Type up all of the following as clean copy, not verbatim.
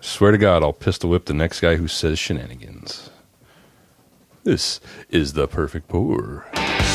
Swear to God, I'll pistol whip the next guy who says shenanigans. This is the perfect pour.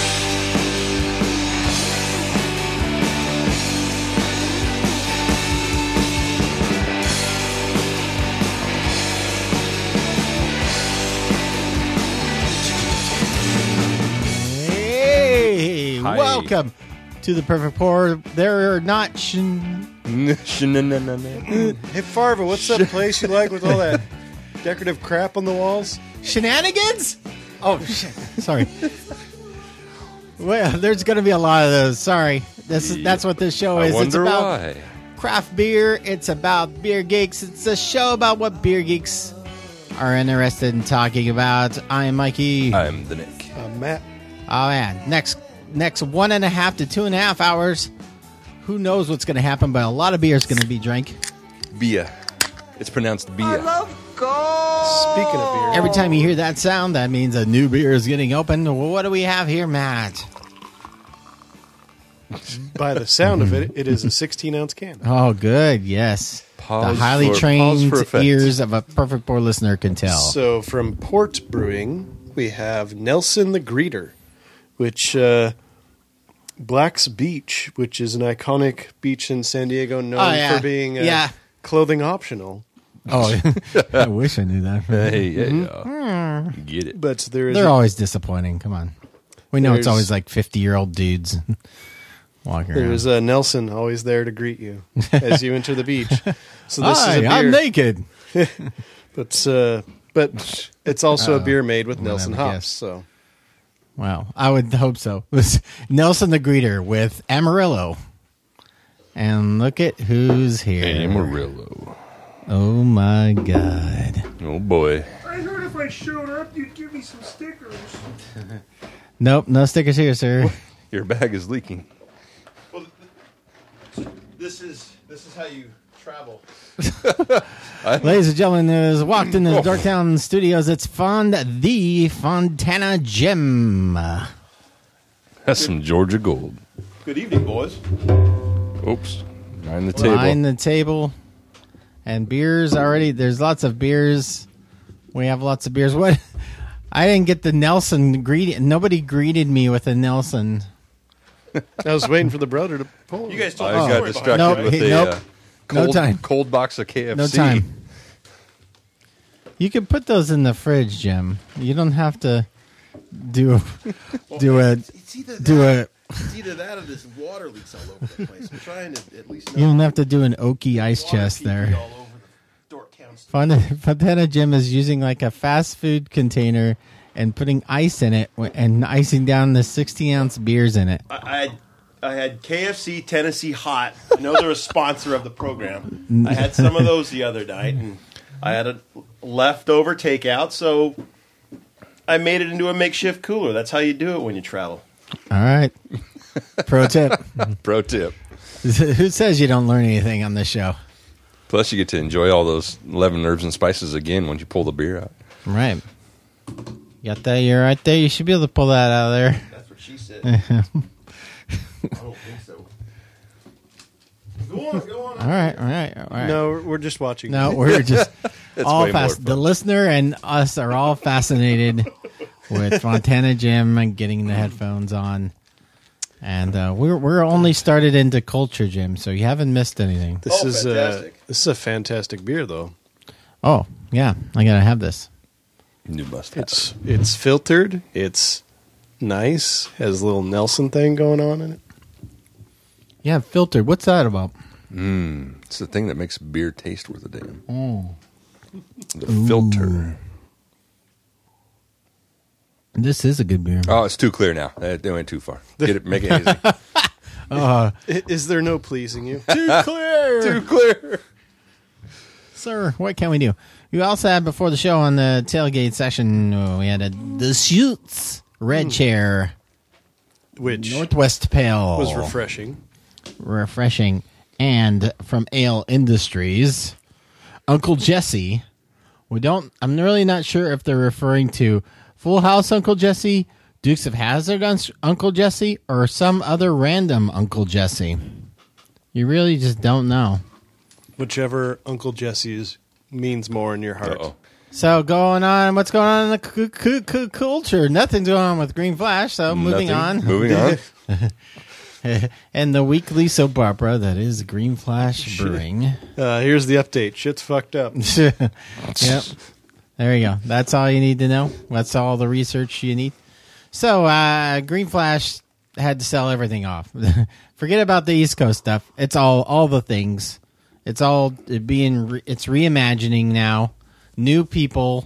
Welcome to the Perfect Pour. There are not Hey, Farva, what's that place you like with all that decorative crap on the walls? shenanigans? Oh, shit. Sorry. Well, there's going to be a lot of those. Sorry. That's what this show is. I wonder It's about why. craft beer. It's about beer geeks. It's a show about what beer geeks are interested in talking about. I'm Mikey. I'm the Nick. Matt. Oh, man. Next 1.5 to 2.5 hours. Who knows what's going to happen, but a lot of beer is going to be drank. Bia. It's pronounced Bia. Speaking of beer, Every time you hear that sound, that means a new beer is getting opened. Well, what do we have here, Matt? by the sound of it, it is a 16-ounce can. Oh, good. Yes. Pause the highly for trained effect. ears of a Perfect Pour listener can tell. So from Port Brewing, we have Nelson the Greeter, which Black's Beach, which is an iconic beach in San Diego known for being clothing optional. Oh, I wish I knew that. Hey, yeah. Get it. But They're always disappointing. Come on. We know it's There's- always like 50-year-old dudes walking around. There's Nelson always there to greet you as you enter the beach. So this Hi, is a beer, I'm naked. but it's also a beer made with Nelson have a hops. guess. So Wow, I would hope so. It was Nelson the Greeter with Amarillo. And look at who's here. Amarillo. Oh, my God. Oh, boy. I heard if I showed up, you'd give me some stickers. Nope, no stickers here, sir. Your bag is leaking. well, this is how you travel. Ladies and gentlemen, has walked into the Dorktown Studios. It's the Fontana Gym. That's some Georgia gold. Good evening, boys. Oops. Behind the table. Behind the table. And beers already. There's lots of beers. We have lots of beers. What? I didn't get the Nelson greeting. Nobody greeted me with a Nelson. I was waiting for the brother to pull. You guys I told got me distracted Nope, with a nope. No cold, time. cold box of KFC. No time. You can put those in the fridge, Jim. You don't have to do It's either that or this water leaks all over the place. I'm trying to at least You don't have to do an oaky ice chest there. all over the Dorktown. Fontana Jim is using like a fast food container and putting ice in it and icing down the 60-ounce beers in it. I had KFC Tennessee Hot. I know they're a sponsor of the program. I had some of those the other night, and I had a leftover takeout, so I made it into a makeshift cooler. That's how you do it when you travel. All right. Pro tip. Pro tip. Who says you don't learn anything on this show? Plus, you get to enjoy all those 11 herbs and spices again once you pull the beer out. Right. You got that? You're right there. You should be able to pull that out of there. That's what she said. I don't think so. Go on. All right. No, we're just watching. No, we're just all way more fun. The listener and us are all fascinated with Fontana Jim and getting the headphones on. And we're only started into culture, Jim, so you haven't missed anything. This is fantastic. a fantastic beer, though. Oh, yeah. I got to have this. You must have. It's filtered. It's nice. Has a little Nelson thing going on in it. Yeah, filtered. What's that about? It's the thing that makes beer taste worth a damn. Oh. The filter. This is a good beer. Oh, it's too clear now. They went too far. Get it, make it easy. Is there no pleasing you? Too clear. Too clear. Sir, what can we do? We also had before the show on the tailgate session, we had the Shoots Red Chair Which Northwest Pale. was refreshing. Refreshing. And from Ale Industries, Uncle Jesse. I'm really not sure if they're referring to Full House Uncle Jesse, Dukes of Hazzard Uncle Jesse, or some other random Uncle Jesse. You really just don't know. Whichever Uncle Jesse is means more in your heart. Uh-oh. So what's going on in the culture? Nothing's going on with Green Flash, so moving on. Moving on. And the weekly soap opera that is Green Flash Brewing. Here's the update. Shit's fucked up. Yep. There you go. That's all you need to know. That's all the research you need. So Green Flash had to sell everything off. Forget about the East Coast stuff. It's all the things. It's all it's reimagining now. New people.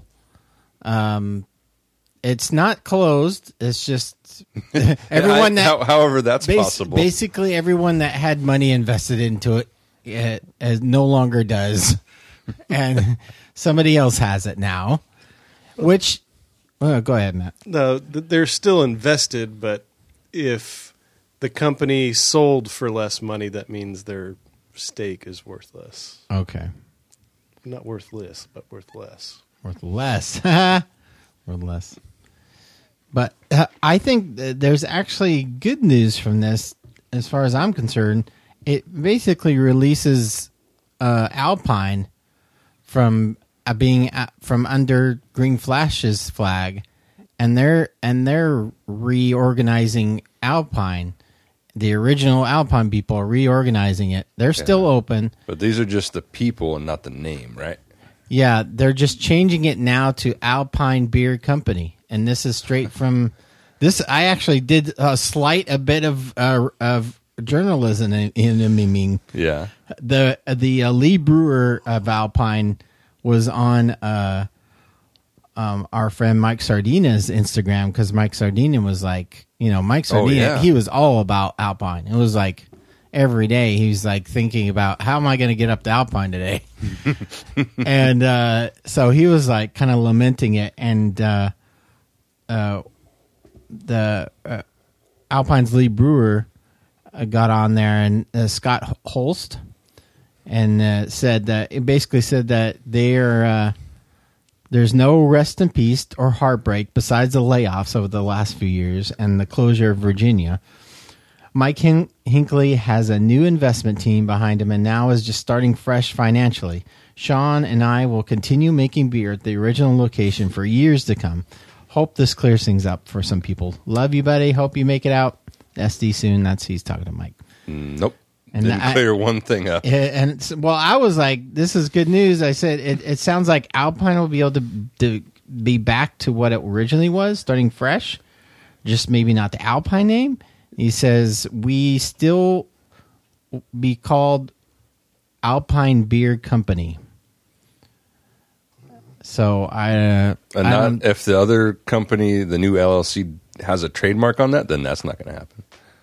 It's not closed. It's just everyone however that's possible. Basically, everyone that had money invested into it no longer does, and somebody else has it now. Which, go ahead, Matt. No, they're still invested, but if the company sold for less money, that means their stake is worth less. Okay. Not worthless, but worth less. Worth less. Worth less. But I think there's actually good news from this, as far as I'm concerned. It basically releases Alpine from being from under Green Flash's flag, and they're reorganizing Alpine. The original Alpine people are reorganizing it. They're still open. But these are just the people and not the name, right? Yeah, they're just changing it now to Alpine Beer Company. And this is straight from this. I actually did a bit of journalism in. Yeah. The lead brewer of Alpine was on our friend Mike Sardina's Instagram, because Mike Sardina was like, Mike Sardina, he was all about Alpine. It was like every day he was like thinking about, how am I going to get up to Alpine today? And so he was like kind of lamenting it. And the Alpine's lead brewer got on there, and Scott Holst, and said that there's no rest in peace or heartbreak besides the layoffs over the last few years and the closure of Virginia. Mike Hinckley has a new investment team behind him and now is just starting fresh financially. Sean and I will continue making beer at the original location for years to come. Hope this clears things up for some people. Love you, buddy. Hope you make it out. SD soon. He's talking to Mike. Nope. And didn't clear one thing up. I was like, this is good news. I said, it sounds like Alpine will be able to be back to what it originally was, starting fresh, just maybe not the Alpine name. He says, we still be called Alpine Beer Company. So if the other company, the new LLC, has a trademark on that, then that's not going to happen.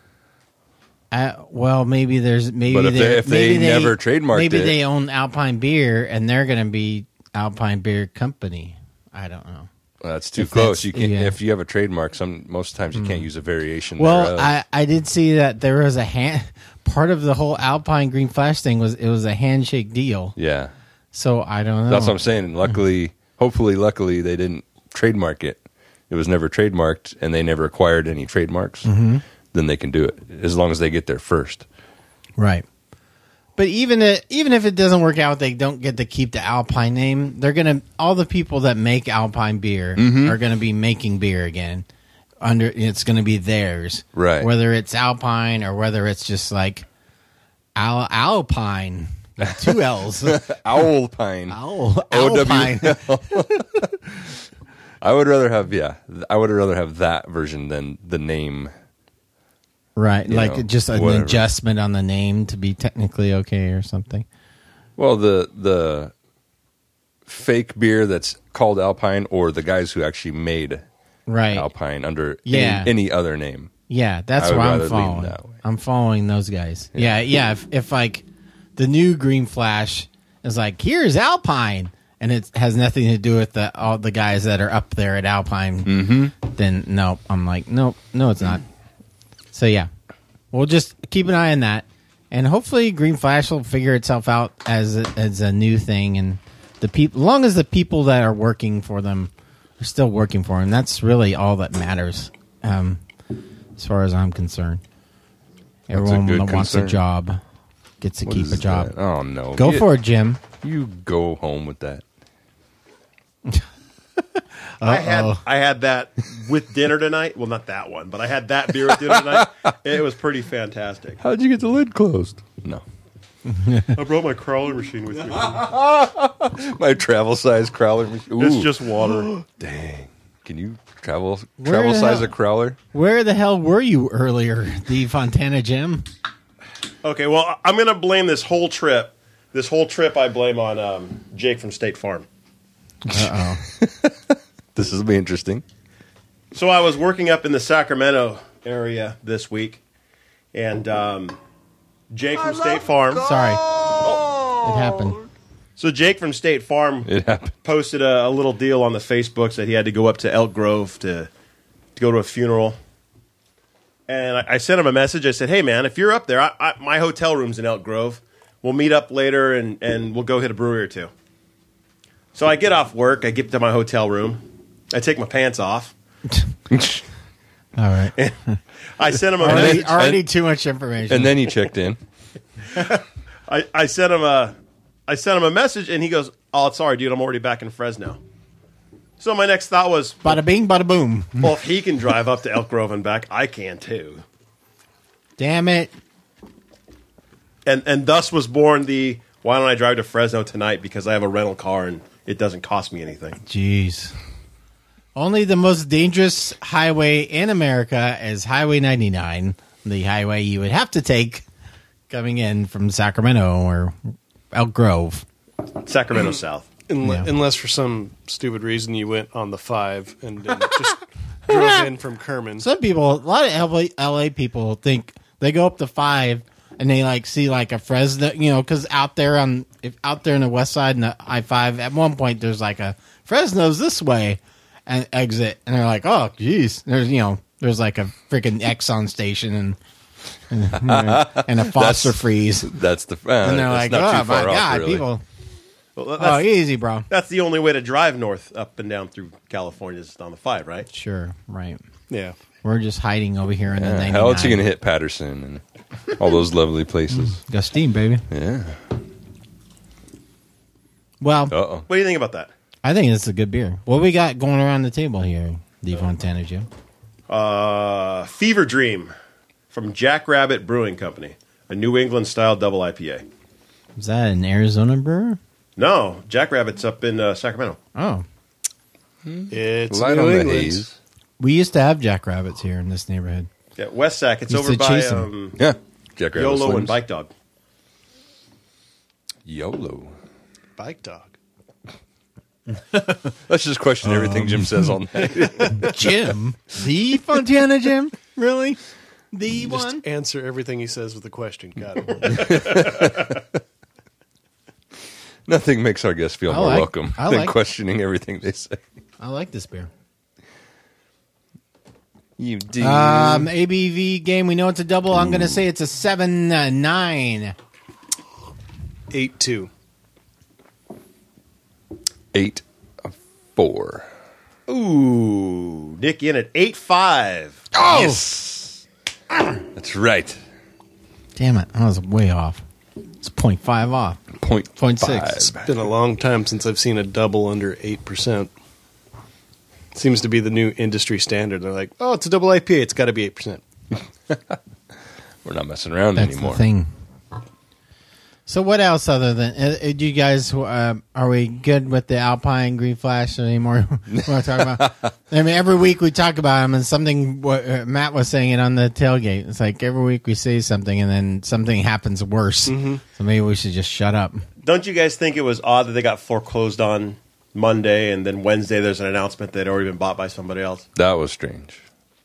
Maybe if they never trademarked maybe it, they own Alpine Beer and they're going to be Alpine Beer Company. I don't know. Well, that's too close. You can if you have a trademark. Most times you can't use a variation. Well, thereof. I did see that there was part of the whole Alpine Green Flash thing was a handshake deal. Yeah. So I don't know. That's what I'm saying. Luckily, they didn't trademark it. It was never trademarked, and they never acquired any trademarks. Mm-hmm. Then they can do it as long as they get there first. Right. But even if it doesn't work out, they don't get to keep the Alpine name. All the people that make Alpine beer are gonna be making beer again. It's gonna be theirs, right? Whether it's Alpine or whether it's just like Alpine, 2 L's, Owlpine, Alpine. I would rather have that version than the name. Right, just an adjustment on the name to be technically okay or something. Well, the fake beer that's called Alpine, or the guys who actually made Alpine under any other name. Yeah, that's what I'm following. I'm following those guys. Yeah. If like the new Green Flash is like, here's Alpine, and it has nothing to do with all the guys that are up there at Alpine, then no, I'm like, no, it's not. So yeah, we'll just keep an eye on that, and hopefully Green Flash will figure itself out as a new thing, and as long as the people that are working for them are still working for them, that's really all that matters, as far as I'm concerned. Everyone that wants a job. gets to keep a job. That? Oh, no. Go for it, Jim. You go home with that. I had that with dinner tonight. Well, not that one, but I had that beer with dinner tonight. It was pretty fantastic. How'd you get the lid closed? No. I brought my crowler machine with me. My travel size crowler machine. Ooh. It's just water. Dang. Can you travel the size hell- a crowler? Where the hell were you earlier, the Fontana Jim? Okay, well, I'm going to blame this whole trip. This whole trip I blame on Jake from State Farm. Uh-oh. This will be interesting. So I was working up in the Sacramento area this week, and Jake from State Farm. Sorry. It happened. So Jake from State Farm It happened. posted a little deal on the Facebooks that he had to go up to Elk Grove to go to a funeral. And I sent him a message. I said, hey, man, if you're up there, my hotel room's in Elk Grove. We'll meet up later, and we'll go hit a brewery or two. So I get off work. I get to my hotel room. I take my pants off. All right. I sent him a message. Already too much information. And then you checked in. I sent him a message, and he goes, "Oh, sorry, dude, I'm already back in Fresno." So my next thought was, bada bing, bada boom. well, if he can drive up to Elk Grove and back, I can too. Damn it. And thus was born the why don't I drive to Fresno tonight because I have a rental car and it doesn't cost me anything. Jeez. Only the most dangerous highway in America is Highway 99, the highway you would have to take coming in from Sacramento or Elk Grove. Sacramento South. Unless for some stupid reason you went on the 5 and then just drove in from Kerman. Some people, a lot of LA people think they go up the 5 and they like see like a Fresno, because out there in the west side and the I-5, at one point there's like a Fresno's this way and exit, and they're like, oh, geez, there's like a freaking Exxon station and a Foster Freeze, That's the. and they're like, not oh too my far off, god, really. people, Well, easy, bro. that's the only way to drive north up and down through California is on the 5, right? Sure, right. Yeah. We're just hiding over here in the 99. How else are you going to hit Patterson and all those lovely places? Got steam, baby. Yeah. Well, Uh-oh. What do you think about that? I think it's a good beer. What we got going around the table here, the Fontana Jim? Fever Dream from Jackrabbit Brewing Company, a New England style double IPA. Is that an Arizona brewer? No, Jackrabbit's up in Sacramento. Oh, It's Light New on the England. haze. we used to have jackrabbits here in this neighborhood. Yeah, West Sac. It's Used over to by chase 'em. Yeah. Jack Rabbit YOLO and Slims. Bike Dog. YOLO. Bike dog. Let's just question everything Jim says on that. Jim? The Fontana Jim? Really? The Just one? answer everything he says with a question. Got it. Nothing makes our guests feel I more like- welcome I than like- questioning everything they say. I like this beer. You do. ABV game, we know it's a double. I'm going to say it's a 7-9. 8-2. 8-4. Ooh, Nick in at 8.5. Oh! Yes. That's right. Damn it. I was way off. It's 0.5 off. 0.6. It's been a long time since I've seen a double under 8%. Seems to be the new industry standard. They're like, oh, it's a double IPA. It's got to be 8%. We're not messing around That's anymore. the thing. So what else other than do you guys are we good with the Alpine Green Flash anymore? We want to talk about? I mean, every week we talk about them, and something. Matt was saying it on the tailgate. It's like every week we say something, and then something happens worse. Mm-hmm. So maybe we should just shut up. Don't you guys think it was odd that they got foreclosed on Monday, and then Wednesday there's an announcement that had already been bought by somebody else? That was strange.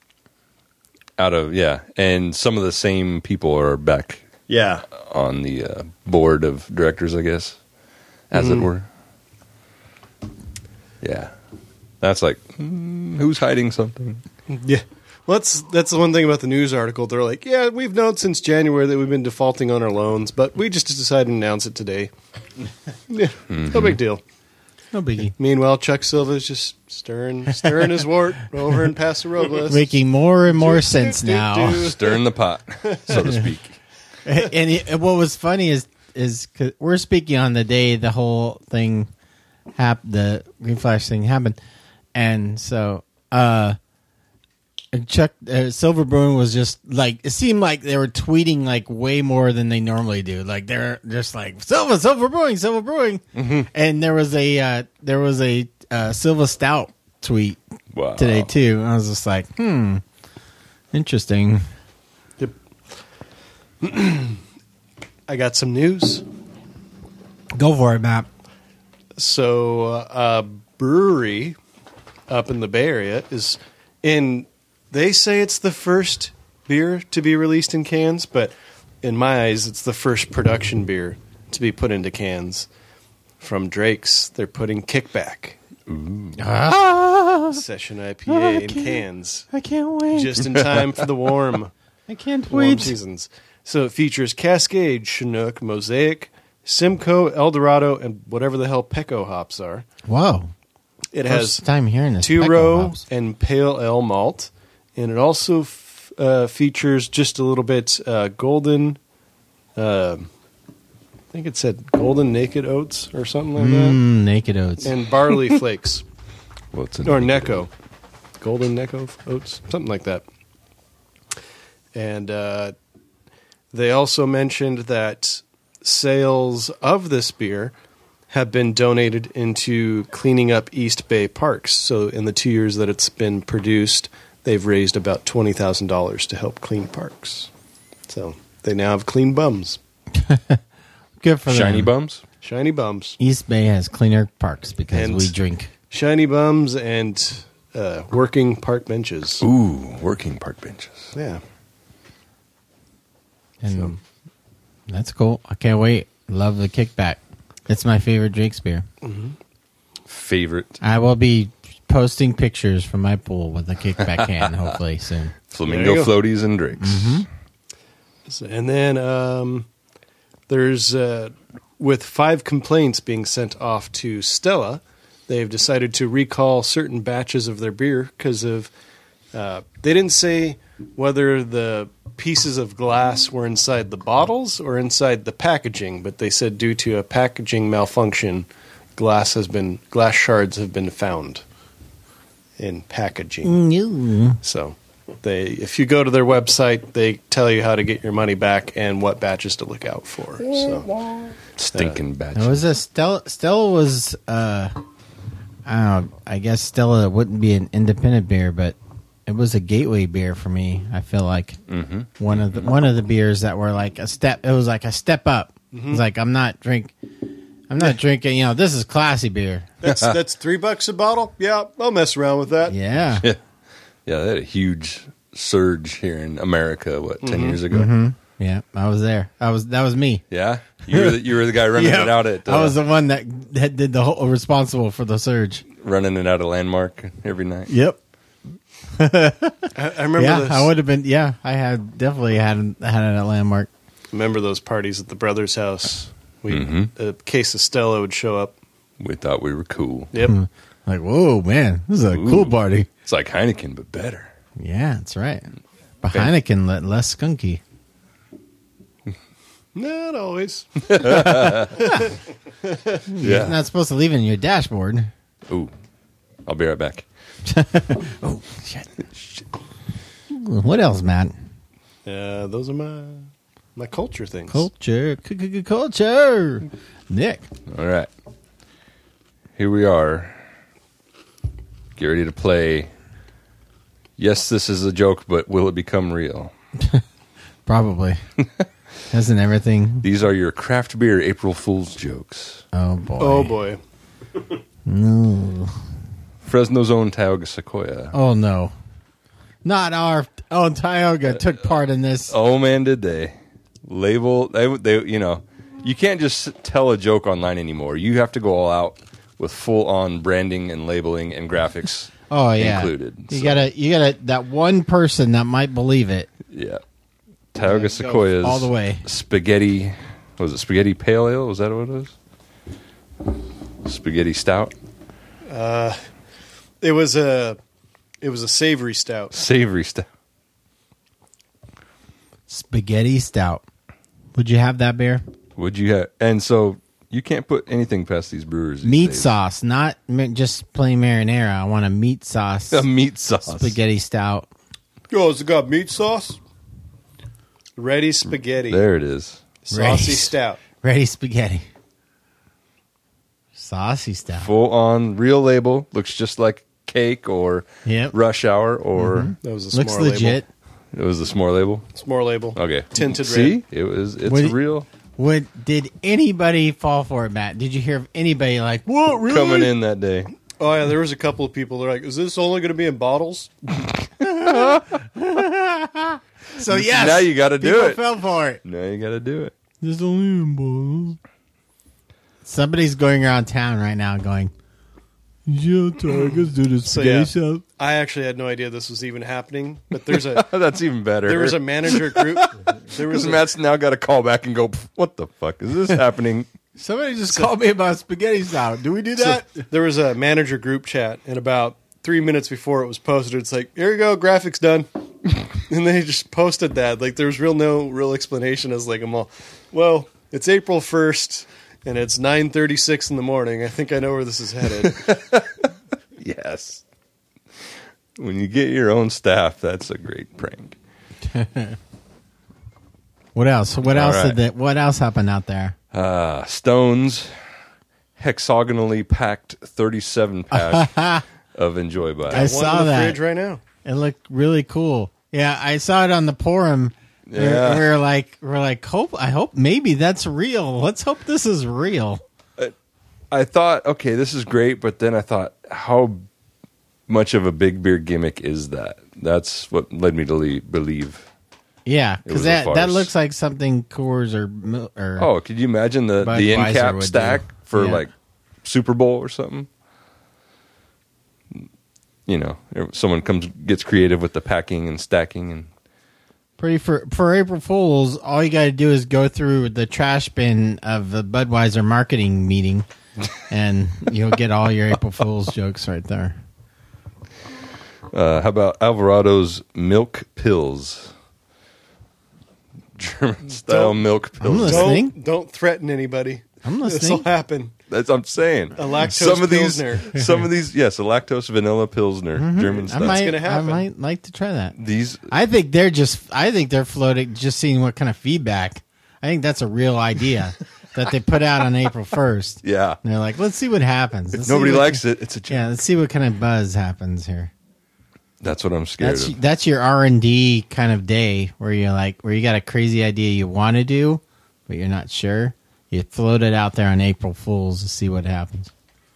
And some of the same people are back Yeah. on the board of directors, I guess, as it were. Yeah. That's like, who's hiding something? Yeah. Well, that's the one thing about the news article. They're like, yeah, we've known since January that we've been defaulting on our loans, but we just decided to announce it today. Yeah, no big deal. No biggie. Meanwhile, Chuck Silva's just stirring his wort over in Paso Robles. Making more and more sense now. Stirring the pot, so to speak. And what was funny is 'cause we're speaking on the day the whole thing the Green Flash thing happened, and so Chuck Silver Brewing was just like, it seemed like they were tweeting like way more than they normally do. Like they're just like Silver Brewing, mm-hmm. And there was a Silva Stout tweet today too. I was just like, interesting. Yep. I got some news. Go for it, Matt. So, a brewery up in the Bay Area is in. They say it's the first beer to be released in cans, but in my eyes, it's the first production beer to be put into cans. From Drake's, they're putting Kickback. Ooh. Session IPA in cans. I can't wait. Just in time for the warm. I can't warm wait. Seasons. So it features Cascade, Chinook, Mosaic, Simcoe, Eldorado, and whatever the hell Pecco hops are. Whoa. It First has time hearing this. two-row and pale ale malt. And it also features just a little bit golden, I think it said golden naked oats or something like that. Naked oats. And barley flakes. What's Or Necco. Golden Necco oats, something like that. And they also mentioned that sales of this beer have been donated into cleaning up East Bay parks. So in the 2 years that it's been produced, they've raised about $20,000 to help clean parks. So they now have clean bums. Good for them. Shiny bums? Shiny bums. East Bay has cleaner parks because And we drink. Shiny bums and working park benches. Ooh, working park benches. Yeah. And that's cool. I can't wait. Love the Kickback. It's my favorite Drake's beer. Mm-hmm. Favorite. I will be posting pictures from my pool with a Kickback can hopefully soon. Flamingo floaties and Drakes. Mm-hmm. And then there's, with 5 complaints being sent off to Stella, they've decided to recall certain batches of their beer because of, they didn't say whether the pieces of glass were inside the bottles or inside the packaging, but they said due to a packaging malfunction, glass shards have been found in packaging. So if you go to their website, they tell you how to get your money back and what batches to look out for. So Stinking batches. It was a Stella was I don't know, I guess Stella wouldn't be an independent beer, but it was a gateway beer for me. I feel like one of the beers that were like a step. It was like a step up. It's like I'm not drinking. This is classy beer. that's $3 a bottle. Yeah, I'll mess around with that. Yeah. Yeah, they had a huge surge here in America. 10 years ago? Mm-hmm. Yeah, I was there. That was me. Yeah, you were the guy running it out at. I was the one that did the whole responsible for the surge, running it out of Landmark every night. Yep. I remember. Yeah, this. I would have been. Yeah, I had definitely had it at Landmark. Remember those parties at the brother's house? A case of Stella would show up. We thought we were cool. Yep. Like, whoa, man, this is a cool party. It's like Heineken, but better. Yeah, that's right. But Heineken less skunky. Not always. Yeah. You're not supposed to leave it in your dashboard. Ooh, I'll be right back. Oh, shit. What else, Matt? Those are my culture things. Culture. Nick. All right. Here we are. Get ready to play. Yes, this is a joke, but will it become real? Probably. Hasn't everything? These are your craft beer April Fool's jokes. Oh, boy. Oh, boy. No. Fresno's own Tioga Sequoia. Oh, no. Not our own Tioga took part in this. Oh, man, did they. They you can't just tell a joke online anymore. You have to go all out with full-on branding and labeling and graphics included. You gotta that one person that might believe it. Yeah. Tioga Sequoia's all the way. Spaghetti, was it Spaghetti Pale Ale? Was that what it was? Spaghetti Stout? It was a savory stout. Savory Stout. Spaghetti Stout. Would you have that beer? Would you have? And so you can't put anything past these brewers. Meat sauce, not just plain marinara. I want a meat sauce. A meat sauce spaghetti stout. Oh, has it got meat sauce? Ready spaghetti. There it is. Saucy stout. Ready spaghetti. Saucy stout. Full on real label. Looks just like Cake or Rush Hour or that was a looks S'more legit. Label. It was the S'more label. S'more label. Okay. Tinted See? red. It's real. Did anybody fall for it, Matt? Did you hear of anybody like, what, really? Coming in that day. Oh, yeah, there was a couple of people that are like, is this only going to be in bottles? So, yes. Now you got to do it. Fell for it. Now you got to do it. There's only in bottles. Somebody's going around town right now going, yeah, Tigers do this so, I actually had no idea this was even happening, but there's a... That's even better. There was a manager group. Matt's now got to call back and go, what the fuck is this happening? Somebody just called me about spaghetti stout. Do we do that? So there was a manager group chat, and about 3 minutes before it was posted, it's like, here you go, graphics done. And they just posted that. Like, there's no real explanation as like, I'm all, well, it's April 1st, and it's 9:36 in the morning. I think I know where this is headed. Yes. When you get your own staff, that's a great prank. What else? What else happened out there? Stone's hexagonally packed 37-pack of Enjoy By. I saw that. Fridge right now. It looked really cool. Yeah, I saw it on the forum. Yeah. We're like, I hope maybe that's real. Let's hope this is real. I thought, okay, this is great, but then I thought, how much of a big beer gimmick is that? That's what led me to believe. Yeah, because that looks like something Coors or oh, could you imagine the end cap stack for like Super Bowl or something? You know, someone gets creative with the packing and stacking and. Pretty for April Fools, all you got to do is go through the trash bin of the Budweiser marketing meeting, and you'll get all your April Fools jokes right there. How about Alvarado's Milk Pills? German style milk pills. I'm listening. Don't threaten anybody. I'm listening. This will happen. That's what I'm saying. A lactose Pilsner. Some of these, yes, a lactose vanilla Pilsner, German style. That's going to happen. I might like to try that. I think they're floating, just seeing what kind of feedback. I think that's a real idea that they put out on April 1st. Yeah. And they're like, let's see what happens. If nobody likes it, it's a joke. Yeah, let's see what kind of buzz happens here. That's what I'm scared of. That's your R&D kind of day where you got a crazy idea you want to do, but you're not sure. You float it out there on April Fools to see what happens.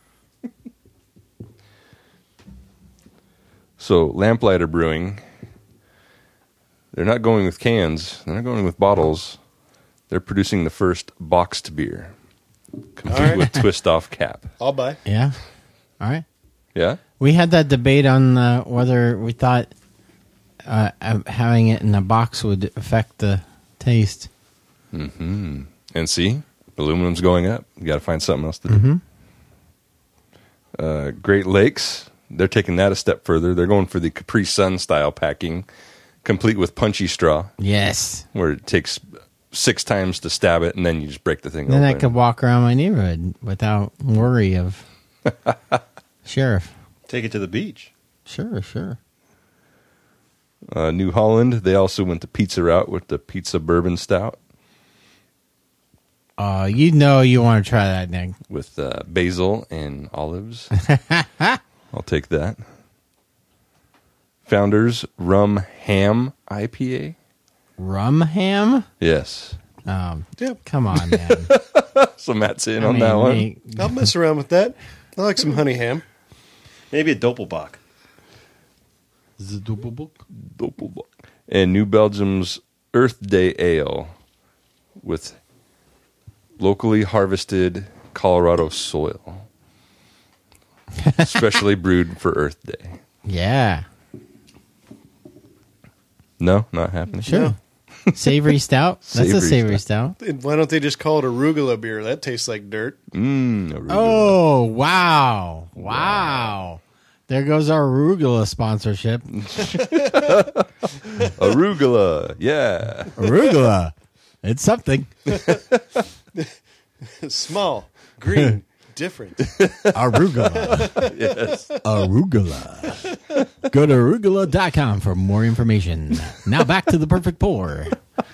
So, Lamplighter Brewing, they're not going with cans. They're not going with bottles. They're producing the first boxed beer, complete with twist-off cap. I'll buy. Yeah. All right. Yeah? We had that debate on whether we thought having it in a box would affect the taste. Mm-hmm. And see? Aluminum's going up. You got to find something else to do. Mm-hmm. Great Lakes, they're taking that a step further. They're going for the Capri Sun style packing, complete with punchy straw. Yes. Where it takes 6 times to stab it, and then you just break the thing open. Then I could walk around my neighborhood without worry of sheriff. Take it to the beach. Sure. New Holland, they also went the pizza route with the Pizza Bourbon Stout. You want to try that, Nick. With basil and olives. I'll take that. Founders Rum Ham IPA. Rum ham? Yes. Yep. Come on, man. So Matt's in on that one. I'll mess around with that. I like some honey ham. Maybe a Doppelbock. Is it Doppelbock? And New Belgium's Earth Day Ale with locally harvested Colorado soil. Specially brewed for Earth Day. Yeah. No, not happening. Sure. No. Savory stout? That's a savory stout. Why don't they just call it arugula beer? That tastes like dirt. Arugula. Oh, wow. There goes our arugula sponsorship. Arugula, yeah. Arugula. It's something. Small, green, different. Arugula. Yes. Arugula. Go to arugula.com for more information. Now back to the perfect pour.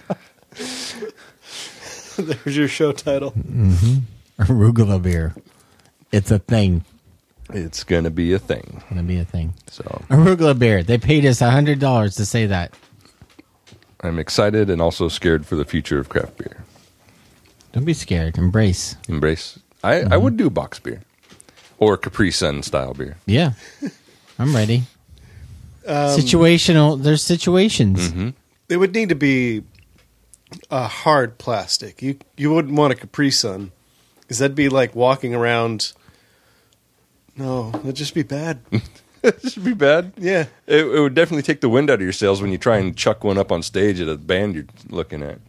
There's your show title. Arugula beer. It's a thing. It's going to be a thing. Gonna be a thing. So Arugula beer. They paid us $100 to say that. I'm excited and also scared for the future of craft beer. Don't be scared. Embrace. Embrace. I would do box beer or Capri Sun style beer. Yeah. I'm ready. Situational. There's situations. Mm-hmm. It would need to be a hard plastic. You wouldn't want a Capri Sun, because that'd be like walking around. No, that'd just be bad. It should be bad. Yeah. It would definitely take the wind out of your sails when you try and chuck one up on stage at a band you're looking at.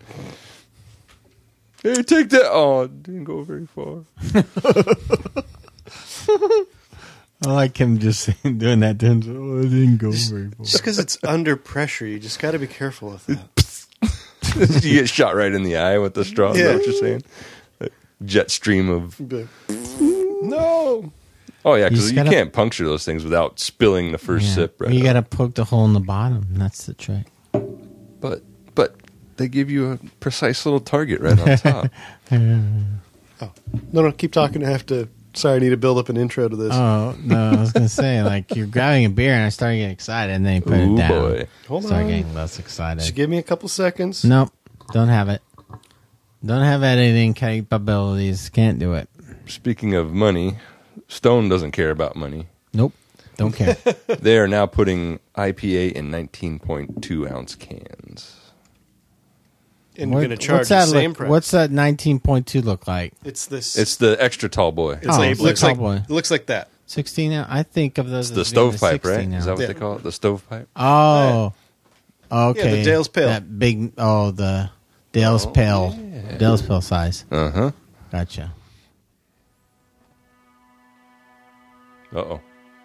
Hey, take that. Oh, it didn't go very far. I like him just doing that to him. Oh, it didn't go very far. Just because it's under pressure, you just got to be careful with that. You get shot right in the eye with the straw. Is that what you're saying? A jet stream of... No. Oh, yeah, because you can't puncture those things without spilling the first sip. Right. You got to poke the hole in the bottom. That's the trick. But they give you a precise little target right on top. Oh. No, keep talking. I have to... Sorry, I need to build up an intro to this. Oh, no, I was going to say, like, you're grabbing a beer, and I started getting excited, and then you put it down. Boy. Hold Start on. getting less excited. Just give me a couple seconds. Nope, don't have it. Don't have editing capabilities. Can't do it. Speaking of money, Stone doesn't care about money. Nope, don't care. They are now putting IPA in 19.2 ounce cans. And going to charge the same price. What's that 19.2 look like? It's this. It's the extra tall boy. It's like, it's looks the like tall boy. it looks like that. 16 ounce? I think of those It's the as being stovepipe, right? 16 Is that what Yeah. they call it? The stovepipe? Oh, okay. Yeah, the Dale's Pale. That big, the Dale's Pale. Yeah. Dale's Pale size. Uh-huh. Gotcha. Uh-oh.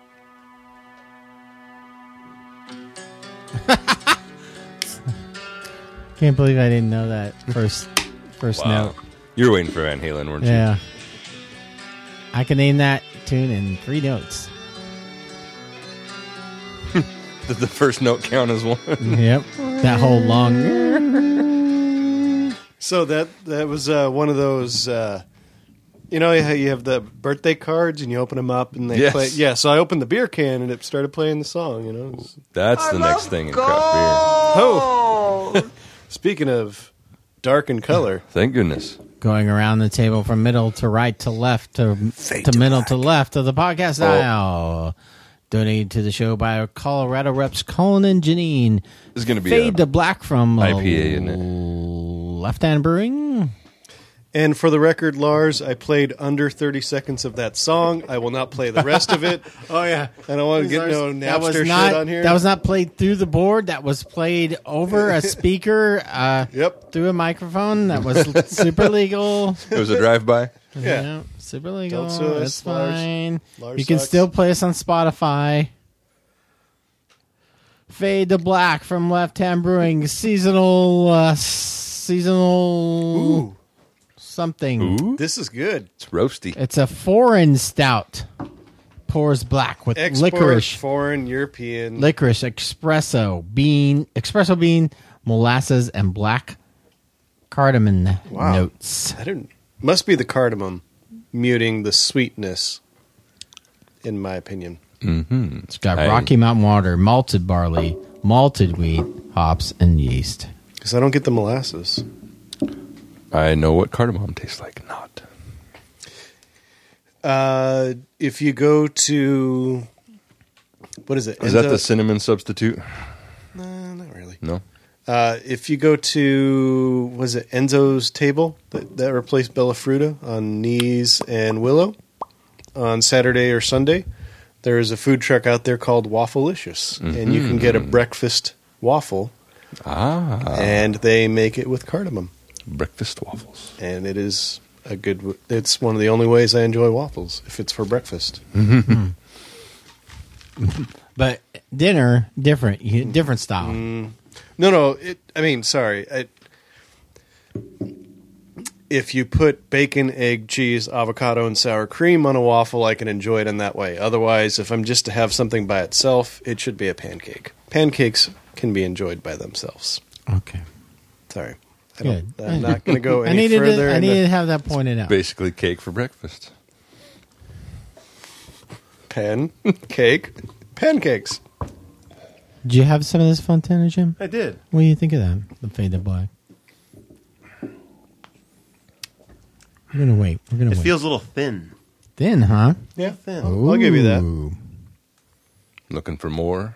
Can't believe I didn't know that first Wow. note. You were waiting for Van Halen, weren't you? Yeah. I can name that tune in 3 notes. Did the first note count as one? Yep. That whole long. So that was one of those. You know how you have the birthday cards and you open them up and they Yes. play. Yeah. So I opened the beer can and it started playing the song. You know. That's the next thing in craft Oh. Speaking of dark in color, Thank goodness. Going around the table from middle to right to left to middle to left of the podcast aisle. Donated to the show by Colorado reps Colin and Janine. This is going to be Fade to Black from IPA, isn't it? Left Hand Brewing. and for the record, Lars, I played under 30 seconds of that song. I will not play the rest of it. Oh, yeah. I don't want to get no Napster shit on here. That was not played through the board. That was played over a speaker Yep. through a microphone. That was super legal. It was a drive-by. Yeah. Super legal. Don't sue us, It's fine. Lars You can sucks. still play us on Spotify. Fade to Black from Left Hand Brewing. Seasonal Ooh, something. Ooh. this is good. It's roasty. It's a foreign stout. Pours black with Export, licorice. foreign, European. Licorice, espresso bean, molasses, and black cardamom Wow. notes. I didn't. Must be the cardamom muting the sweetness, in my opinion. It's got Rocky Mountain water, malted barley, malted wheat, hops, and yeast. Because I don't get the molasses. I know what cardamom tastes like. Not. If you go to, what is it? Is that the cinnamon substitute? No, not really. No. If you go to, was it Enzo's Table that replaced Bella Fruta on Knees and Willow on Saturday or Sunday, there is a food truck out there called Waffleicious, and you can get a breakfast waffle, and they make it with cardamom, Breakfast waffles. and it is a good. It's one of the only ways I enjoy waffles if it's for breakfast. But dinner, different style. No. if you put bacon, egg, cheese, avocado, and sour cream on a waffle, I can enjoy it in that way. Otherwise, if I'm just to have something by itself, it should be a pancake. Pancakes can be enjoyed by themselves. Okay. Sorry. I'm not going to go any further. I needed to have that pointed out. Basically cake for breakfast. Pancakes. Did you have some of this Fontana, Jim? I did. What do you think of that? The faded black. We're going to wait. It feels a little thin. Thin, huh? Yeah, thin. I'll give you that. Looking for more?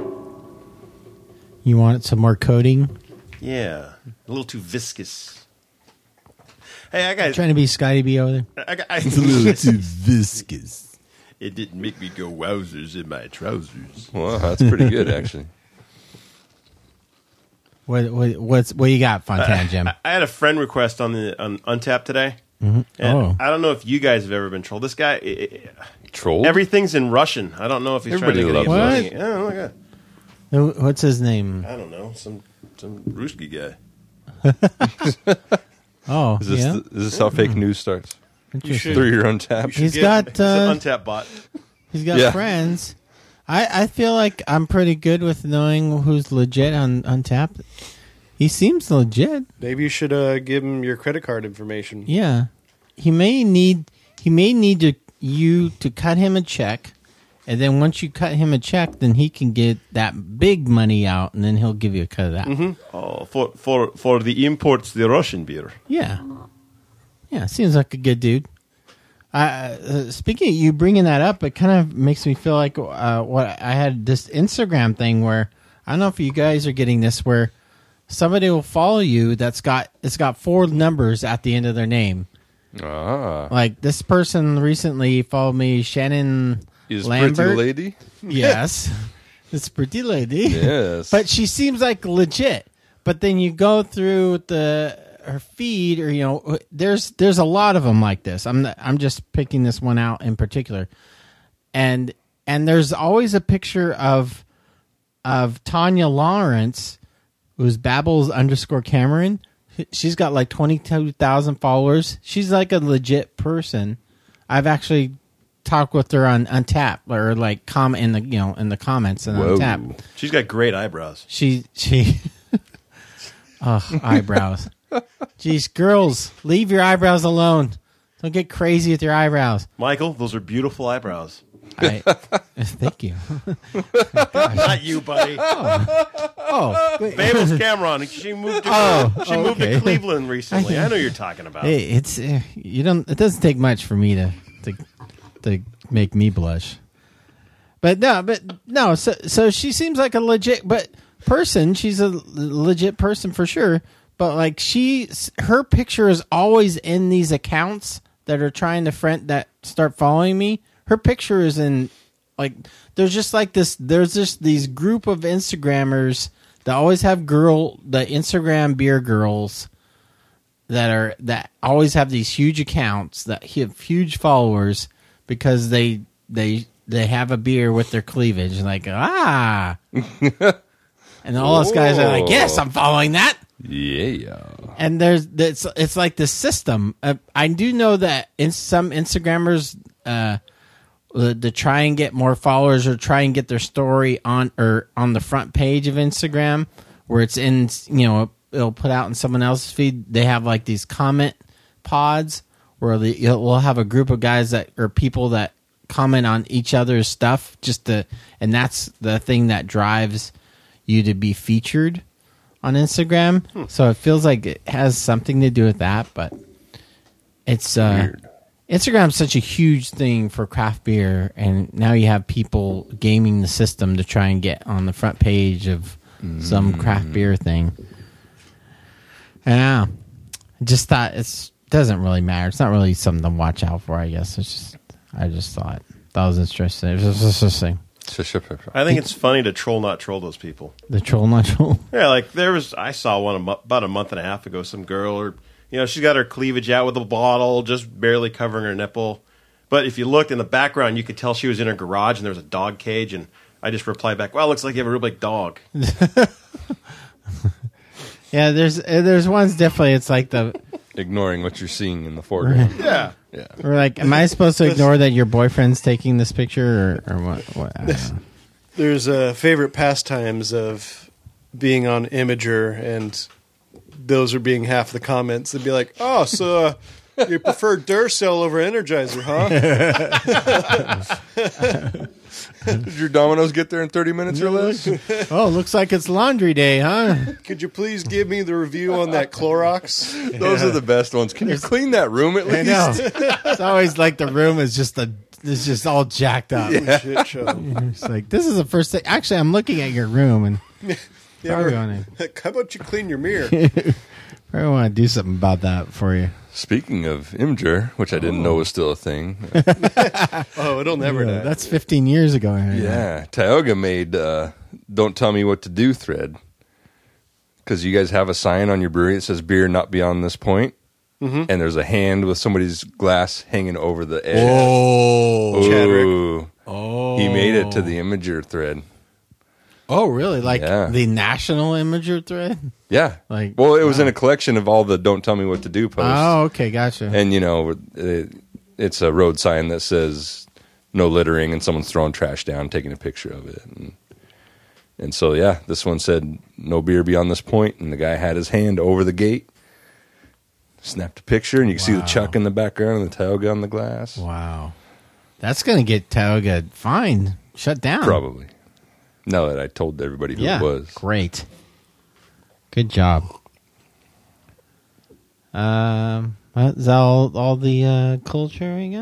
You want some more coating? Yeah. A little too viscous. Hey, I got... Trying to be Scotty B over there? It's a little too viscous. It didn't make me go wowzers in my trousers. Well, that's pretty good, actually. What you got, Fontana, Jim? I had a friend request on Untapped today. Mm-hmm. And I don't know if you guys have ever been trolled. This guy... Trolled? Everything's in Russian. I don't know if he's Everybody trying to get loves any money. Oh, my God. What's his name? I don't know. Some Ruski guy. Oh, is this how fake news starts? Through your Untapped? He's got an Untapped bot. He's got friends. I feel like I'm pretty good with knowing who's legit on Untapped. He seems legit. Maybe you should give him your credit card information. Yeah, he may need you to cut him a check, and then once you cut him a check, then he can get that big money out, and then he'll give you a cut of that. Mm-hmm. Oh, for the imports, the Russian beer. Yeah, seems like a good dude. Speaking of you bringing that up, it kind of makes me feel like what I had this Instagram thing where I don't know if you guys are getting this, where somebody will follow you it's got 4 numbers at the end of their name. Like this person recently followed me, Shannon Lambert. Pretty lady? Yes. This pretty lady. Yes. But she seems like legit. But then you go through her feed, or there's a lot of them like this. I'm just picking this one out in particular. And there's always a picture of Tanya Lawrence, who's Babbles_Cameron. She's got like 22,000 followers. She's like a legit person. I've actually talked with her on Untapped, or like comment in the comments and Untapped. She's got great eyebrows. She eyebrows. Jeez, girls, leave your eyebrows alone. Don't get crazy with your eyebrows. Michael, those are beautiful eyebrows. Thank you. Not you, buddy. Babels Cameron. She moved to Cleveland recently. I know you're talking about. Hey, it's it doesn't take much for me to make me blush. But no. So she seems like a legit person. She's a legit person for sure. But like her picture is always in these accounts that are trying to that start following me. Her picture is in, like, there's just these group of Instagrammers that always have the Instagram beer girls that always have these huge accounts that have huge followers because they have a beer with their cleavage, like, and all us guys are like, yes, I'm following that. Yeah. And it's like the system. I do know that some Instagrammers, to try and get more followers or try and get their story on the front page of Instagram, where it's in, it'll put out in someone else's feed. They have like these comment pods where we'll have a group of guys or people that comment on each other's stuff and that's the thing that drives you to be featured on Instagram. So it feels like it has something to do with that, but it's weird. Instagram's such a huge thing for craft beer, and now you have people gaming the system to try and get on the front page of some craft beer thing. And I just thought it doesn't really matter. It's not really something to watch out for, I guess. I just thought that was interesting. It was just interesting. I think it's funny to troll, not troll those people. The troll, not troll? Yeah, like I saw one about a month and a half ago, some girl, she's got her cleavage out with a bottle, just barely covering her nipple. But if you looked in the background, you could tell she was in her garage and there was a dog cage. And I just replied back, well, it looks like you have a real big dog. Yeah, there's ones definitely, it's like ignoring what you're seeing in the foreground. Yeah. We're like, am I supposed to ignore that your boyfriend's taking this picture or what? I don't know. There's favorite pastimes of being on Imager, and those are being half the comments. They'd be like, oh, so you prefer Duracell over Energizer, huh? Did your Domino's get there in 30 minutes or less? Oh, looks like it's laundry day, huh? Could you please give me the review on that Clorox? Those are the best ones. Can you clean that room at least? I know. It's always like the room is just all jacked up. Yeah. Shit show. It's like, this is the first thing. Actually, I'm looking at your room and How about you clean your mirror? I want to do something about that for you. Speaking of Imgur, which I didn't know was still a thing. Oh, it'll never die. That's 15 years ago. Right? Yeah. Tioga made Don't Tell Me What to Do thread. Because you guys have a sign on your brewery that says beer not beyond this point. Mm-hmm. And there's a hand with somebody's glass hanging over the edge. Oh. Chadrick. Oh. He made it to the Imgur thread. Oh, really? Like the national Imager thread? Yeah. It was in a collection of all the Don't Tell Me What to Do posts. Oh, okay. Gotcha. And, it's a road sign that says no littering, and someone's throwing trash down, taking a picture of it. And so, this one said no beer beyond this point, and the guy had his hand over the gate, snapped a picture, and you can see the Chuck in the background and the Tioga on the glass. Wow. That's going to get Tioga fined, shut down. Probably. Now that I told everybody who it was. Great. Good job. Is that all the culture we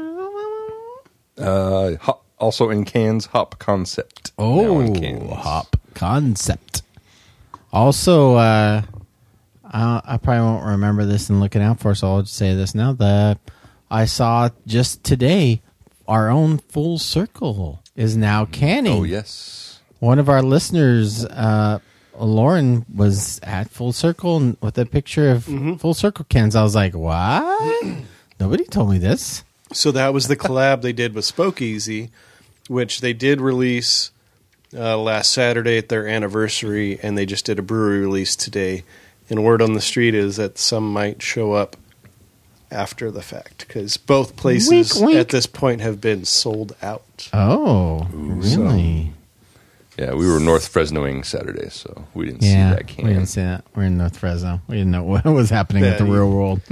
got? Also in cans, Hop Concept. Oh, Hop Concept. Also, I probably won't remember this and looking out for, so I'll just say this now. I saw just today, our own Full Circle is now canning. Oh, yes. One of our listeners, Lauren, was at Full Circle with a picture of Full Circle cans. I was like, what? Nobody told me this. So that was the collab they did with Spokeasy, which they did release last Saturday at their anniversary, and they just did a brewery release today. And word on the street is that some might show up after the fact, because both places wink, wink. at this point have been sold out. Oh, really? Yeah, we were North Fresnoing Saturday, so we didn't see that can. We didn't see that. We're in North Fresno. We didn't know what was happening with the real world.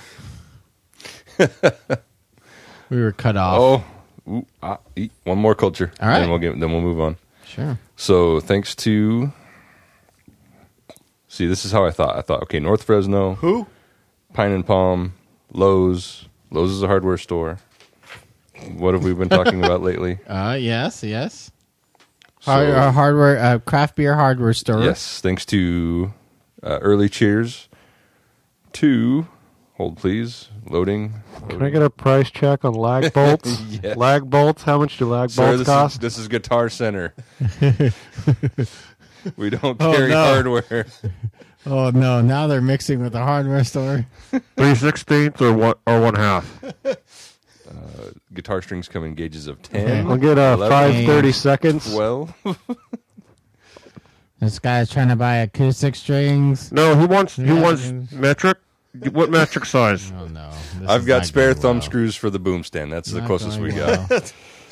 We were cut off. One more culture. All right. Then we'll move on. Sure. So thanks to... See, this is how I thought. I thought, okay, North Fresno. Who? Pine and Palm. Lowe's. Lowe's is a hardware store. What have we been talking about lately? Yes. Hardware, craft beer hardware store. Yes, thanks to Early Cheers. Hold please, loading. Can I get a price check on lag bolts? Yes. Lag bolts? How much do lag bolts cost? This is Guitar Center. We don't carry hardware. Oh no! Now they're mixing with the hardware store. 3/16 or 1/2. Guitar strings come in gauges of 10. I'll get 5/30 seconds. 12. This guy's trying to buy acoustic strings. No, he wants metric. What metric size? Oh no! I've got spare thumb screws for the boom stand. That's the closest we got.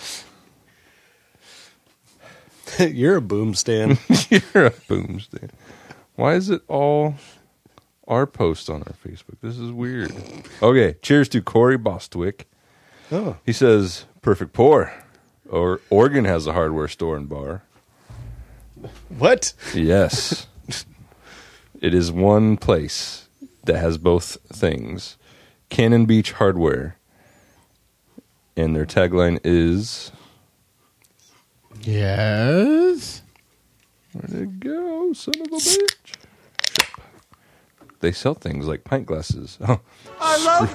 You're a boom stand. You're a boom stand. Why is it all our posts on our Facebook? This is weird. Okay, cheers to Corey Bostwick. Oh. He says, perfect pour. Oregon has a hardware store and bar. What? Yes. It is one place that has both things. Cannon Beach Hardware. And their tagline is... Yes? Where'd it go, son of a bitch? They sell things like pint glasses. Oh, I love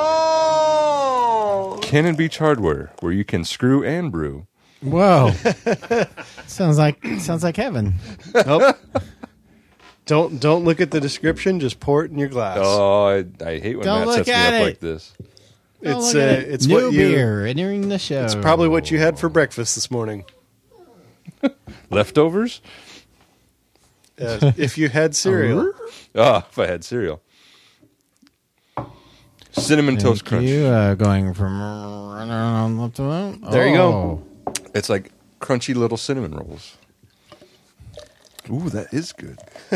gold! Cannon Beach Hardware, where you can screw and brew. Whoa. sounds like heaven. Nope. Don't look at the description, just pour it in your glass. Oh, I hate when Matt sets me up like this. It's new what beer entering the show. It's probably what you had for breakfast this morning. Leftovers? If you had cereal. If I had cereal. Cinnamon Toast Crunch. Going from there you go. It's like crunchy little cinnamon rolls. Ooh, that is good.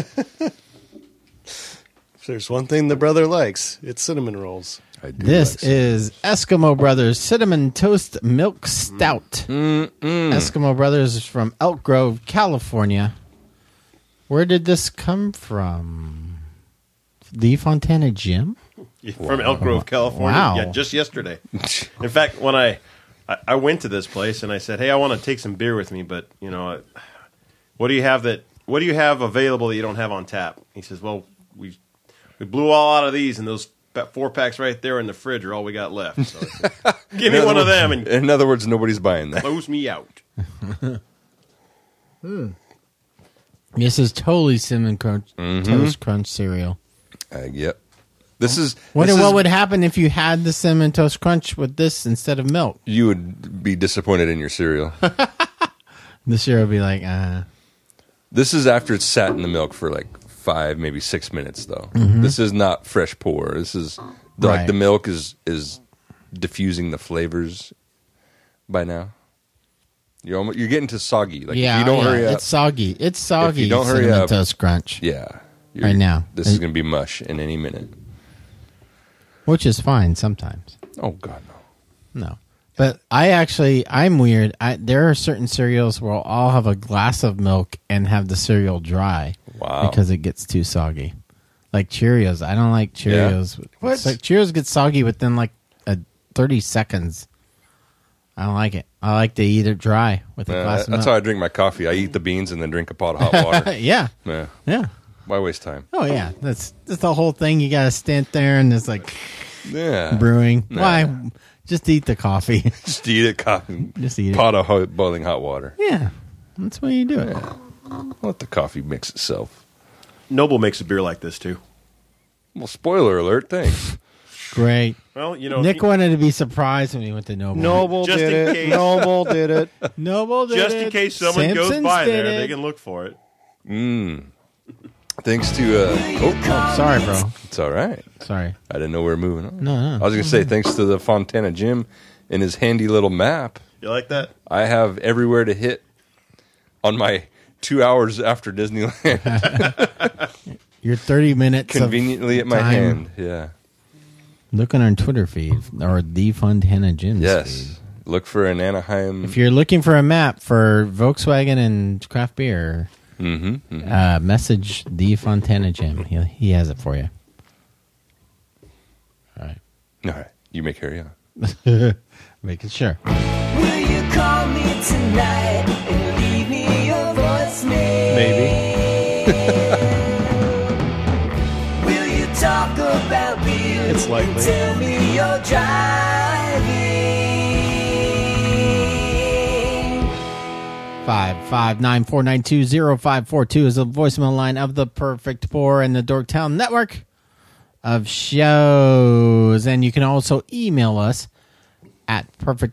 If there's one thing the brother likes, it's cinnamon rolls. This is Eskimo Brothers Cinnamon Toast Milk Stout. Eskimo Brothers is from Elk Grove, California. Where did this come from? The Fontana Gym? From Elk Grove, California. Wow. Yeah, just yesterday. In fact, when I went to this place and I said, "Hey, I want to take some beer with me, but what do you have available that you don't have on tap?" He says, "Well, we blew all out of these, and those 4 packs right there in the fridge are all we got left. So I said, give me one of them." And in other words, nobody's buying that. Close me out. This is totally cinnamon crunch, toast crunch cereal. Yep. This is. Wonder what would happen if you had the cinnamon toast crunch with this instead of milk. You would be disappointed in your cereal. The cereal would be like, This is after it's sat in the milk for like 5, maybe 6 minutes, though. This is not fresh pour. This is like the milk is diffusing the flavors by now. You're getting to soggy. Like if you don't hurry up, it's soggy. It's soggy. If you don't hurry cinnamon up, toast crunch. Yeah, right now this is going to be mush in any minute. Which is fine sometimes. Oh God, no. But I'm weird. There are certain cereals where I'll have a glass of milk and have the cereal dry. Wow. Because it gets too soggy. Like Cheerios. I don't like Cheerios. Yeah. What? Like Cheerios get soggy within like 30 seconds. I don't like it. I like to eat it dry with a glass of milk. That's how I drink my coffee. I eat the beans and then drink a pot of hot water. Yeah. Why waste time? Oh, yeah. That's the whole thing. You got to stand there and it's like brewing. Nah. Why? Just eat the coffee. Just eat it, coffee. Just eat it. Pot of boiling hot water. Yeah. That's why you do it. Let the coffee mix itself. Noble makes a beer like this, too. Well, spoiler alert. Thanks. Great. Well, Nick wanted to be surprised when he went to Noble. Noble Just did in it. case. Noble did it. Noble did Just it. in case someone goes Simpsons by did there, it. they can look for it. Thanks to sorry, bro. It's all right. Sorry. I didn't know we were moving on. No. I was going to say thanks to the Fontana Gym and his handy little map. You like that? I have everywhere to hit on my 2 hours after Disneyland. You're 30 minutes conveniently at my time. hand. Yeah. Look on our Twitter feed or the Fontana Gym. Yes. Feed. Look for an Anaheim. If you're looking for a map for Volkswagen and craft beer, message the Fontana Gym. He has it for you. All right. You may carry on. Making sure. Will you call me tonight and leave me your voicemail? Maybe. Will you talk about beer? It's likely. Tell me you're driving. 559-492-0542 is the voicemail line of the Perfect Pour and the Dorktown Network of shows. And you can also email us at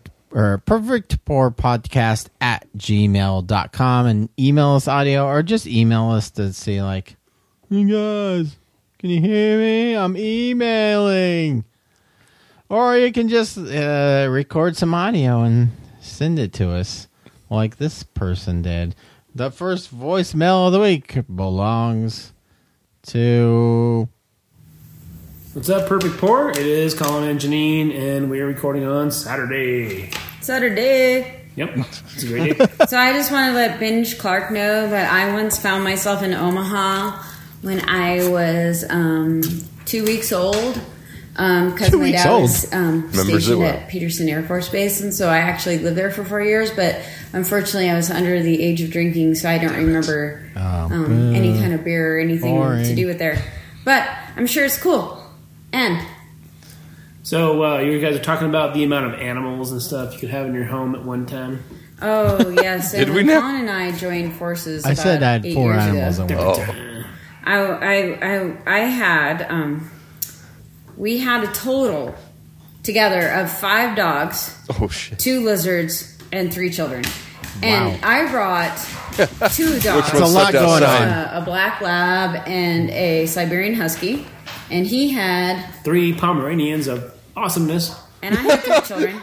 perfectpourpodcast@gmail.com and email us audio, or just email us to say like, hey guys, can you hear me? I'm emailing. Or you can just record some audio and send it to us like this person did. The first voicemail of the week belongs to... What's up, Perfect Pour? It is Colin and Janine, and we are recording on Saturday. Yep, it's a great day. So I just want to let Binge Clark know that I once found myself in Omaha when I was 2 weeks old. Because my dad was stationed at Peterson Air Force Base, and so I actually lived there for 4 years, but unfortunately I was under the age of drinking, so I don't remember any kind of beer or anything to do with there. But I'm sure it's cool. And so you guys are talking about the amount of animals and stuff you could have in your home at one time. Oh, yes. Did we Colin and I joined forces I said I had 4 animals at one time. I had... we had a total together of 5 dogs, 2 lizards, and 3 children. And I brought 2 dogs. That's a lot going on. A black lab and a Siberian husky. And he had 3 Pomeranians of awesomeness. And I had 3 children.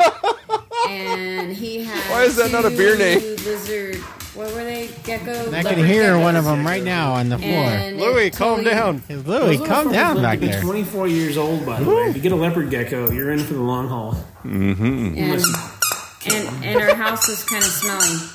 And he had Why is that not a beer name? Lizard. What were they? Gecko? I can hear one of them right now on the floor. Louis, calm down. Louis, calm down back there. 24 years old, by the way. If you get a leopard gecko, you're in for the long haul. Mm-hmm. And our house was kind of smelly.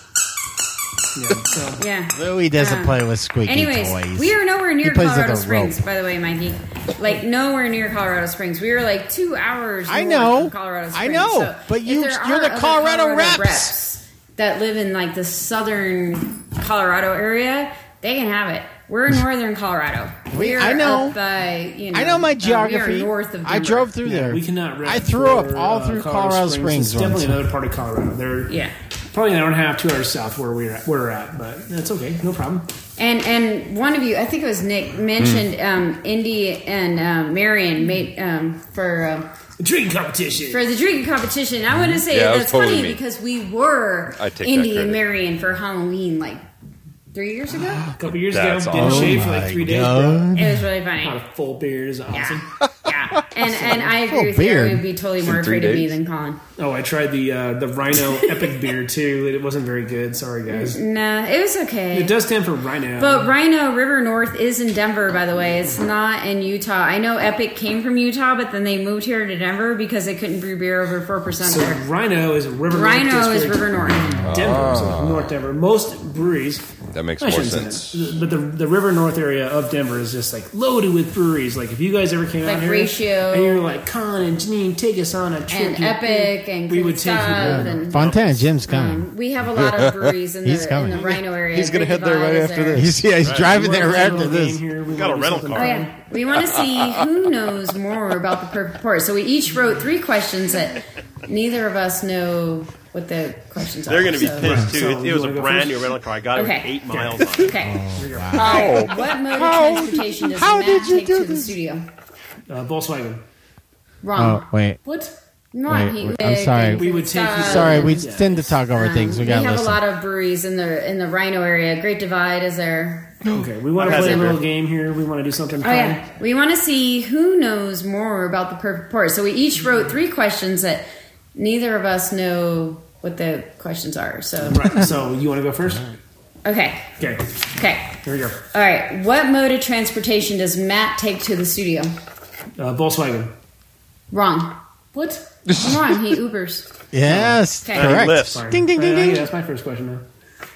Yeah. Louis doesn't play with squeaky anyways, toys. we are nowhere near Colorado Springs, by the way, Mikey. Like, nowhere near Colorado Springs. We were like 2 hours north of Colorado Springs. I know. So but you're the Colorado reps that live in, like, the southern Colorado area. They can have it. We're in northern Colorado. I know. Up by, I know my geography. We are north of Denver. I drove through there. We cannot rep I threw up all through Colorado Springs. It's definitely another part of Colorado. They're probably an hour and a half, 2 hours south where we're at, but that's okay. No problem. And one of you, I think it was Nick, mentioned Indy and Marion made for the drinking competition. For the drinking competition. I want to say that's totally funny because we were Indy and Marion for Halloween like 3 years ago? A couple years ago. Didn't shave for like 3 days, bro. It was really funny. Not a full beard is awesome. Yeah. And I agree with you. It would be totally more afraid of me than Colin. Oh, I tried the Rhino Epic beer too. It wasn't very good. Sorry, guys. Nah, it was okay. It does stand for Rhino. But Rhino River North is in Denver, by the way. It's not in Utah. I know Epic came from Utah, but then they moved here to Denver because they couldn't brew beer over 4% so there. Rhino is River North. Rhino is River North. Denver, so North Denver. Most breweries. That makes more sense. But the River North area of Denver is just like loaded with breweries. Like if you guys ever came out here Ratio, and you're like, Colin and Janine, take us on a trip. And Epic and we would take you. And Fontana Jim's coming. We have a lot of breweries in the Rhino area. He's going to head there right after this. He's driving there right after this. We got a rental car. Oh, yeah. We want to see who knows more about the Perfect Pour. So we each wrote 3 questions that neither of us know what the questions are. They're going to be pissed, too. So it was a brand new rental car. I got it with 8 miles on it. Okay. Wow. What mode of transportation does Matt take to the studio? Volkswagen. Wrong. Oh, wait. What? Wait, I'm sorry. We would take. Sorry, we tend to talk over things. We have a lot of breweries in the Rhino area. Great Divide is there. Okay, we want to play a little game here. We want to do something fun. Yeah, we want to see who knows more about the Perfect Pour. So we each wrote 3 questions that neither of us know what the questions are. So right. So you want to go first? Okay. Okay. Here we go. All right. What mode of transportation does Matt take to the studio? Volkswagen. Wrong. What? Come on, he Ubers. Yes, correct. Lifts. Ding, ding, ding, ding. That's my first question now.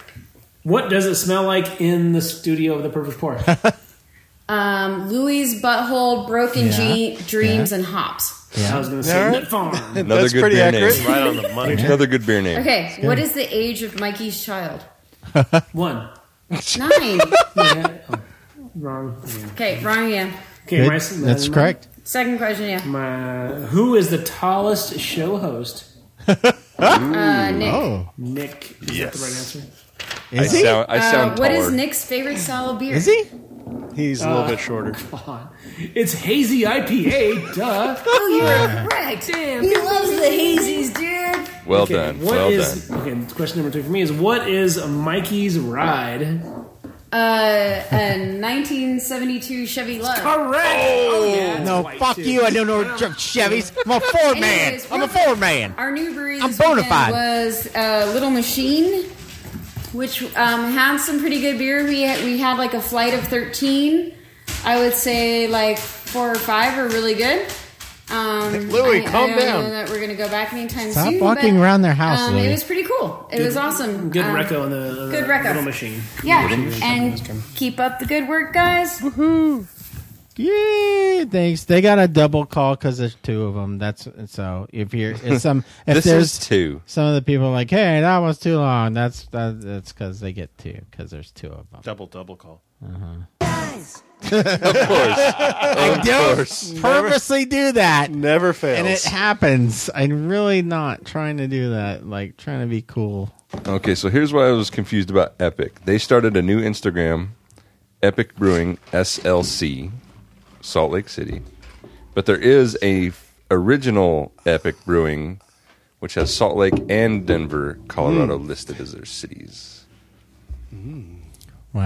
What does it smell like in the studio of the Perfect Pour? Louis' butthole, broken dreams, and hops. Yeah. I was going to say Nut Farm. Another good beer name. Right on the money. Another good beer name. Okay, what is the age of Mikey's child? 1. 9. Wrong. Okay, wrong again. Okay, that's correct. Second question, who is the tallest show host? Nick. Nick. Is that the right answer? Is he? I sound taller. What is Nick's favorite style of beer? Is he? He's a little bit shorter. Come on. It's hazy IPA, duh. Oh, you're correct. Damn. He loves the hazies, dude. Well done. Okay, question number 2 for me is, what is Mikey's ride? A 1972 Chevy Love. Correct. Oh yeah. No, fuck you. I don't know Chevys. I'm a Ford man. I'm a Ford man. Our new brewery I'm bona fide. Was Little Machine, which had some pretty good beer. We had like a flight of 13. I would say like 4 or 5 are really good. Louis, calm down. I don't know that we're going to go back anytime soon. Stop walking around their house, Louis. It was pretty cool. It was awesome. Good reco in the Little Machine. Yeah, and keep up the good work, guys. Woohoo! Yeah, thanks. They got a double call because there's 2 of them. That's so. If there's 2, some of the people are like, hey, that was too long. That's because they get 2 because there's 2 of them. Double call. Guys. Of course. I don't purposely do that. Never fails. And it happens. I'm really not trying to do that. Like, trying to be cool. Okay, so here's why I was confused about Epic. They started a new Instagram, Epic Brewing SLC, Salt Lake City. But there is a original Epic Brewing, which has Salt Lake and Denver, Colorado listed as their cities. Wow.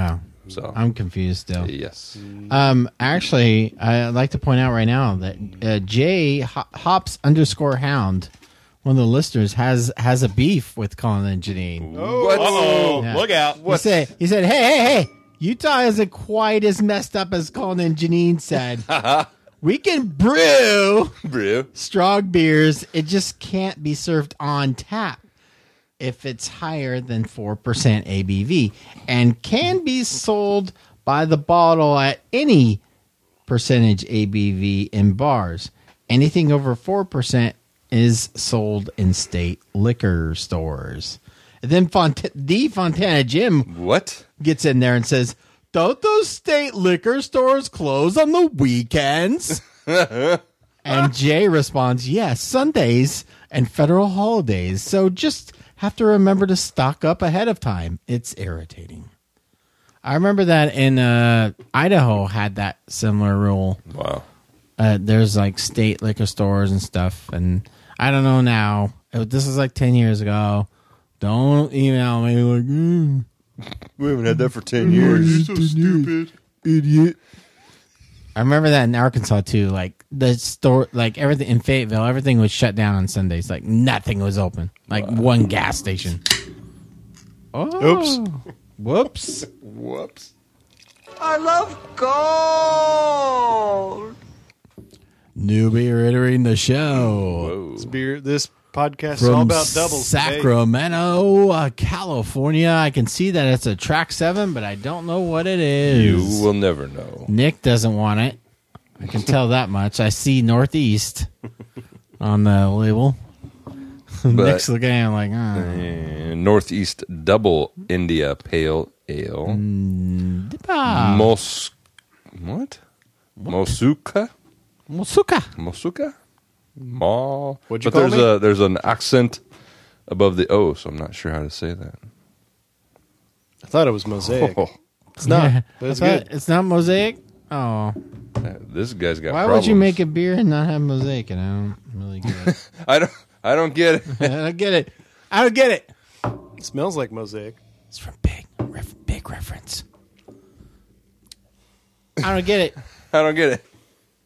So I'm confused still. Yes. Actually, I'd like to point out right now that Jay Hops _Hound, one of the listeners, has a beef with Colin and Janine. Oh, Yeah. Look out! He said, hey, Utah isn't quite as messed up as Colin and Janine said. We can brew strong beers. It just can't be served on tap if it's higher than 4% ABV, and can be sold by the bottle at any percentage ABV in bars. Anything over 4% is sold in state liquor stores. And then the Fontana Jim gets in there and says, don't those state liquor stores close on the weekends? And Jay responds, yes, Sundays and federal holidays. So just have to remember to stock up ahead of time. It's irritating. I remember that in Idaho had that similar rule. Wow. There's like state liquor stores and stuff, and I don't know now. This is like 10 years ago. Don't email me like, we haven't had that for 10 years. You're so stupid. Idiot. I remember that in Arkansas too. Like the store, like everything in Fayetteville, everything was shut down on Sundays. Like nothing was open. Like one gas station. Oh. Oops. Whoops. I love gold. New beer entering the show. This podcast is From all about doubles. Sacramento, California. I can see that it's a Track 7, but I don't know what it is. You will never know. Nick doesn't want it. I can tell that much. I see Northeast on the label. Nick's looking at him like, Northeast Double India Pale Ale. What? Mosuka? What'd you but call me? There's an accent above the O, so I'm not sure how to say that. I thought it was Mosaic. Oh, It's not. But it's good. It's not Mosaic? Oh. this guy's got Why problems. would you make a beer and not have Mosaic? And I don't really get it. I don't get it. I don't get it. I don't get it. It smells like Mosaic. It's from Big reference. I don't get it. I don't get it.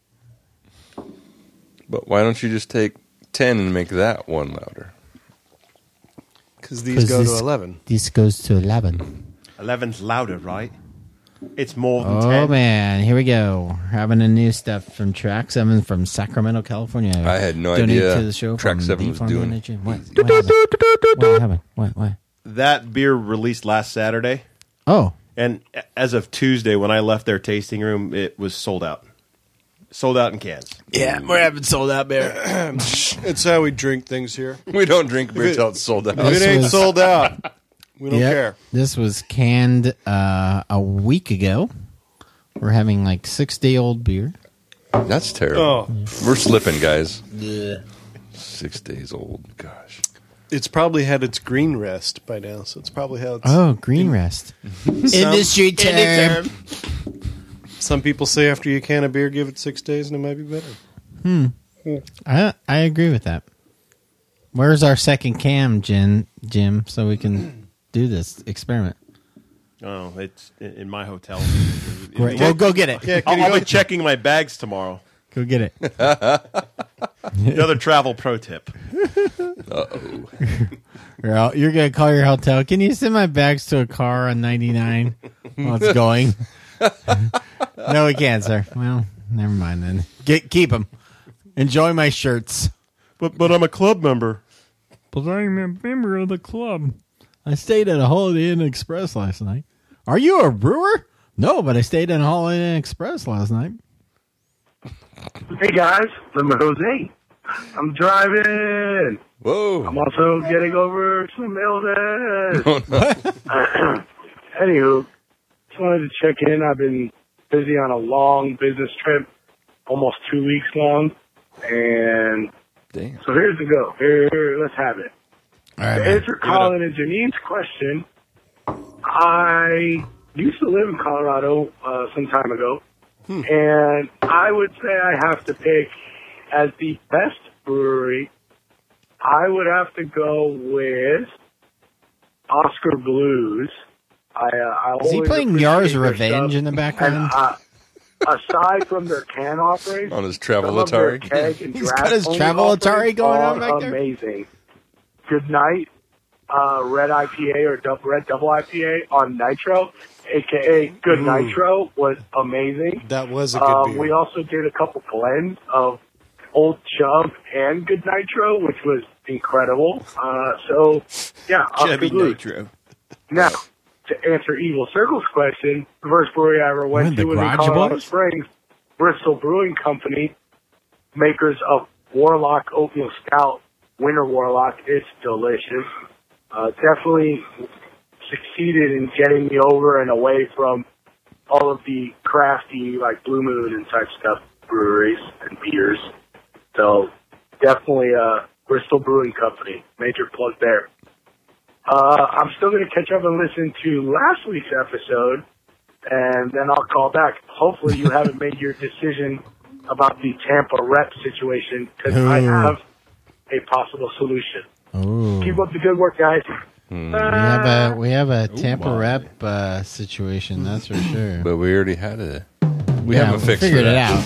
But why don't you just take 10 and make that one louder? Because these go to 11. This goes to 11. 11's louder, right? It's more than 10. Oh, man. Here we go. Having a new stuff from Track 7 from Sacramento, California. I had no Donated idea to the show Track from 7 was doing it. What happened? What? That beer released last Saturday. Oh. And as of Tuesday, when I left their tasting room, it was sold out. Sold out in cans. Yeah, we're having sold out beer. It's how we drink things here. We don't drink beer till it's sold out. If it ain't sold out, we don't care. This was canned a week ago. We're having like 6-day-old beer. That's terrible. Oh. We're slipping, guys. Yeah. 6 days old. Gosh. It's probably had its green rest by now, so it's probably how it's... Oh, green rest. Industry term. Some people say after you can a beer, give it 6 days and it might be better. I agree with that. Where's our second cam, Jim, so we can do this experiment? Oh, it's in my hotel. Great. Well, go get it. Yeah, I'll be checking my bags tomorrow. Go get it. Another travel pro tip. You're going to call your hotel. Can you send my bags to a car on 99 while it's going? No, we can't, sir. Well, never mind then. Keep them. Enjoy my shirts. But I'm a club member. But I'm a member of the club. I stayed at a Holiday Inn Express last night. Are you a brewer? No, but I stayed at a Holiday Inn Express last night. Hey guys, I'm Jose. I'm driving. Whoa. I'm also getting over some illness. Anywho, just wanted to check in. I've been busy on a long business trip, almost 2 weeks long. And damn. So here's the go. Here, let's have it. All right, to answer Colin and Janine's question, I used to live in Colorado some time ago. And I would say I have to pick as the best brewery. I would have to go with Oscar Blues Is he playing Yar's Revenge in the background? And, aside from their can offerings, on his travel Atari, he's got his travel Atari going on back there. Amazing. Good night, Red IPA or Red Double IPA on Nitro, aka Good Nitro, was amazing. That was a good beer. We also did a couple blends of Old Chub and Good Nitro, which was incredible. So, yeah, Chubby Nitro. Now, to answer Evil Circle's question, the first brewery I ever went to was in Colorado Springs, Bristol Brewing Company, makers of Warlock Oatmeal Stout, Winter Warlock. It's delicious. Definitely succeeded in getting me over and away from all of the crafty, like Blue Moon and type stuff, breweries and beers. So definitely Bristol Brewing Company. Major plug there. I'm still going to catch up and listen to last week's episode, and then I'll call back. Hopefully you haven't made your decision about the Tampa rep situation, because I have a possible solution. Ooh. Keep up the good work, guys. We have a Tampa rep situation, that's for sure. But we already had it. We haven't fixed figured it out.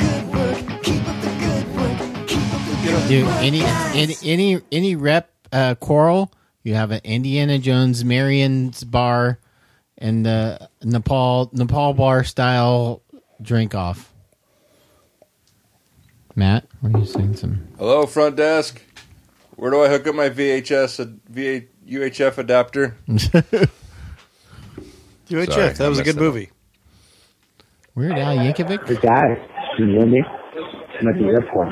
Dude, any rep quarrel, you have an Indiana Jones Marion's bar and the Nepal bar style drink off. Matt, were you saying some? Hello, front desk. Where do I hook up my UHF adapter? UHF, sorry, that was a good movie. Weird Al Yankovic? Hey guys, can you hear me? I'm at the airport.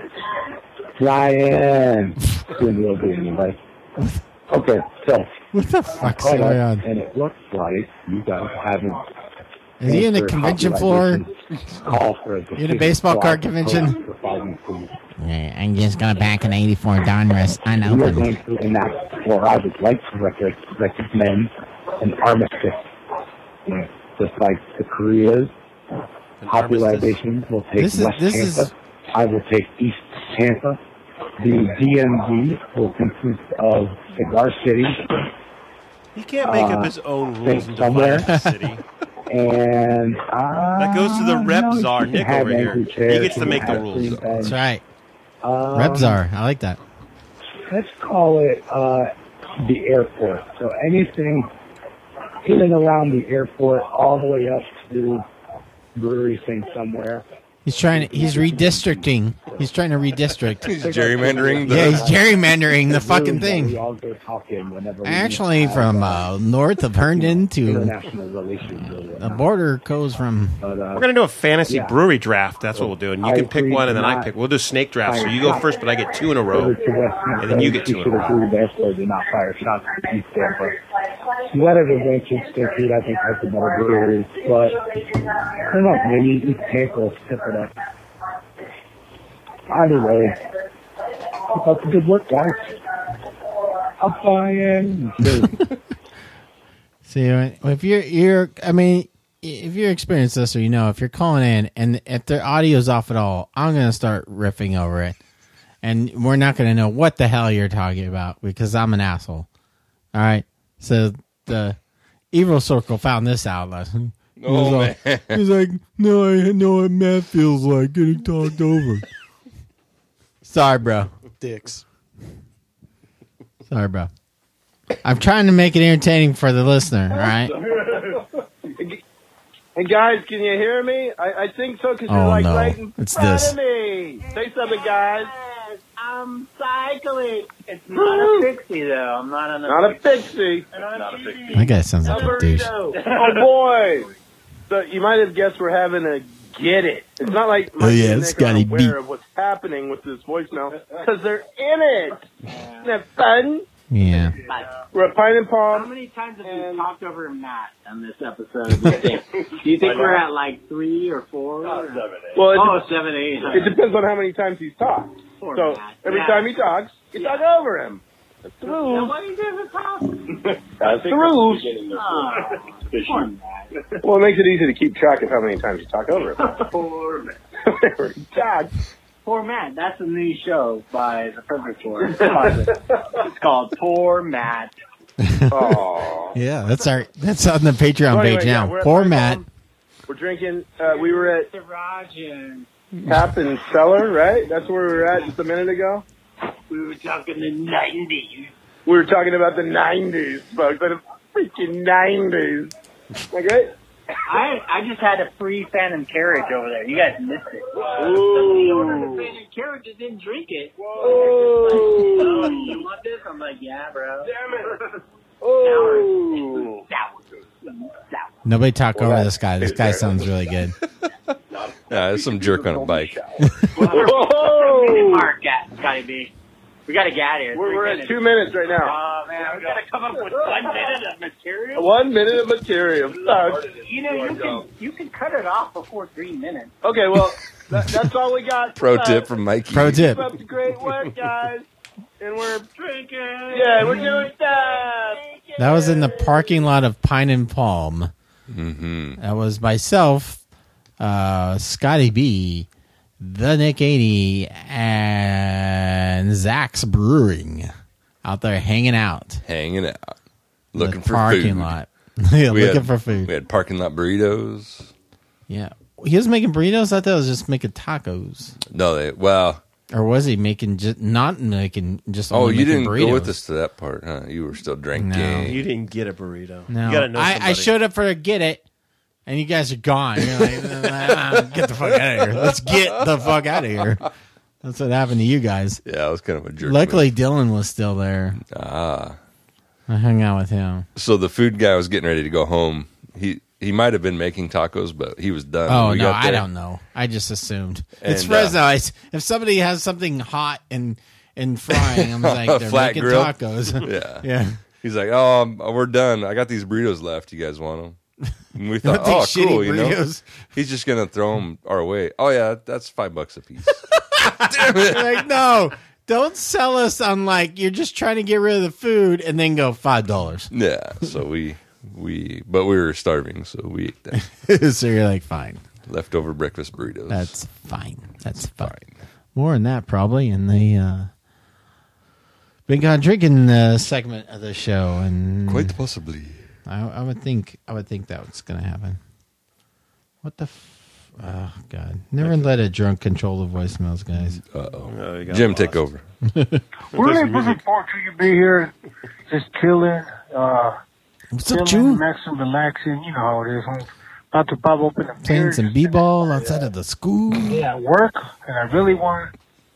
Ryan! Doing a little bit anyway. Okay, so. What the fuck's going on? And it looks like you guys haven't. Is he in a convention floor? In a baseball card convention? Yeah, I'm just going to back an 84 Donruss unopened. In that floor, I would like to recommend an armistice. Just like the Koreas, Hockey Libations will take West Tampa. I will take East Tampa. The DMV will consist of Cigar City. He can't make up his own rules and divide the city. And that goes to the Rep Czar, Nick over here. He gets to make the rules. That's right. Rep Czar, I like that. Let's call it the airport. So anything in and around the airport, all the way up to brewery thing somewhere. He's redistricting. He's trying to redistrict. He's gerrymandering. He's gerrymandering the fucking thing. Actually, from north of Herndon to the border goes from. We're going to do a fantasy brewery draft. That's what we'll do. And you can pick one, and then I pick. We'll do snake draft. So you go first, but I get 2 in a row. And then you get 2 in a row. Whatever ranking Stampede, I think, has the better breweries. But I don't know, maybe East Tampa will step it up. Anyway, keep up the good work, guys. I'm fine. See, if you're experienced this, or if you're calling in and if their audio's off at all, I'm gonna start riffing over it, and we're not gonna know what the hell you're talking about because I'm an asshole. All right, so the Evil Circle found this out last night. He's like, no, I know what Matt feels like getting talked over. Sorry, bro. Dicks. Sorry, bro. I'm trying to make it entertaining for the listener, all right? Hey, guys, can you hear me? I think so, because you're right in front of me. Say something, guys. I'm cycling. It's not a pixie, though. I'm not on a pixie. Not a pixie. That guy sounds like a douche. Oh, boy. So you might have guessed we're having a get it. It's not like it's Scotty B. aware of what's happening with this voicemail, because they're in it. Isn't that fun? Yeah. We're at Pine and Palm. How many times have we talked over Matt on this episode? Do you think we're at like 3 or 4? 7, 8. Well, 7, 8. It depends on how many times he's talked. Poor so Matt. Every time he talks, you talk over him. That's the rules. Why do you guys talk? That's the rules. Well, it makes it easy to keep track of how many times you talk over him. Poor Matt. God. Poor Matt. That's a new show by The Perfect Four. It's called Poor Matt. Oh. Yeah, that's on the Patreon page now. Poor Matt. We're drinking. We were at Tap and Cellar, right? That's where we were at just a minute ago. We were talking the 90s. We were talking about the 90s, folks. The freaking 90s. Okay. I just had a free Phantom Carriage over there. You guys missed it. Ooh. Phantom Carriage just didn't drink it. Whoa. Oh, you want this? I'm like, yeah, bro. Damn it. Oh. Nobody talk over this guy. This guy sounds really good. Yeah, there's some jerk on a bike. Whoa. Mark, Scotty B. We got to get out of here. We're at 2 minutes right now. Oh, man. We got to come up with 1 minute of material. 1 minute of material. You know, you can cut it off before 3 minutes. Okay, well, that's all we got. Pro tip from Mikey. Pro tip. Keep up the great work, guys. And we're drinking. Yeah, we're doing stuff. That was in the parking lot of Pine and Palm. Mm-hmm. That was myself, Scotty B, the Nick 80, and Zach's Brewing out there hanging out. Looking for parking food. Lot. Yeah, looking for food. We had parking lot burritos. Yeah. He was making burritos? I thought he was just making tacos. No, or was he making not making just? Oh, you didn't burritos? Go with us to that part, huh? You were still drinking. No. You didn't get a burrito. No, you gotta know I showed up for a get it, and you guys are gone. You're like, get the fuck out of here. Let's get the fuck out of here. That's what happened to you guys. Yeah, I was kind of a jerk. Luckily, Dylan was still there. I hung out with him. So the food guy was getting ready to go home. He might have been making tacos, but he was done. Oh, no, I don't know. I just assumed. It's Fresno. If somebody has something hot and frying, I'm like, they're making grill. Tacos. Yeah. Yeah. He's like, oh, we're done. I got these burritos left. You guys want them? And we thought, oh, cool. You know, he's just going to throw them our way. Oh, yeah, that's $5 a piece. Damn it. Like, no. Don't sell us on like you're just trying to get rid of the food and then go $5. Yeah. So but we were starving, so we ate that. So you're like, fine. Leftover breakfast burritos. That's fine. That's fine. More than that, probably, in the Big God Drinking segment of the show. And quite possibly. I would think that was going to happen. What the oh, God. Never let a drunk control the voicemails, guys. Uh-oh. Jim, take over. Really looking forward to you being here. Just chilling. What's up, Chew? Relaxing, you know how it is. I'm about to pop open a beer. Playing some b-ball outside of the school. Yeah, work, and I really want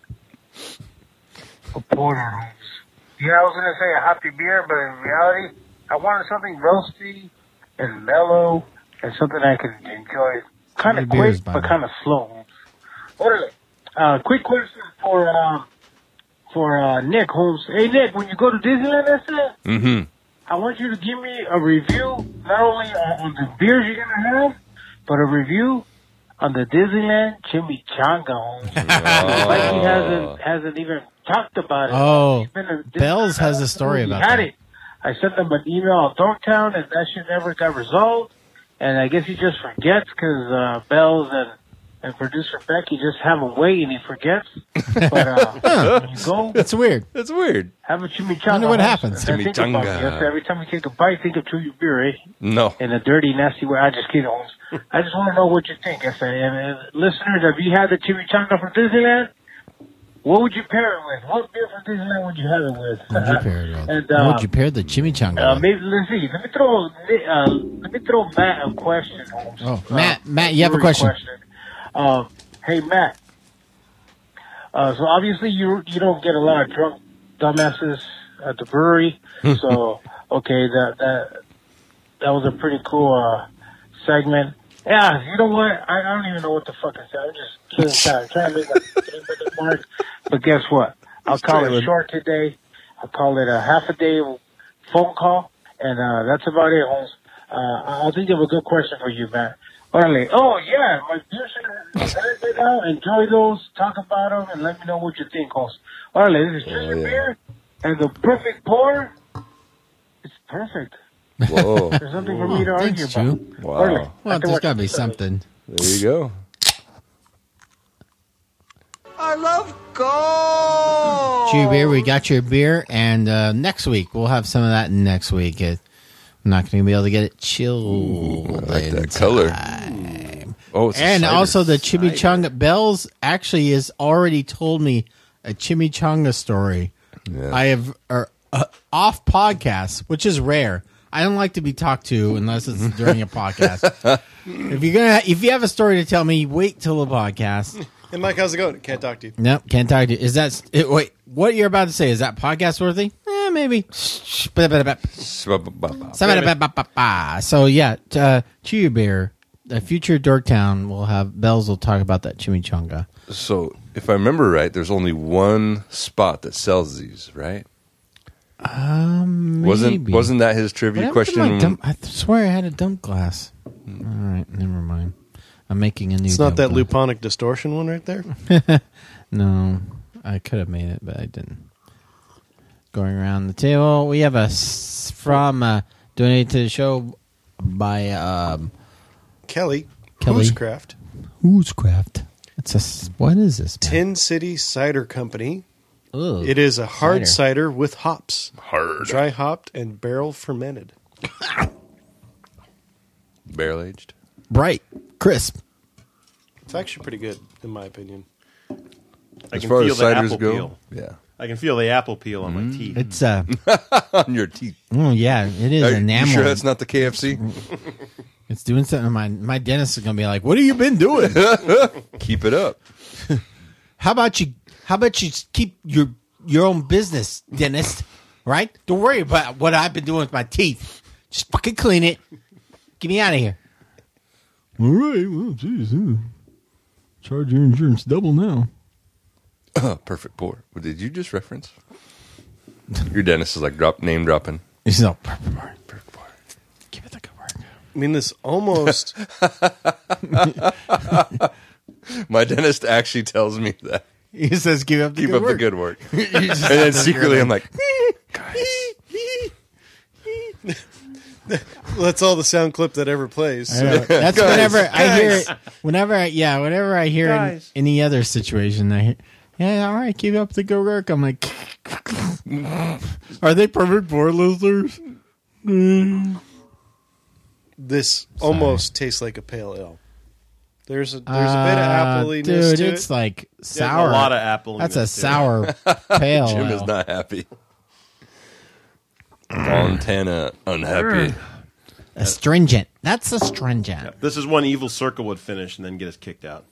a porter. Yeah, I was going to say a hoppy beer, but in reality, I wanted something roasty and mellow and something I could enjoy. Kind of quick, but kind of slow. Quick question for Nick Holmes. Hey, Nick, when you go to Disneyland, that's it? Mm-hmm. I want you to give me a review, not only on the beers you're going to have, but a review on the Disneyland chimichanga. Mikey hasn't even talked about it. Oh, Bells has a story about that. It. I sent them an email on Dogtown, and that shit never got resolved. And I guess he just forgets because Bells and producer Becky just have him wait and he forgets. But when you go, that's weird. That's weird. Have a chimichanga. I wonder what happens. Chimichanga. Every time you take a bite, think of Chew Beer, eh? No. In a dirty, nasty way. I just kidding, Holmes. I just want to know what you think. Listeners, have you had the chimichanga from Disneyland? What would you pair it with? What beer from Disneyland would you have it with? What would you pair it with? What would you pair the chimichanga with? Maybe, let's see. Let me throw Matt a question, Holmes. Oh, Matt, you have a question. Hey, Matt. So obviously you don't get a lot of drunk dumbasses at the brewery. So okay, that was a pretty cool segment. Yeah, you know what? I don't even know what the fuck I said. I'm just killing time, trying to make a 3-minute mark. But guess what? I'll call it short today. I'll call it a half a day phone call, and that's about it, Holmes. I'll think of a good question for you, Matt. Oh, yeah, my beer right now. Enjoy those, talk about them, and let me know what you think, Holmes. This is Ginger Beer, and the perfect pour. It's perfect. Whoa. There's something for me to argue about. Wow. Well, there's got to be something. There you go. I love go. Chew Beer, we got your beer, and next week we'll have some of that next week. I'm not going to be able to get it chilled. I like that color. Oh, it's and also the chimichanga. Bells actually has already told me a chimichanga story. Yeah. I have off podcast, which is rare. I don't like to be talked to unless it's during a podcast. If you have a story to tell me, wait till the podcast. Hey, Mike, how's it going? Can't talk to you. Nope, can't talk to you. Is that wait? What you're about to say, is that podcast worthy? Maybe. So yeah, Chew Your Beer. The future Dorktown will have Bells will talk about that chimichanga. So if I remember right, there's only one spot that sells these, right? Maybe. Wasn't that his trivia question? I swear I had a dump glass. All right, never mind. I'm making a new. It's not that Luponic Distortion one right there? No, I could have made it, but I didn't. Going around the table, we have from donated to the show by Kelly. Hooscraft. What is this? Tin City Cider Company. Ugh, it is a hard cider with hops. Hard. Dry hopped and barrel fermented. Barrel aged. Bright. Crisp. It's actually pretty good, in my opinion. I can feel the apple peel. Yeah. I can feel the apple peel on my teeth. It's on your teeth. Oh yeah, it is enamel. You sure that's not the KFC? It's doing something. My dentist is gonna be like, "What have you been doing? Keep it up." How about you keep your own business, dentist? Right? Don't worry about what I've been doing with my teeth. Just fucking clean it. Get me out of here. All right. Well, geez, charge your insurance double now. Perfect pour. What did you just reference? Your dentist is like name dropping. It's not perfect pour. Perfect pour. Give it the good work. I mean, this almost. My dentist actually tells me that. He says, "Keep up the good work." And then secretly, I'm like, guys. Well, that's all the sound clip that ever plays. So. That's guys, whenever I hear it. Whenever I hear in any other situation, I hear, "Yeah, all right, keep up the good work." I'm like, "Are they perfect pour listeners?" This almost tastes like a pale ale. There's a bit of appliness to it. Dude, it's like sour. There's a lot of apple. That's a sour pale. Jim is not happy. Montana unhappy. Astringent. That's astringent. Yep. This is one Evil Circle would finish and then get us kicked out.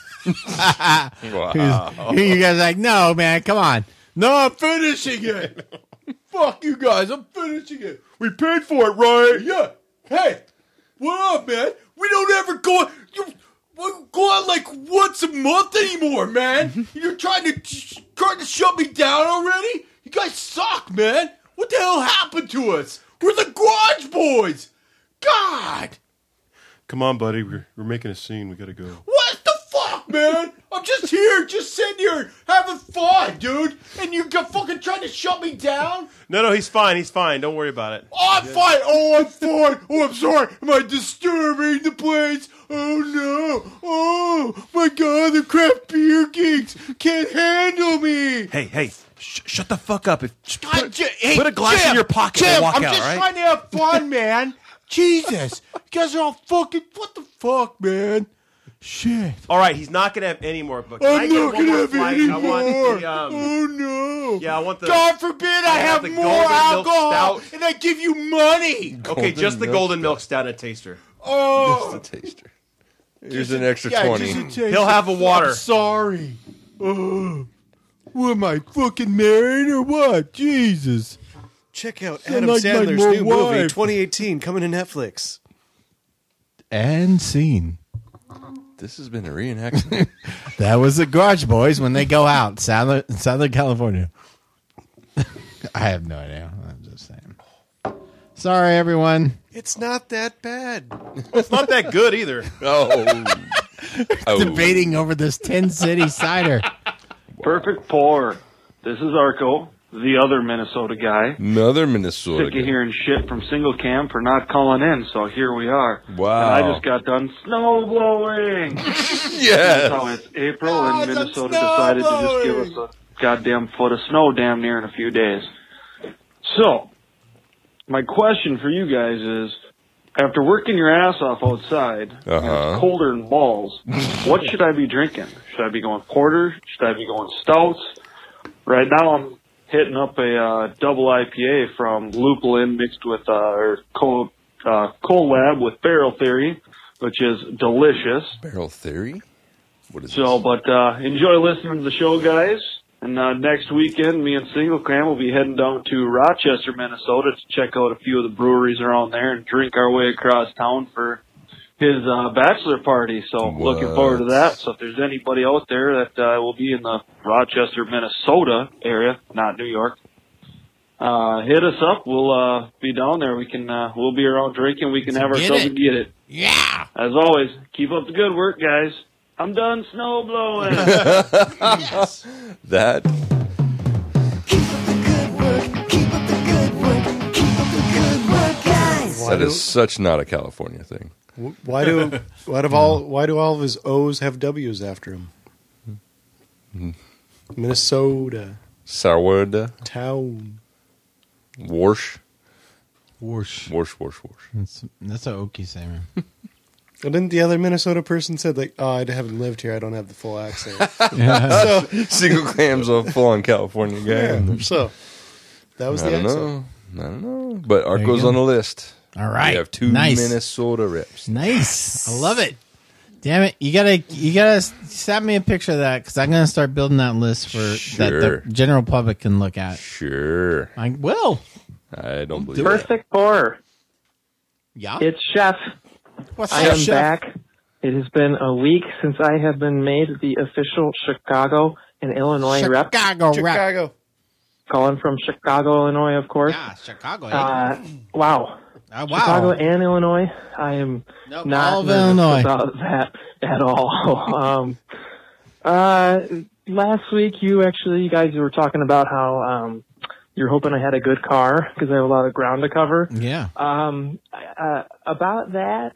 Wow. You guys are like, no, man, come on. No, I'm finishing it. Fuck you guys, I'm finishing it. We paid for it, right? Yeah. Hey, what up, man? We don't ever go out like once a month anymore, man. You're trying to shut me down already? You guys suck, man. What the hell happened to us? We're the Garage Boys. God. Come on, buddy. We're making a scene. We gotta go. What the fuck, man? I'm just here, just sitting here having fun, dude. And you're fucking trying to shut me down? No, he's fine. He's fine. Don't worry about it. Oh, I'm fine. Oh, I'm fine. Oh, I'm sorry. Am I disturbing the place? Oh, no. Oh, my God. The craft beer geeks can't handle me. Hey. Shut the fuck up. Put a glass in your pocket Jim, and walk I'm out, just right? trying to have fun, man. Jesus. You guys are all fucking... What the fuck, man? Shit. All right, he's not going to have any more. But I'm not going to have any more. Oh, no. Yeah, I want the... God forbid I have more alcohol and I give you money. Okay, just the golden milk stout and a taster. Oh. Just a taster. Here's an extra 20. He'll have a water. I'm sorry. What am I, fucking married or what? Jesus. Check out Adam Sandler's new movie, 2018, coming to Netflix. And scene. This has been a reenactment. That was the Garage Boys when they go out, Southern California. I have no idea. I'm just saying. Sorry, everyone. It's not that bad. It's not that good either. Debating over this Tin City cider. Perfect pour. This is Arco. the other Minnesota guy. Another Minnesota Sick of hearing shit from Single Cam for not calling in, so here we are. Wow. And I just got done snow blowing. Yes. So it's April, and Minnesota decided to just give us a goddamn foot of snow damn near in a few days. So, my question for you guys is, after working your ass off outside, and it's colder than balls, what should I be drinking? Should I be going porter? Should I be going stouts? Right now I'm hitting up a double IPA from Lupulin mixed with collab with Barrel Theory, which is delicious. Barrel Theory? What is so, this? But enjoy listening to the show, guys. And next weekend, me and Single Cam will be heading down to Rochester, Minnesota to check out a few of the breweries around there and drink our way across town for his bachelor party. So looking forward to that. So if there's anybody out there that will be in the Rochester, Minnesota area, not New York, hit us up. We'll be down there. We can we'll be around drinking. We can have ourselves a get it. Yeah. As always, keep up the good work, guys. I'm done snow blowing. Yes. That. That is such not a California thing. Why do all of his O's have W's after him? Minnesota. Sourda. Town. Warsh. Warsh. That's an Okie say, man. Well, didn't the other Minnesota person said, like, oh, I haven't lived here, I don't have the full accent. So, Single Cam's a full-on California guy. Yeah, so, that was the accent. I don't know. But Arco's on the list. All right. We have 2 Minnesota reps. Nice. I love it. Damn it. You gotta snap me a picture of that, because I'm going to start building that list for that the general public can look at. Sure. I will. I don't believe Perfect pour. Yeah? It's Chef. I am back. It has been a week since I have been made the official Chicago and Illinois rep. Chicago. Calling from Chicago, Illinois, of course. Yeah, Chicago. Wow. Chicago and Illinois. I am not nervous about that at all. Last week, you guys were talking about how you're hoping I had a good car because I have a lot of ground to cover. Yeah. About that,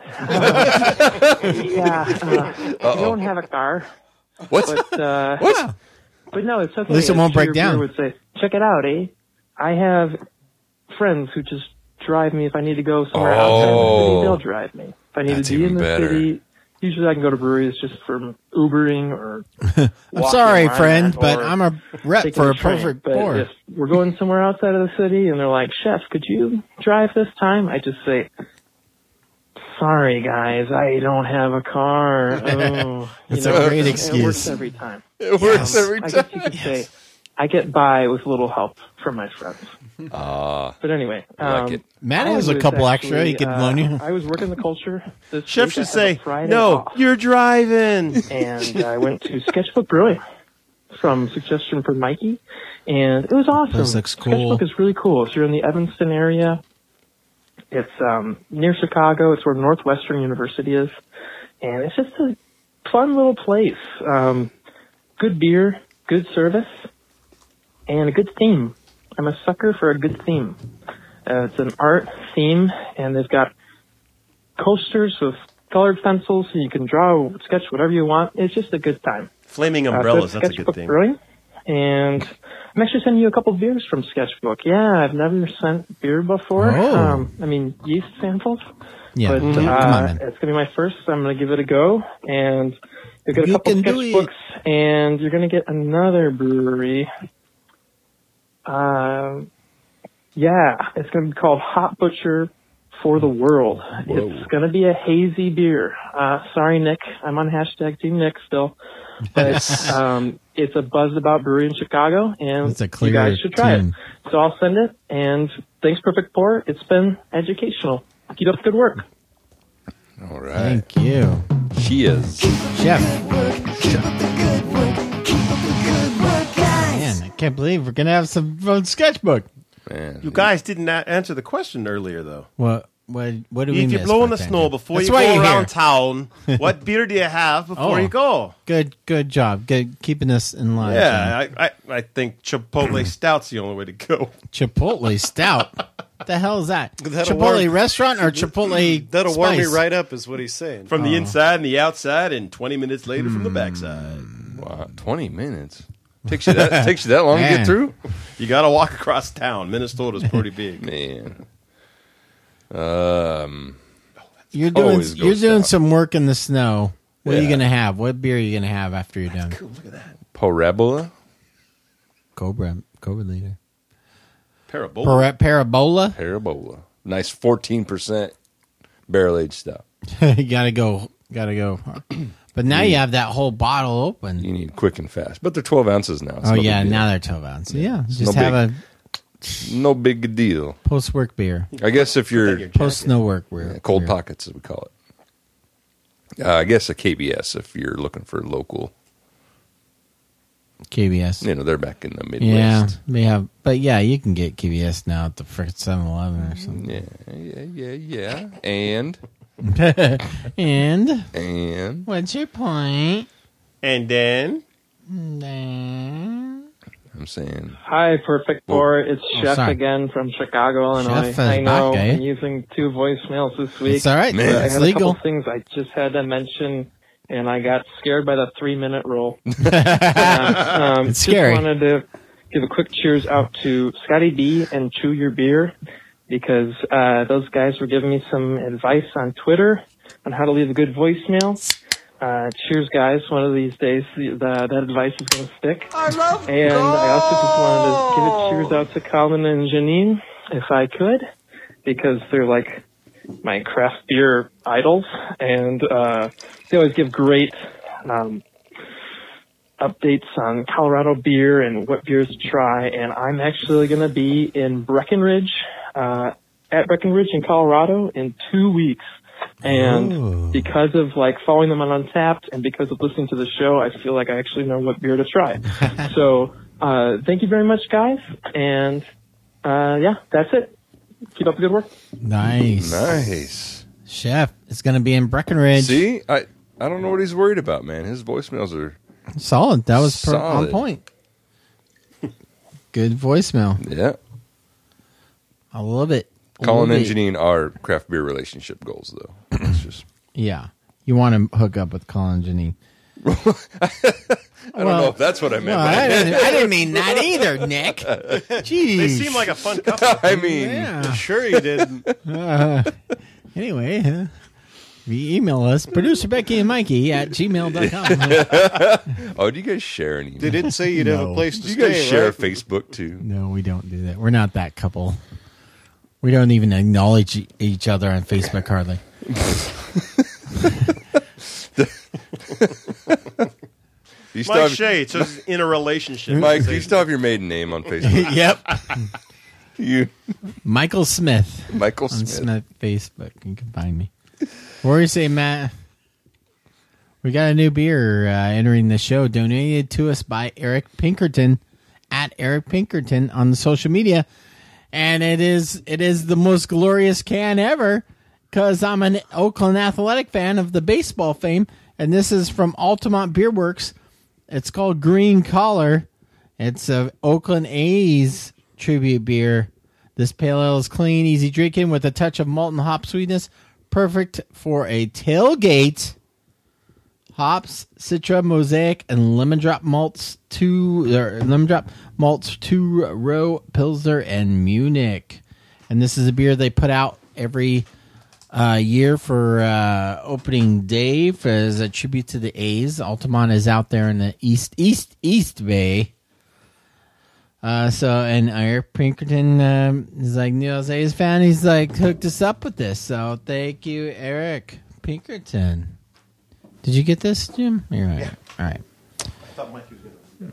I don't have a car. What? But, what? But no, it's okay. At least it won't break down. Would say, check it out, eh? I have friends who just drive me if I need to go somewhere outside the city. They'll drive me. If I need to be in the city, usually I can go to breweries just for Ubering or. I'm sorry, friend, but I'm a rep for a perfect pour. If we're going somewhere outside of the city and they're like, "Chef, could you drive this time?" I just say, "Sorry, guys, I don't have a car." Oh, it's a great excuse. It works every time. It works every time. I guess you could say I get by with a little help from my friends. But anyway, like it. Matt has a couple extra. He could loan you. I was working the culture. This Chef week. should say, "No, you're driving." And I went to Sketchbook Brewing from suggestion from Mikey, and it was awesome. This looks cool. Sketchbook is really cool. If you're in the Evanston area, it's near Chicago. It's where Northwestern University is, and it's just a fun little place. Good beer, good service, and a good theme. I'm a sucker for a good theme. It's an art theme, and they've got coasters with colored pencils, so you can draw, sketch whatever you want. It's just a good time. Flaming umbrellas, that's a good thing. Brewing, and I'm actually sending you a couple of beers from Sketchbook. Yeah, I've never sent beer before. Oh. Yeast samples. Yeah, but come on, man. It's going to be my first, so I'm going to give it a go. And you'll get a couple of sketchbooks, and you're going to get another brewery. It's going to be called Hot Butcher for the World. Whoa. It's going to be a hazy beer. Sorry, Nick. I'm on hashtag Team Nick still. But it's a buzz about brewery in Chicago, and you guys should try it. So I'll send it, and thanks, Perfect Pour. It's been educational. Keep up the good work. All right. Thank you. She is. Chef. Man, I can't believe we're going to have some fun Sketchbook. Man. You guys didn't answer the question earlier, though. What? do we miss? If you blow in the snow before you go around town, what beer do you have before you go? Good job. Good keeping us in line. Yeah, I think Chipotle Stout's the only way to go. Chipotle Stout? What the hell is that? Chipotle restaurant or Chipotle That'll spice? warm me right up is what he's saying. From the inside and the outside and 20 minutes later from the backside. Wow, 20 minutes? Takes you that long to get through? You got to walk across town. Minnesota's pretty big. Man. You're doing some work in the snow. What are you going to have? What beer are you going to have after you're done? Cool. Look at that. Parabola? Cobra leader. Parabola. Parabola. Nice 14% barrel-aged stout. You gotta go. But now you have that whole bottle open. You need quick and fast. But they're 12 ounces now. Now they're 12 ounces. Yeah, just have no big deal. Post-work beer. I guess if you're... Post-snow work beer. Cold pockets, as we call it. I guess a KBS if you're looking for local... KBS. They're back in the Midwest. Yeah, they have. But yeah, you can get KBS now at the frickin' 7-Eleven or something. Yeah. And? And? What's your point? And then? I'm saying. Hi, Perfect Four. It's Chef again from Chicago, Illinois. I know I'm using 2 voicemails this week. It's all right, man. I had a couple things I just had to mention. And I got scared by the 3-minute rule. It's scary. Just wanted to give a quick cheers out to Scotty D and Chew Your Beer because those guys were giving me some advice on Twitter on how to leave a good voicemail. Cheers, guys. One of these days, that advice is going to stick. I also just wanted to give a cheers out to Colin and Janine, if I could, because they're like my craft beer idols, and they always give great updates on Colorado beer and what beers to try. And I'm actually going to be in Breckenridge, at Breckenridge in Colorado in 2 weeks. And because of following them on Untappd and because of listening to the show, I feel like I actually know what beer to try. So thank you very much, guys. And that's it. Keep up the good work. Nice. Chef, it's going to be in Breckenridge. See? I don't know what he's worried about, man. His voicemails are solid. That was on point. Good voicemail. Yeah. I love it. Colin and Janine are craft beer relationship goals, though. It's just... Yeah. You want to hook up with Colin and Janine. I don't know if that's what I meant. I didn't mean that either, Nick. Jeez. They seem like a fun couple. I mean, sure you didn't. Anyway, you email us, Producer Becky and Mikey at gmail.com. Oh, do you guys share an email? They didn't say you'd have a place to stay, you guys share right? Facebook, too? No, we don't do that. We're not that couple. We don't even acknowledge each other on Facebook, hardly. Mike Shea, it says in a relationship. Mike, do you still have your maiden name on Facebook? Yep. Michael Smith. Michael on Smith. Facebook. You can find me. What were you saying, Matt? We got a new beer entering the show, donated to us by Eric Pinkerton at Eric Pinkerton on the social media. And it is the most glorious can ever because I'm an Oakland Athletic fan of the baseball fame. And this is from Altamont Beer Works. It's called Green Collar. It's a Oakland A's tribute beer. This pale ale is clean, easy drinking with a touch of malt and hop sweetness. Perfect for a tailgate. Hops, Citra, Mosaic, and Lemon Drop malts, 2-row Pilsner, and Munich. And this is a beer they put out every year for opening day as a tribute to the A's. Altamont is out there in the East Bay. And Eric Pinkerton is like Neil's A's fan. He's like hooked us up with this. So thank you, Eric Pinkerton. Did you get this, Jim? You're right. Yeah. All right. I thought Mike was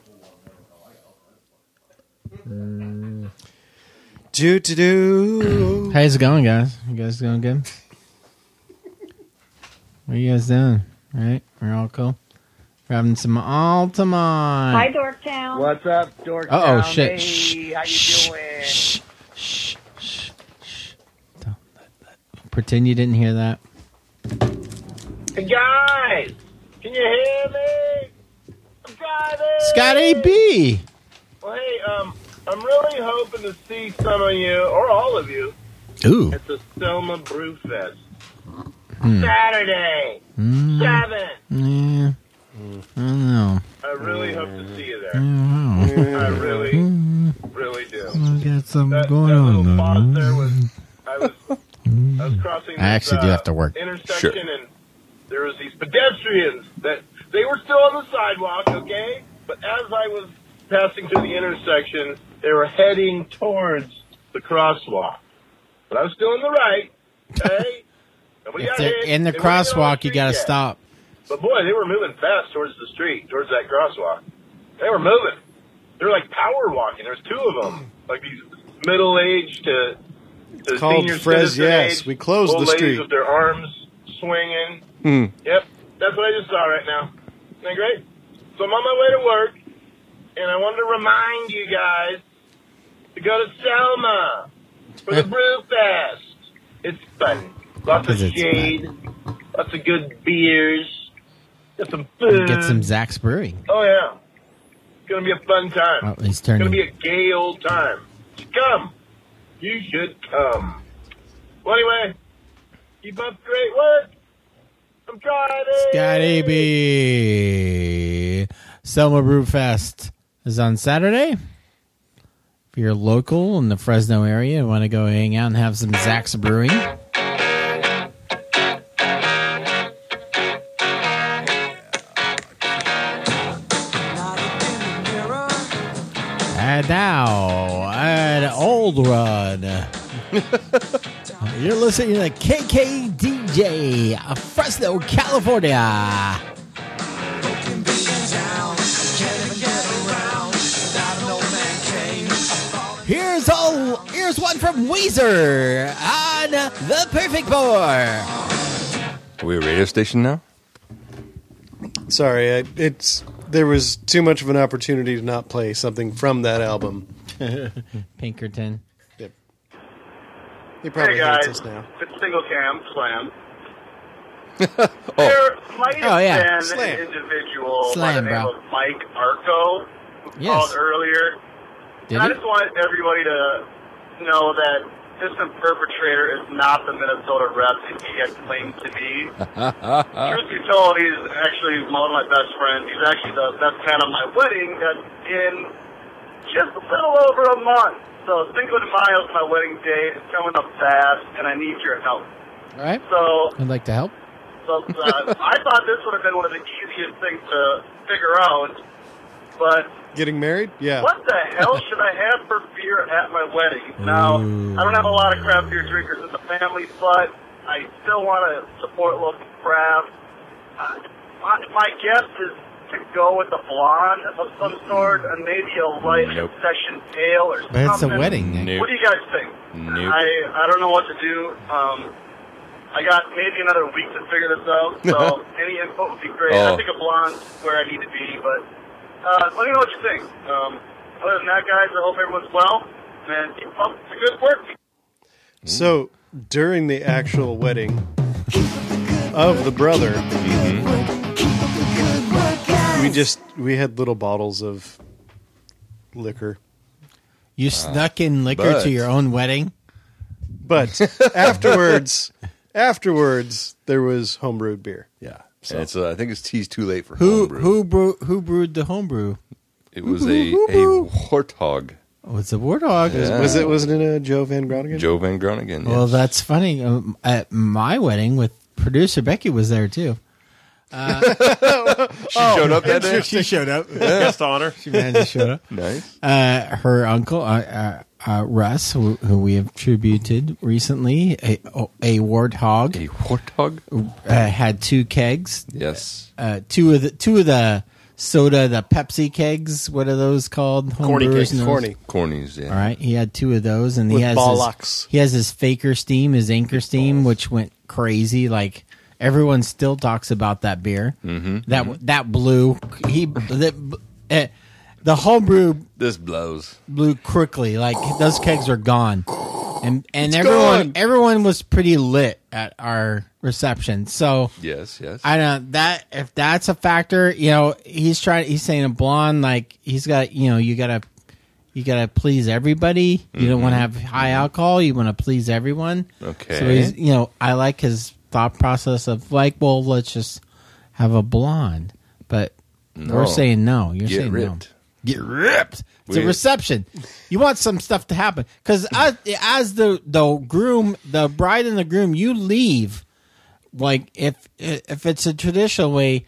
going to How's it going, guys? You guys doing good? What are you guys doing? All right? We're all cool? We're having some Altamont. Hi, Dorktown. What's up, Dorktown? Oh, shit. Hey, how you doing? pretend you didn't hear that. Hey guys, can you hear me? I'm driving. Scotty B. Well, hey, I'm really hoping to see some of you, or all of you, at the Selma Brew Fest. Saturday, 7. Yeah. I don't know. I really hope to see you there. I really do. I got something going on. Pause there was, I was crossing this, I actually do have to work. intersection, and there was these pedestrians that they were still on the sidewalk, okay? But as I was passing through the intersection, they were heading towards the crosswalk. But I was still in the right, okay? If they're in the crosswalk, you got to stop. But boy, they were moving fast towards the street, towards that crosswalk. They were moving. They were like power walking. There's 2 of them, like these middle-aged to senior citizen age. We closed old the street ladies with their arms swinging. Yep, that's what I just saw right now. Isn't that great? So I'm on my way to work, and I wanted to remind you guys to go to Selma for the Brew Fest. It's fun. Lots of shade, lots of good beers, get some food. Get some Zach's Brewing. Oh, yeah. It's going to be a fun time. Oh, he's It's turning. going to be a gay old time. Come. You should come. Well, anyway, keep up great work. I'm driving. Scotty B. Selma Brew Fest is on Saturday. If you're local in the Fresno area and want to go hang out and have some Zach's Brewing. And now, an old run. You're listening to KKDJ, Fresno, California. Here's one from Weezer on The Perfect Pour. Are we a radio station now? Sorry, there was too much of an opportunity to not play something from that album. Pinkerton. Yep. He probably hates us now. It's Single Cam Slam. Oh. There might have been Slam. an individual Slam, by the name bro. of Mike Arco who called earlier. Did and I he? just want everybody to know that this perpetrator is not the Minnesota rep that he had claimed to be. Truth be told, he's actually one of my best friends. He's actually the best man of my wedding that's in just a little over a month. So Cinco de Mayo is my wedding date. It's coming up fast, and I need your help. All right. So I'd like to help. So I thought this would have been one of the easiest things to figure out, but Getting married? Yeah. what the hell should I have for beer at my wedding? Now, I don't have a lot of craft beer drinkers in the family, but I still want to support local craft. My guess is to go with a blonde of some sort, and maybe a light session ale or something. But it's a wedding. Nick. What do you guys think? I don't know what to do. I got maybe another week to figure this out, so any info would be great. I think a blonde's where I need to be, but let me know what you think. Other than that, guys, I hope everyone's well, and keep up the good work. So, during the actual wedding of the brother, we had little bottles of liquor. You snuck in liquor to your own wedding? But afterwards, there was homebrewed beer. Yeah. So. And I think he's too late for who homebrew. Who brewed the homebrew? It was a warthog. Oh, it's a warthog. Yeah. Was it in a Joe Van Groningen? Joe Van Groningen. Well, that's funny. At my wedding, with producer Becky was there too. She showed up that day. She showed up. Guest honor. She managed to show up. Nice. Her uncle Russ, who we have tributed recently, a warthog. A warthog had 2 kegs. Yes. Two of the soda, the Pepsi kegs. What are those called? Cornies. Yeah. All right. He had 2 of those, and with he has his Faker Steam, his Anchor Steam, which went crazy. Like everyone still talks about that beer. Mm-hmm. That blew. The homebrew this blew quickly. Like those kegs are gone. and everyone was pretty lit at our reception. So yes, I don't that if that's a factor. He's saying a blonde, like he's got you gotta please everybody. You don't want to have high alcohol. You want to please everyone. Okay. So he's I like his thought process of like, well, let's just have a blonde. But we're saying no. You're saying ripped. No. Get ripped. It's a reception. You want some stuff to happen because as the groom, the bride and the groom, you leave. Like if it's a traditional way,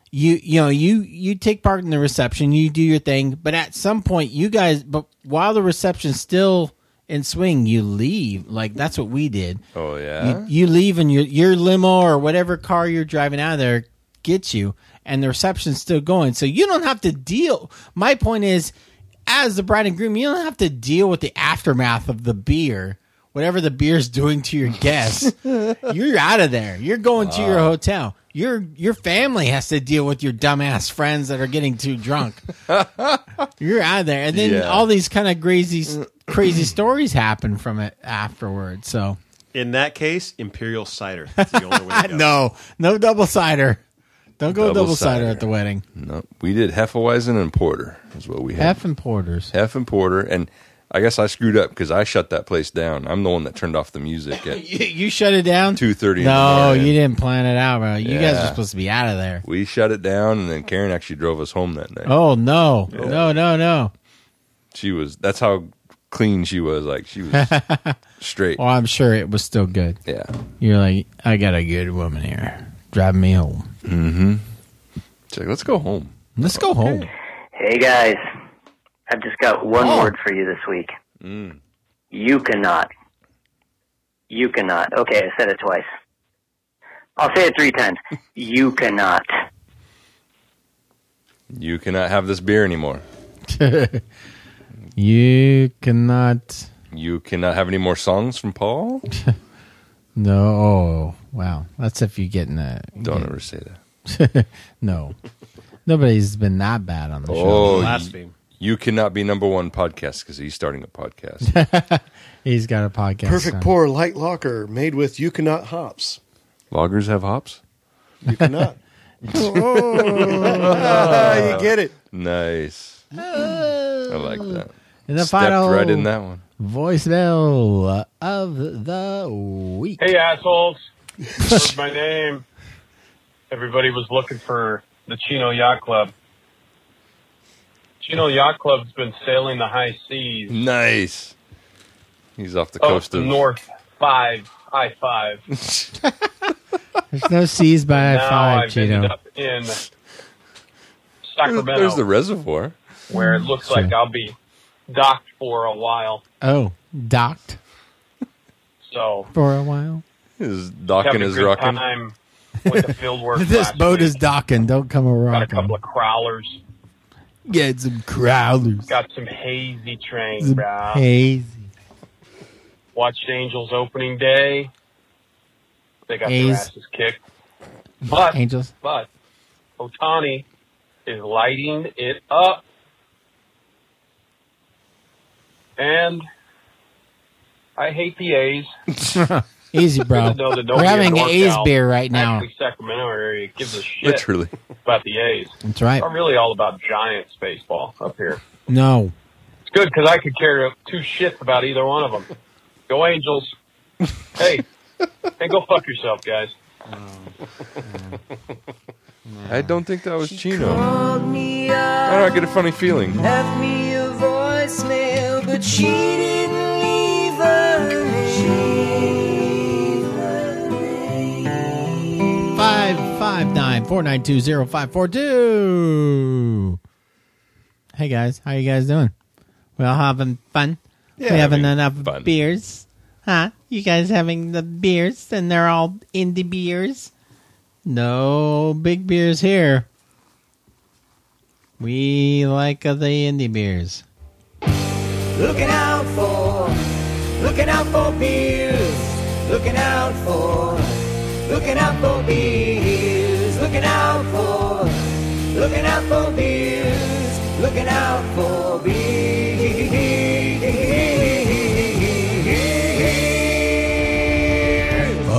you take part in the reception, you do your thing, but at some point, but while the reception's still in swing, you leave. Like that's what we did. Oh yeah. You leave and your limo or whatever car you're driving out of there gets you. And the reception's still going. So you don't have to deal. My point is, as the bride and groom, you don't have to deal with the aftermath of the beer. Whatever the beer's doing to your guests, you're out of there. You're going to your hotel. Your family has to deal with your dumbass friends that are getting too drunk. You're out of there. And then all these kind of crazy stories happen from it afterwards. So in that case, Imperial Cider. That's the only way to go. No double cider. Don't go double cider at the wedding. No, we did Hefeweizen and Porter is what we had. Hef and Porters. Hef and Porter, and I guess I screwed up because I shut that place down. I'm the one that turned off the music at you shut it down? 2:30 No, you didn't plan it out, bro. You guys were supposed to be out of there. We shut it down, and then Karen actually drove us home that night. Oh, no. Yeah. No. That's how clean she was. Like, she was straight. Well, I'm sure it was still good. Yeah. You're like, I got a good woman here driving me home. Mm-hmm. She's like, let's go home. Let's go home. Hey, guys. I've just got one word for you this week. You cannot. You cannot. Okay, I said it twice. I'll say it 3 times. You cannot. You cannot have this beer anymore. You cannot. You cannot have any more songs from Paul? No. Oh, wow. That's if you get in a... Don't ever say that. No. Nobody's been that bad on the show. Blaspheme. You cannot be number one podcast because he's starting a podcast. He's got a podcast. Perfect Pour Light Lager made with You Cannot hops. Lagers have hops? You cannot. You get it. Nice. I like that. And the Stepped final right in that one. Voicemail of the week. Hey, assholes. Heard my name. Everybody was looking for the Chino Yacht Club. Chino Yacht Club's been sailing the high seas. Nice. He's off the coast of... North 5, I-5. There's no seas by I-5, Chino. Ended up in Sacramento. There's the reservoir. Where it looks like I'll be docked for a while. Oh, docked? So... For a while? His docking is rocking. Time with the field work. This boat is docking. Don't come a rocking. Got a couple of crawlers. Get some crawlers. Got some hazy train, bro. Hazy. Watched Angels opening day. They got their asses kicked. But Ohtani is lighting it up. And I hate the A's. Easy, bro. We're having an A's beer right now. Actually, Sacramento area gives a shit Literally. about the A's. That's right. I'm really all about Giants baseball up here. No. It's good because I could care 2 shits about either one of them. Go Angels. Hey, go fuck yourself, guys. I don't think that was Chino. I don't know, I get a funny feeling. Left me a voicemail, but she didn't leave a name. 559-492-0542. Hey guys, how you guys doing? We all having fun? Yeah, we having enough fun. Beers? Huh? You guys having the beers and they're all indie beers? No big beers here. We like the indie beers. Looking out for beers. Looking out for beers. Looking out for beers. Looking out for beers.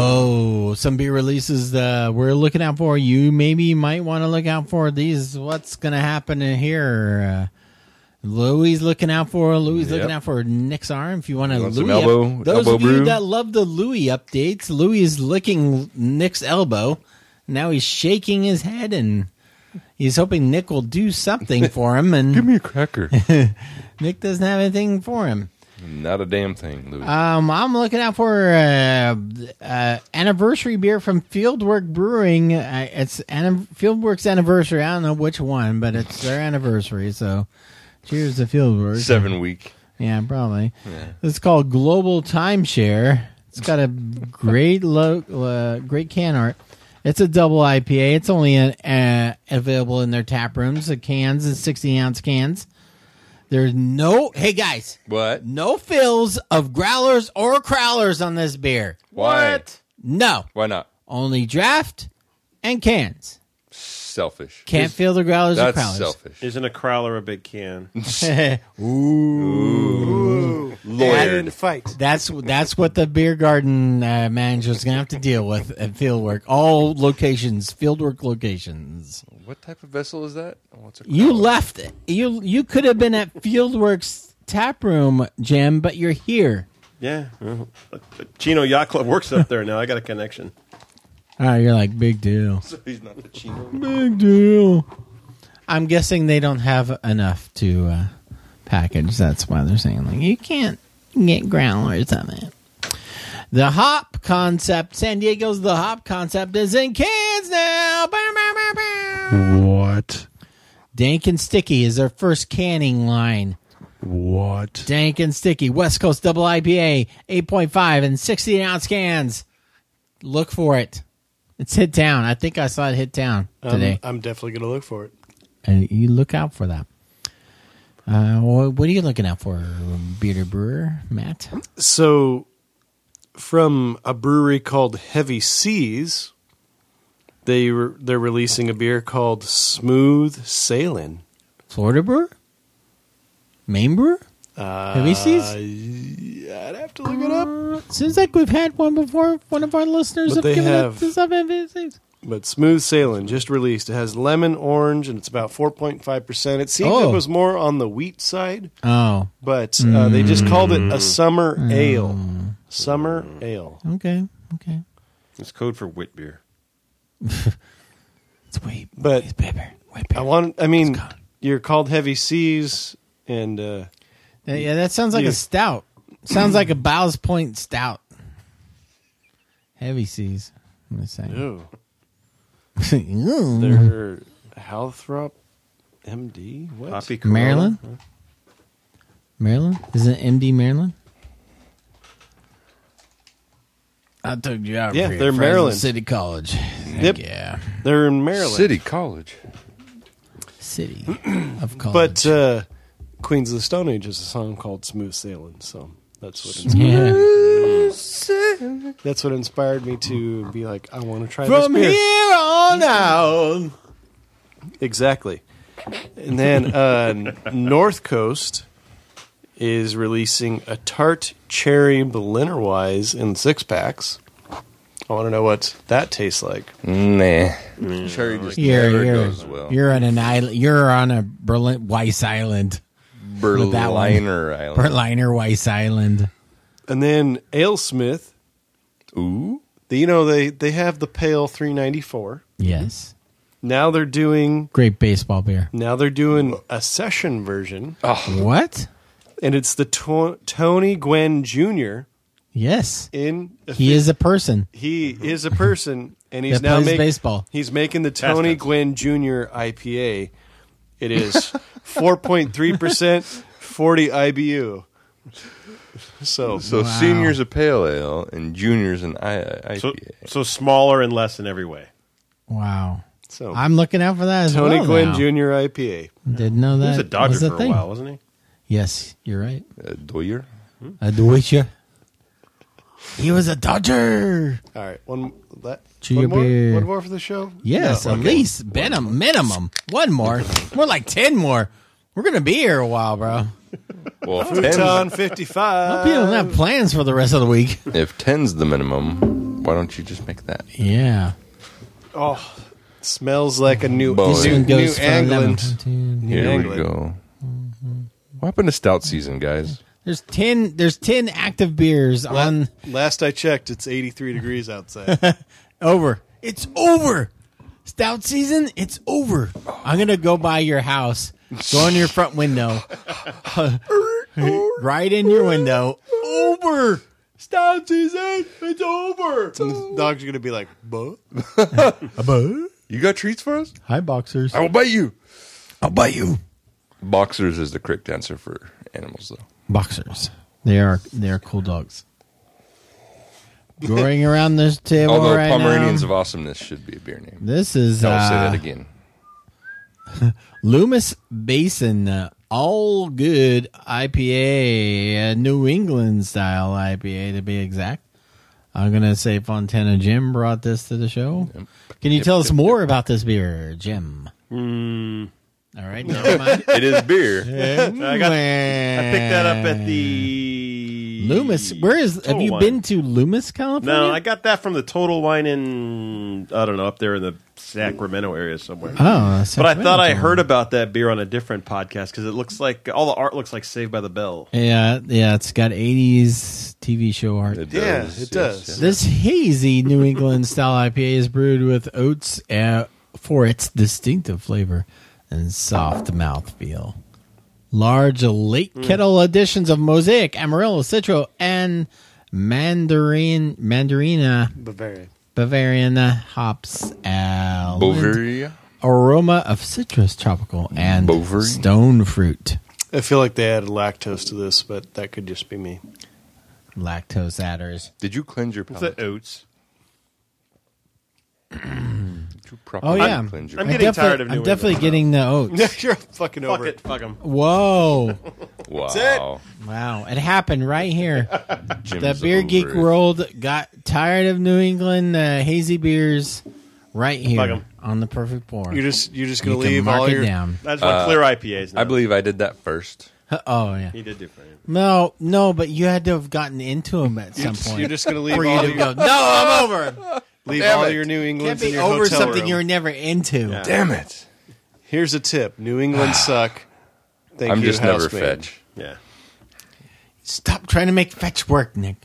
Oh, some beer releases we're looking out for. You maybe might want to look out for these. What's going to happen in here? Louis looking out for Nick's arm. If you want to Louis, those of you that love the Louis updates, Louis is licking Nick's elbow. Now he's shaking his head and he's hoping Nick will do something for him. And give me a cracker. Nick doesn't have anything for him. Not a damn thing, Louis. I'm looking out for anniversary beer from Fieldwork Brewing. It's Fieldwork's anniversary. I don't know which one, but it's their anniversary. So, cheers to Fieldwork. 7 week. Yeah, probably. Yeah. It's called Global Timeshare. It's got a great great can art. It's a double IPA. It's only available in their tap rooms. The cans and 60-ounce cans. There's hey guys. What? No fills of growlers or crowlers on this beer. What? No. Why not? Only draft and cans. Selfish. Can't fill the growlers or crowlers. That's selfish. Isn't a crowler a big can? Ooh. Lawyered. Fight. That's what the beer garden manager's going to have to deal with at Fieldwork. All locations, Fieldwork locations. What type of vessel is that? You left it. You could have been at Fieldworks tap room, Jim, but you're here. Yeah. Chino Yacht Club works up there now. I got a connection. All right, you're like, big deal. So he's not the Chino. Big deal. I'm guessing they don't have enough to package. That's why they're saying, like, you can't get growlers on it. The Hop Concept, San Diego's The Hop Concept is in cans now. What? Dank and Sticky is their first canning line. What? Dank and Sticky, West Coast Double IPA, 8.5 and 60-ounce cans. Look for it. It's hit town. I think I saw it hit town today. I'm definitely going to look for it. And you look out for that. What are you looking out for, Beer Brewer, Matt? So, from a brewery called Heavy Seas, they're releasing a beer called Smooth Sailin'. Florida brewer? Maine brewer? Heavy Seas? I'd have to look it up. Seems like we've had one before. One of our listeners have given us this up at Heavy Seas. But Smooth Sailin' just released. It has lemon, orange, and it's about 4.5%. It seemed it was more on the wheat side. Oh. But they just called it a summer ale. Summer ale. Okay. It's code for wit beer. It's way better. You're called Heavy Seas, and yeah, that sounds like a stout. Sounds like a Bowes Point stout. Heavy Seas. I'm gonna say. Ew. They're Halthrop MD. What? Poppy Maryland. Maryland? Is it MD Maryland? I took geography. Yeah, they're at Maryland City College. Yep. Yeah, they're in Maryland. City College. City of College. But Queens of the Stone Age is a song called "Smooth Sailing," so that's what inspired. That's what inspired me to be like, I want to try this beer. From here on out. Exactly. And then North Coast is releasing a tart cherry Berliner Weiss in 6-packs. I want to know what that tastes like. Nah. Cherry just never goes well. You're on an island. You're on a Berlin Weiss Island. Berliner Island. Berliner Weiss Island. And then AleSmith. Ooh. They have the Pale 394. Yes. Now they're doing great baseball beer. Now they're doing a session version. Oh. What? And it's the Tony Gwynn Jr. Yes. He is a person. He is a person, and he's that now plays baseball. He's making the Tony Gwynn Jr. IPA. It is 4.3%, 40 IBU. So senior's a pale ale and junior's an IPA. So smaller and less in every way. Wow. So I'm looking out for that as Tony well. Gwynn now. Jr. IPA. Didn't know that. He was a Dodger was for a while, wasn't he? Yes, you're right. A Doyer? A Doyer. He was a Dodger. All right, one more for the show. Yes, at least minimum one more. More like 10 more. We're gonna be here a while, bro. Well, Futon 55. Hope you don't have plans for the rest of the week. If 10's the minimum, Why don't you just make that? Yeah. Oh, smells like a New England. New Here we go. What happened to stout season, guys? There's 10 active beers on. Last I checked, it's 83 degrees outside. Over. It's over. Stout season, it's over. I'm going to go by your house, go in your front window, right in your window. Over. Stout season, it's over. And the dog's going to be like, "Buh? You got treats for us? Hi, boxers. I will bite you. I'll bite you. Boxers is the correct answer for animals, though. Boxers. They are cool dogs. Going around this table Although right Pomeranians now. of Awesomeness should be a beer name. This is... I'll say that again. Loomis Basin All Good IPA, New England style IPA to be exact. I'm going to say Fontana Jim brought this to the show. Yep. Can you tell us more about this beer, Jim? All right, never mind. It is beer. I picked that up at the Loomis. Have you been to Loomis, California? No, I got that from the Total Wine in, I don't know, up there in the Sacramento area somewhere. Oh, but I thought I heard about that beer on a different podcast because it looks like all the art looks like Saved by the Bell. Yeah, it's got 80s TV show art. It does. Yes. This hazy New England style IPA is brewed with oats for its distinctive flavor and soft mouthfeel. Large late kettle additions of Mosaic, Amarillo, Citro, and Mandarina Bavarian hops. Bavaria. Aroma of citrus, tropical, and stone fruit. I feel like they added lactose to this, but that could just be me. Lactose adders. Did you cleanse your palate? It's the oats. Oh yeah, I'm getting tired of New England. I'm definitely getting the oats. You're fucking over it. Fuck them. Whoa! Wow! That's it. Wow! It happened right here. Jim's The beer over geek it. world got tired of New England hazy beers right Fuck here 'em. on the Perfect Pour. You're just gonna You can leave mark all it your down. That's what clear IPAs now. I believe I did that first. Oh yeah. He did do for you. No, but you had to have gotten into them at some point. You're just gonna leave for all you to your go. No, I'm over. leave Damn all it. your New Can't Englands in be your over hotel something room. you were never into. Yeah. Damn it! Here's a tip: New England suck. Thank I'm you, just never housemaid. fetch. Yeah. Stop trying to make fetch work, Nick.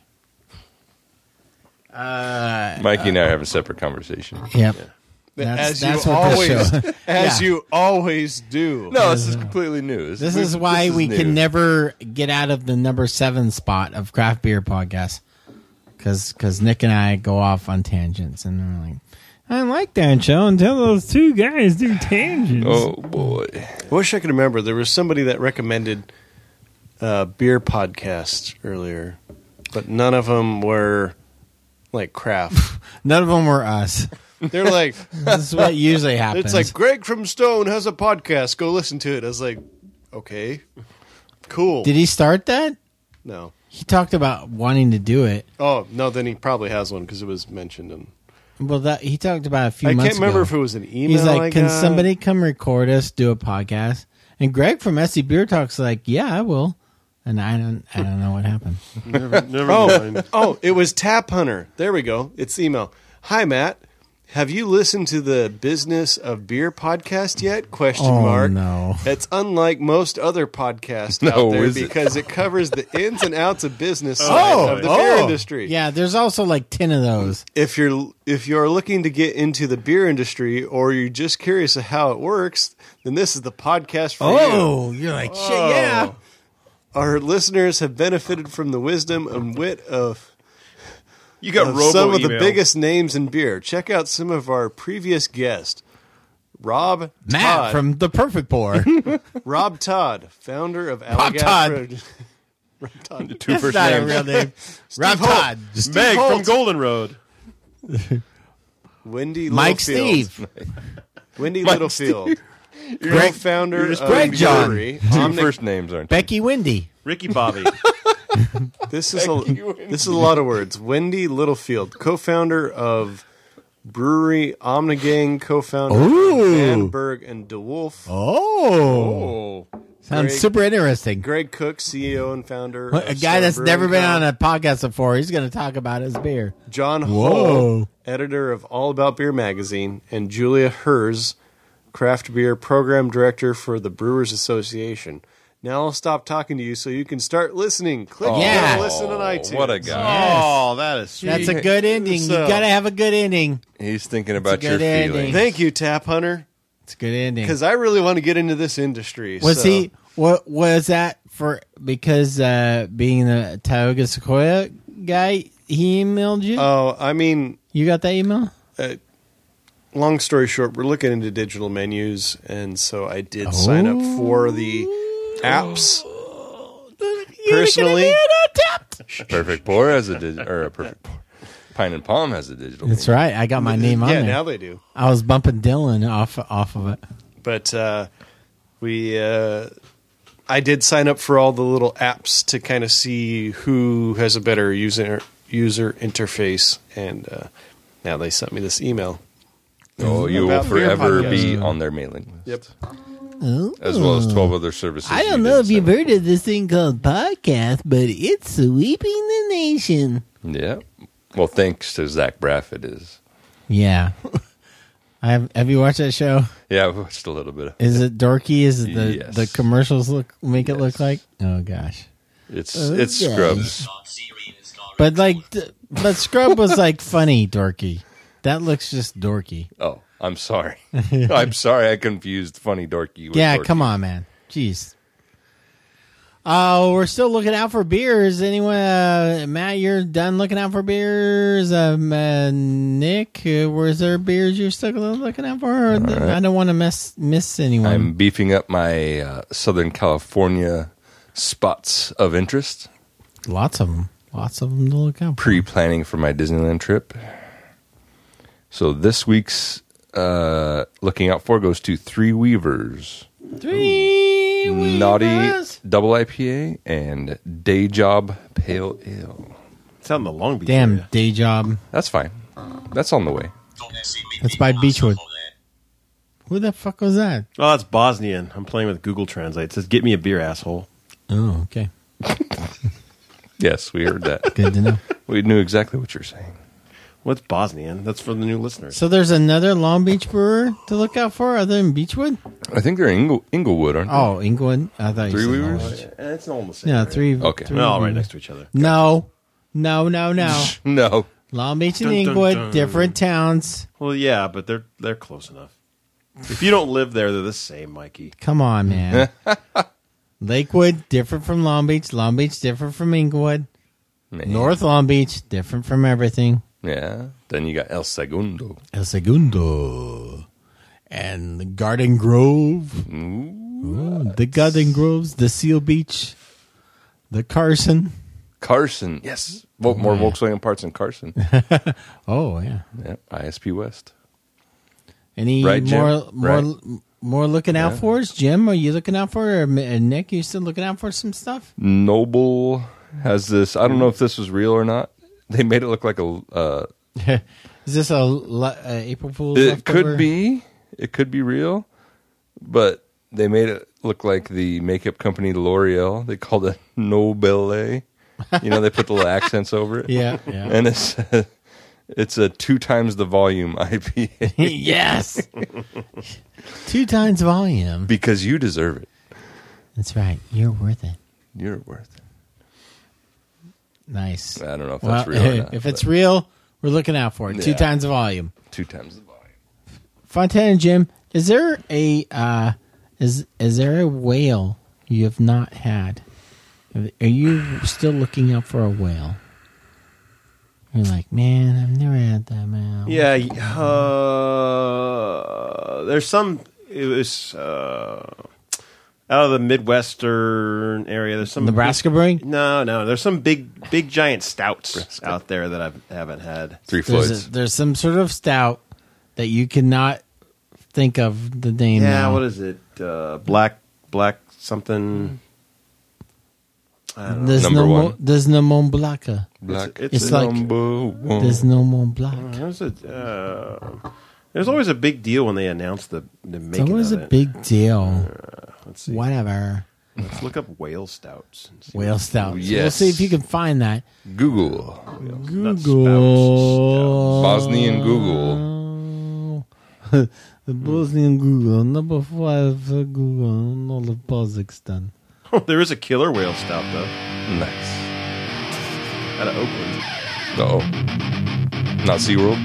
Mikey and I have a separate conversation. Yep. As That's you what this always, show. as Yeah. you always do. No, this is completely new. This is why we new. can never get out of the number 7 spot of craft beer podcasts. Because Nick and I go off on tangents, and we're like, I like that show until those two guys do tangents. Oh boy! I wish I could remember. There was somebody that recommended beer podcasts earlier, but none of them were like craft. None of them were us. They're like, This is what usually happens. it's like Greg from Stone has a podcast. Go listen to it. I was like, okay, cool. Did he start that? No. He talked about wanting to do it. Oh no, then he probably has one because it was mentioned. And Well, that he talked about a few I months can't remember ago. if it was an email. He's like, I can got?" somebody come record us, do a podcast? And Greg from SC Beer Talk's like, yeah, I will. And I don't know what happened. Never mind. Oh, it was Tap Hunter. There we go. It's the email. Hi, Matt. Have you listened to the Business of Beer podcast yet? ? No. It's unlike most other podcasts No, out there is it? because it covers the ins and outs of business Oh, of the beer industry. Yeah, there's also like 10 of those. If you're looking to get into the beer industry or you're just curious of how it works, then this is the podcast for you. Oh, you're like, shit, yeah. Our listeners have benefited from the wisdom and wit of You got robo some of the email. biggest names in beer. Check out some of our previous guests. Rob Matt Todd. from The Perfect Pour. Rob Todd, founder of Rob Alligator. Rob Todd. Two That's first not a names. real name. Rob Holt. Todd. Meg Holt. from Golden Road. Wendy Mike Littlefield. Steve. Wendy Mike Littlefield. Greg- founder of Greg John. brewery, Two Omnic- first names aren't. Becky Windy. Ricky Bobby. This is a lot of words. Wendy Littlefield, co-founder of Brewery Omnigang co-founder Vanberg and DeWolf. Oh. Sounds super interesting. Greg Cook, CEO and founder. A guy that's never been on a podcast before. He's going to talk about his beer. John Hull, editor of All About Beer magazine, and Julia Herz, craft beer program director for the Brewers Association. Now I'll stop talking to you so you can start listening. Click listen on iTunes. What a guy. Yes. Oh, that is sweet. That's a good ending. You got to have a good ending. He's thinking about your ending. feelings. Thank you, Tap Hunter. It's a good ending. Because I really want to get into this industry. What was that for? Because being the Tioga Sequoia guy, he emailed you? Oh, I mean... You got that email? Long story short, we're looking into digital menus, and so I did sign up for the apps. Personally... Perfect Pour has a Perfect Pour. Pine and Palm has a digital That's menu. Right. I got my name on there. Yeah, now they do. I was bumping Dylan off of it. But I did sign up for all the little apps to kind of see who has a better user interface, and now they sent me this email. Oh, you will forever be on their mailing list. Yep. As well as 12 other services. I don't know if you've heard of this thing called podcast, but it's sweeping the nation. Yeah. Well, thanks to Zach Braff, it is. Yeah. Have you watched that show? Yeah, I've watched a little bit. Is it dorky? Is it the commercials make it look like? Oh gosh, it's Scrubs. But but Scrub was like funny dorky. That looks just dorky. Oh, I'm sorry. I'm sorry. I confused funny dorky with dorky. Come on, man. Jeez. Oh, we're still looking out for beers. Anyone, Matt, you're done looking out for beers. Nick, was there beers you're still looking out for? Right. I don't want to miss anyone. I'm beefing up my Southern California spots of interest. Lots of them to look out for. Pre-planning for my Disneyland trip. So this week's looking out for goes to Three Weavers. Naughty Double IPA and Day Job Pale Ale. It's out in the Long Beach Damn, area. Day Job. That's fine. That's on the way. That's by Beechwood. Who the fuck was that? Oh, that's Bosnian. I'm playing with Google Translate. It says, "Get me a beer, asshole." Oh, okay. Yes, we heard that. Good to know. We knew exactly what you're saying. What's Bosnian? That's for the new listeners. So there's another Long Beach brewer to look out for other than Beechwood? I think they're in Inglewood, aren't they? Oh, Inglewood. I thought Three you said Weavers? It's all the same. Yeah, right? three. Okay. Three They're all right next to each other. No. No. Long Beach and Inglewood, different towns. Well, yeah, but they're close enough. If you don't live there, they're the same, Mikey. Come on, man. Lakewood, different from Long Beach. Long Beach, different from Inglewood. Man. North Long Beach, different from everything. Yeah. Then you got El Segundo. And the Garden Grove. Ooh, the Garden Groves, the Seal Beach, the Carson. Yes. More Volkswagen parts in Carson. Oh, yeah. Yeah. ISP West. Any right, more looking out for us? Jim, are you looking out for, or Nick, you still looking out for some stuff? Noble has this. I don't know if this was real or not. They made it look like a... Is this a April Fool's? It could be. It could be real. But they made it look like the makeup company L'Oreal. They called it Nobele. You know, they put the little accents over it. Yeah. And it's a 2 times the volume IPA. Yes. 2 times volume. Because you deserve it. That's right. You're worth it. You're worth it. Nice. I don't know if that's real or not. If it's real, we're looking out for it. Yeah. 2 times the volume. 2 times the volume. Fontana and Jim, is there a whale you have not had? Are you still looking out for a whale? You're like, man, I've never had that, man. Yeah, there's some. It was out of the Midwestern area. There's some Nebraska brewing. No. There's some big giant stouts out there that I haven't had. Three Floyds. There's some sort of stout that you cannot think of the name. Yeah, now. what is it? Black something. There's number no one. There's no Mont Blanc. It's like number one. there's no Mont Blanc. There's always a big deal when they announce the making It's always of a it. big deal. Let's see. Whatever. Let's look up whale stouts. And see Whale stouts. Yes. We'll see if you can find that. Google. Google. Bosnian Google. The Bosnian Google. Number 5 for Google. No, the Kazakhstan. Oh, there is a killer whale stout, though. Nice. Out of Oakland. Uh-oh. Not SeaWorld?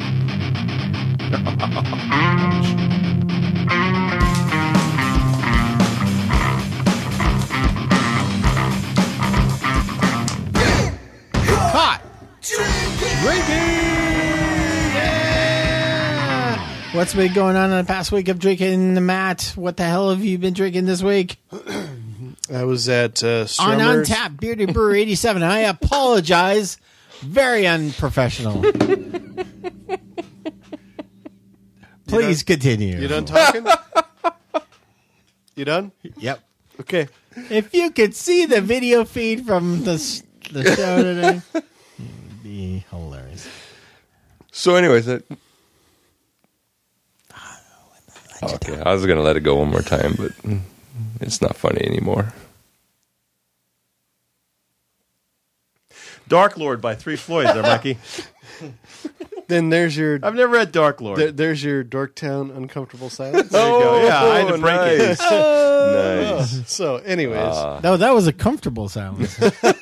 Hot. Drinking. Yeah. What's been going on in the past week of drinking, Matt? What the hell have you been drinking this week? I was at On Strummer's. Untapped Bearded Brewer 87. I apologize. Very unprofessional. Please continue. You done talking? You done? Yep. Okay. If you could see the video feed from the show today, it'd be hilarious. So anyways, okay, I was going to let it go one more time, but it's not funny anymore. Dark Lord by Three Floyds there, Mikey. Then there's your. I've never read Dark Lord. There's your Dorktown uncomfortable silence. There you go. Yeah, I had to break nice. it. Nice. So, anyways, No, that was a comfortable silence.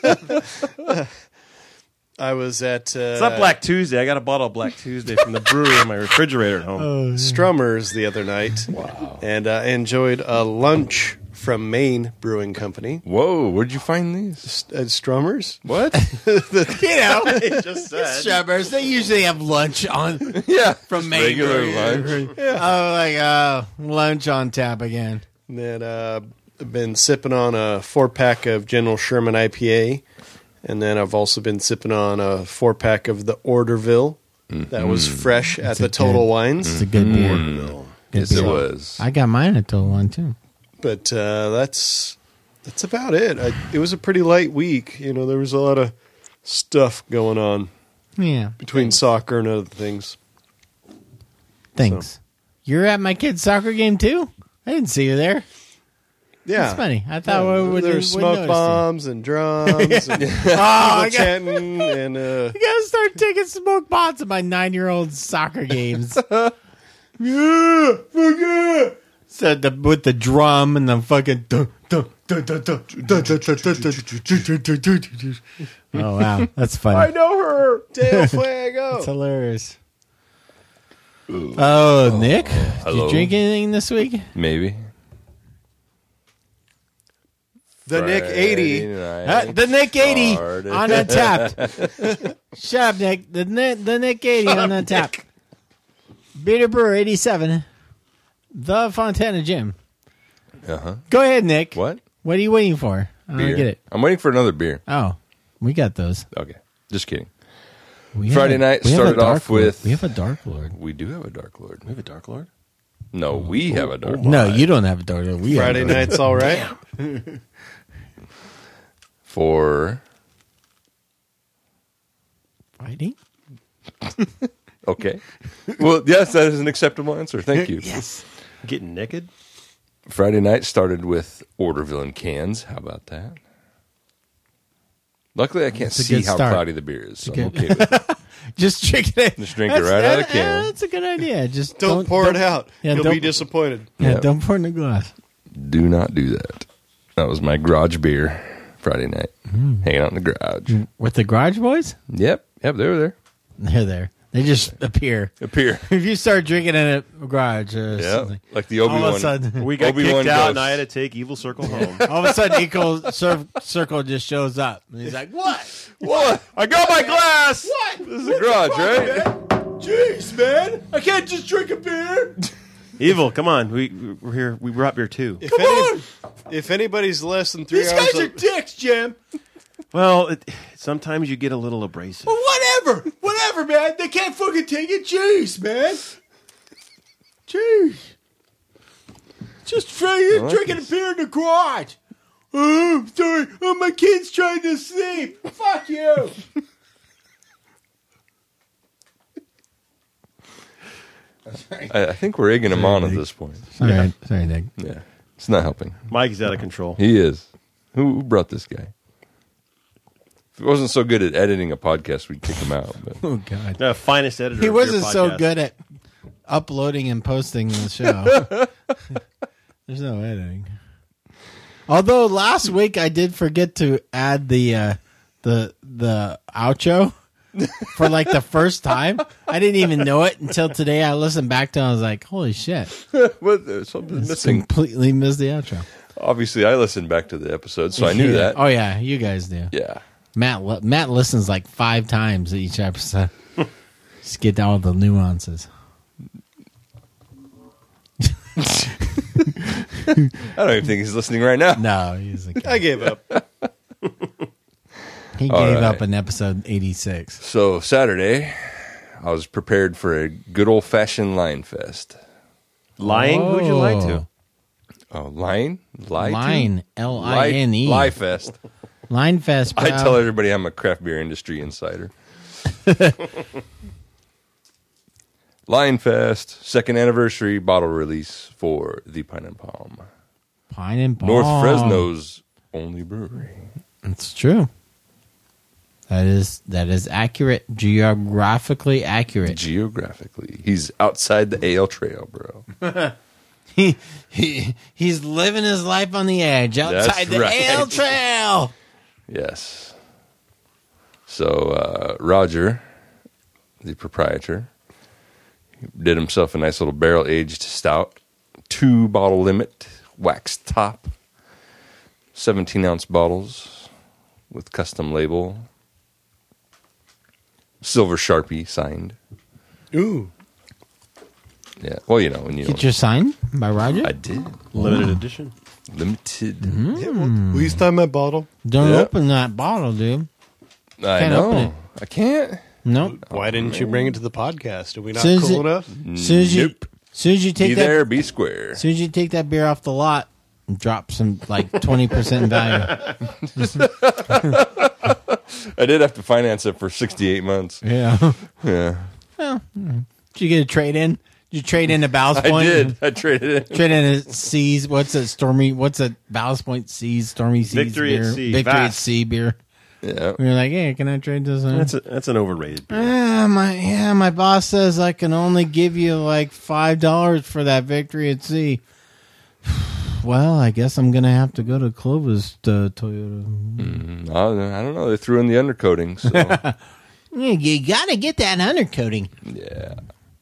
I was at It's not Black Tuesday. I got a bottle of Black Tuesday from the brewery in my refrigerator at home. Strummer's the other night. Wow. And I enjoyed a lunch from Maine Brewing Company. Whoa, where'd you find these? At Strummer's? What? You know, Just said. Strummers, they usually have lunch on Yeah. from Maine. Regular lunch. Oh, like lunch on tap again. And then I've been sipping on a 4-pack of General Sherman IPA. And then I've also been sipping on a 4-pack of the Orderville. That was fresh at the Total Wines. It's a good beer. Yes, it was. I got mine at Total One too. But that's about it. It was a pretty light week. You know, there was a lot of stuff going on Yeah. between soccer and other things. Thanks. You're at my kid's soccer game too? I didn't see you there. Yeah, It's funny. I thought there were smoke bombs and drums and I got- chanting and You gotta start taking smoke bombs at my 9-year-old soccer games. Yeah, fuck yeah. So with the drum and the fucking. Oh wow, that's funny. I know her. Del Fuego. That's hilarious. Oh, Nick, did hello. you drink anything this week? Maybe. The Nick 80. The Nick 80 on Untapped. Shut up, Nick. The Nick 80 on Untapped. Bearded Brewer 87. The Fontana Gym. Uh-huh. Go ahead, Nick. What? What are you waiting for? I Beer. don't get it. I'm waiting for another beer. Oh, we got those. Okay. Just kidding. We Friday have- night we have started a Dark off Lord. with... We have a Dark Lord. We do have a Dark Lord. We have a Dark Lord? No, we have a Dark Lord. No, you don't have a Dark Lord. We Friday have a Dark night's all right. For... Fighting? Okay. Well, yes, that is an acceptable answer. Thank you. Yes. Getting naked? Friday night started with Orderville in cans. How about that? Luckily, I can't That's a see good how start. cloudy the beer is, so I'm Good. okay with that. Just drink it. Just drink it right out of the can. That's a good idea. Just Don't pour it out. Yeah, You'll don't- be disappointed. Yeah, Yeah. don't pour it in the glass. Do not do that. That was my garage beer Friday night. Hanging out in the garage. With the Garage Boys? Yep, they were there. They're there. They just appear. If you start drinking in a garage, Yeah, something. like the All of Obi-Wan. a sudden, We got Obi-Wan kicked out ghost. and I had to take Evil Circle home. all of a sudden, Circle just shows up, and he's like, "What? What? I got my glass! What? This is a garage, right? Jeez, man! I can't just drink a beer." Evil, come on. We're here. We brought beer too. If anybody's less than 3 These hours, guys are dicks, Jim. Well, sometimes you get a little abrasive. Well, whatever, man. They can't fucking take it. Jeez, man. Jeez. Just drinking a beer in the garage. Oh, sorry. Oh, my kid's trying to sleep. Fuck you. I think we're egging him on at this point. Sorry, Nick. Yeah, it's not helping. Mike's out of control. He is. Who brought this guy? If he wasn't so good at editing a podcast, we'd kick him out. But. Oh, God. The finest editor. He wasn't so good at uploading and posting the show. There's no editing. Although last week I did forget to add the outro for like the first time. I didn't even know it until today. I listened back to it and I was like, holy shit. Something's missing. Completely missed the outro. Obviously, I listened back to the episode, so I knew that. Oh, yeah, you guys do. Yeah. Matt listens like 5 times each episode. Just get all the nuances. I don't even think he's listening right now. No, he's like, I gave up. He gave up in episode 86. So Saturday, I was prepared for a good old-fashioned Line Fest. Lying? Who'd you lie to? Oh, Line? Line. L-I-N-E. Lie Fest. Line Fest, bro. I tell everybody I'm a craft beer industry insider. Line Fest, 2nd anniversary bottle release for the Pine and Palm. Pine and Palm. North Fresno's only brewery. It's true. That is accurate. Geographically accurate. Geographically. He's outside the Ale Trail, bro. He's living his life on the edge outside the Ale Trail. Yes. So Roger, the proprietor, did himself a nice little barrel-aged stout, 2-bottle limit, wax top, 17-ounce bottles with custom label, silver Sharpie signed. Ooh. Yeah. Well, you know. Get your sign by Roger? I did. Limited edition. Limited. Mm. Yeah, will you sign my bottle? Don't open that bottle, dude. I know. I can't. Nope. Why didn't you bring it to the podcast? Are we not cool enough? Soon as you take be that, there, be square. As soon as you take that beer off the lot, drop some like 20% in value. I did have to finance it for 68 months. Yeah. Yeah. Well, did you get a trade in? Did you trade in a Ballast Point? I did. I traded in. Trade in a Seas. What's a Ballast Point Seas? Stormy Seas Victory beer. at Sea. Victory at Sea beer. Yeah. We were like, hey, can I trade this in? That's an overrated beer. My boss says I can only give you like $5 for that Victory at Sea. Well, I guess I'm going to have to go to Clovis Toyota. I don't know. They threw in the undercoating. So. You got to get that undercoating. Yeah.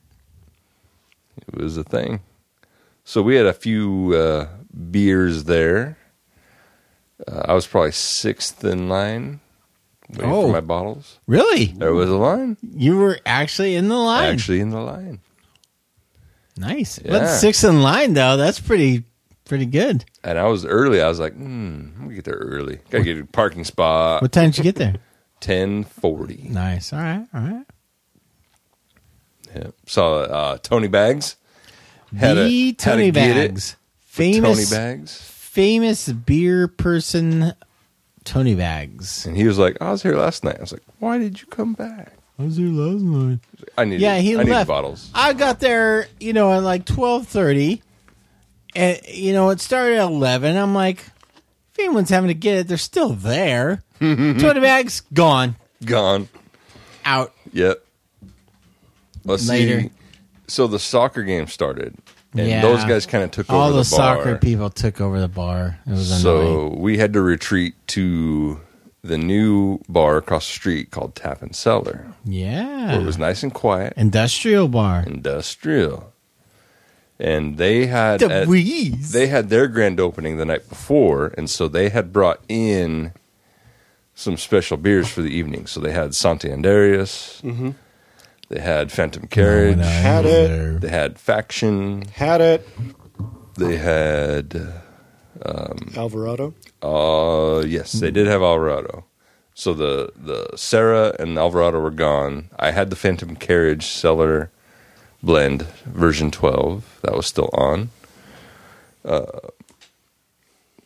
It was a thing. So we had a few beers there. I was probably 6th in line waiting for my bottles. Really? There was a line. You were actually in the line? Actually in the line. Nice. Yeah. But 6th in line, though, that's pretty good. And I was early. I was like, I'm going to get there early. Got to get a parking spot. What time did you get there? 10:40. Nice. All right. Yeah. Saw Tony Bags. Tony Bags. Tony Bags. Famous beer person, Tony Bags. And he was like, I was here last night. I was like, why did you come back? I was here last night. I need he left. need bottles. I got there, at like 12:30. And, it started at 11. I'm like, if anyone's having to get it, they're still there. Tony Bags, gone. Gone. Out. Yep. Let's Later. see. So the soccer game started. And those guys kind of took over the bar. All the soccer people took over the bar. It was annoying. So we had to retreat to the new bar across the street called Tap and Cellar. Yeah. Where it was nice and quiet. Industrial bar. Industrial. And they had they had their grand opening the night before, and so they had brought in some special beers for the evening. So they had Santa Andarius. Mm-hmm. They had Phantom Carriage. Had it. They had Faction. Had it. They had Alvarado. Yes, they did have Alvarado. So the Sarah and Alvarado were gone. I had the Phantom Carriage Cellar blend version 12 that was still on.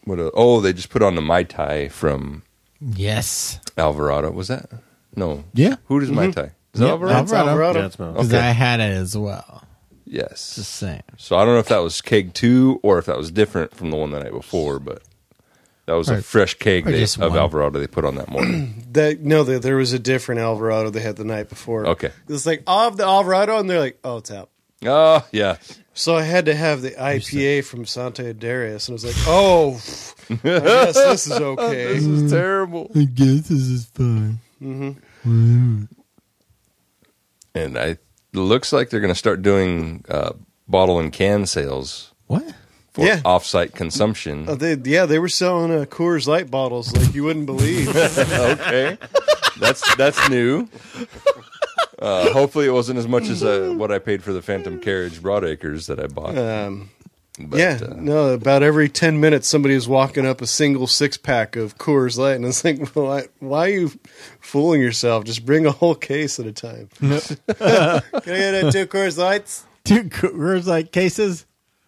They just put on the Mai Tai from Alvarado. Was that? No. Yeah. Who does Mai Tai? Is that Alvarado? Yeah, because I had it as well. Yes. It's the same. So I don't know if that was keg 2 or if that was different from the one the night before, but that was a fresh keg of Alvarado they put on that morning. There was a different Alvarado they had the night before. Okay. It's like, I have the Alvarado, and they're like, oh, it's out. Oh, yeah. So I had to have the IPA from Santa Darius, and I was like, oh, I guess this is okay. This is terrible. I guess this is fine. Mm-hmm. And it looks like they're going to start doing bottle and can sales. What? For off-site consumption. They were selling Coors Light bottles like you wouldn't believe. Okay. That's new. Hopefully it wasn't as much as what I paid for the Phantom Carriage Broadacres that I bought. About every 10 minutes somebody was walking up a single 6-pack of Coors Light, and it's like, well, why are you fooling yourself? Just bring a whole case at a time. Can I get 2 Coors Lights? 2 Coors Light cases?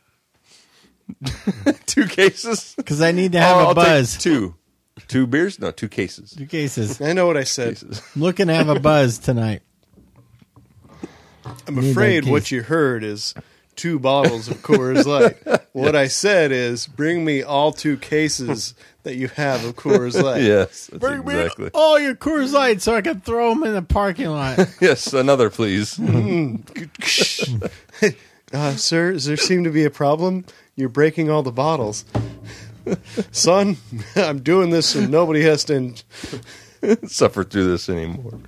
2 cases? Because I need to have a buzz. Take 2. 2 beers? No, 2 cases. 2 cases. I know what I said. I'm looking to have a buzz tonight. I'm afraid what you heard is 2 bottles of Coors Light. What I said is, bring me all 2 cases that you have of Coors Light. Yes, bring me all your Coors Light so I can throw them in the parking lot. Yes, another, please. Sir, does there seem to be a problem? You're breaking all the bottles. Son, I'm doing this so nobody has to suffer through this anymore.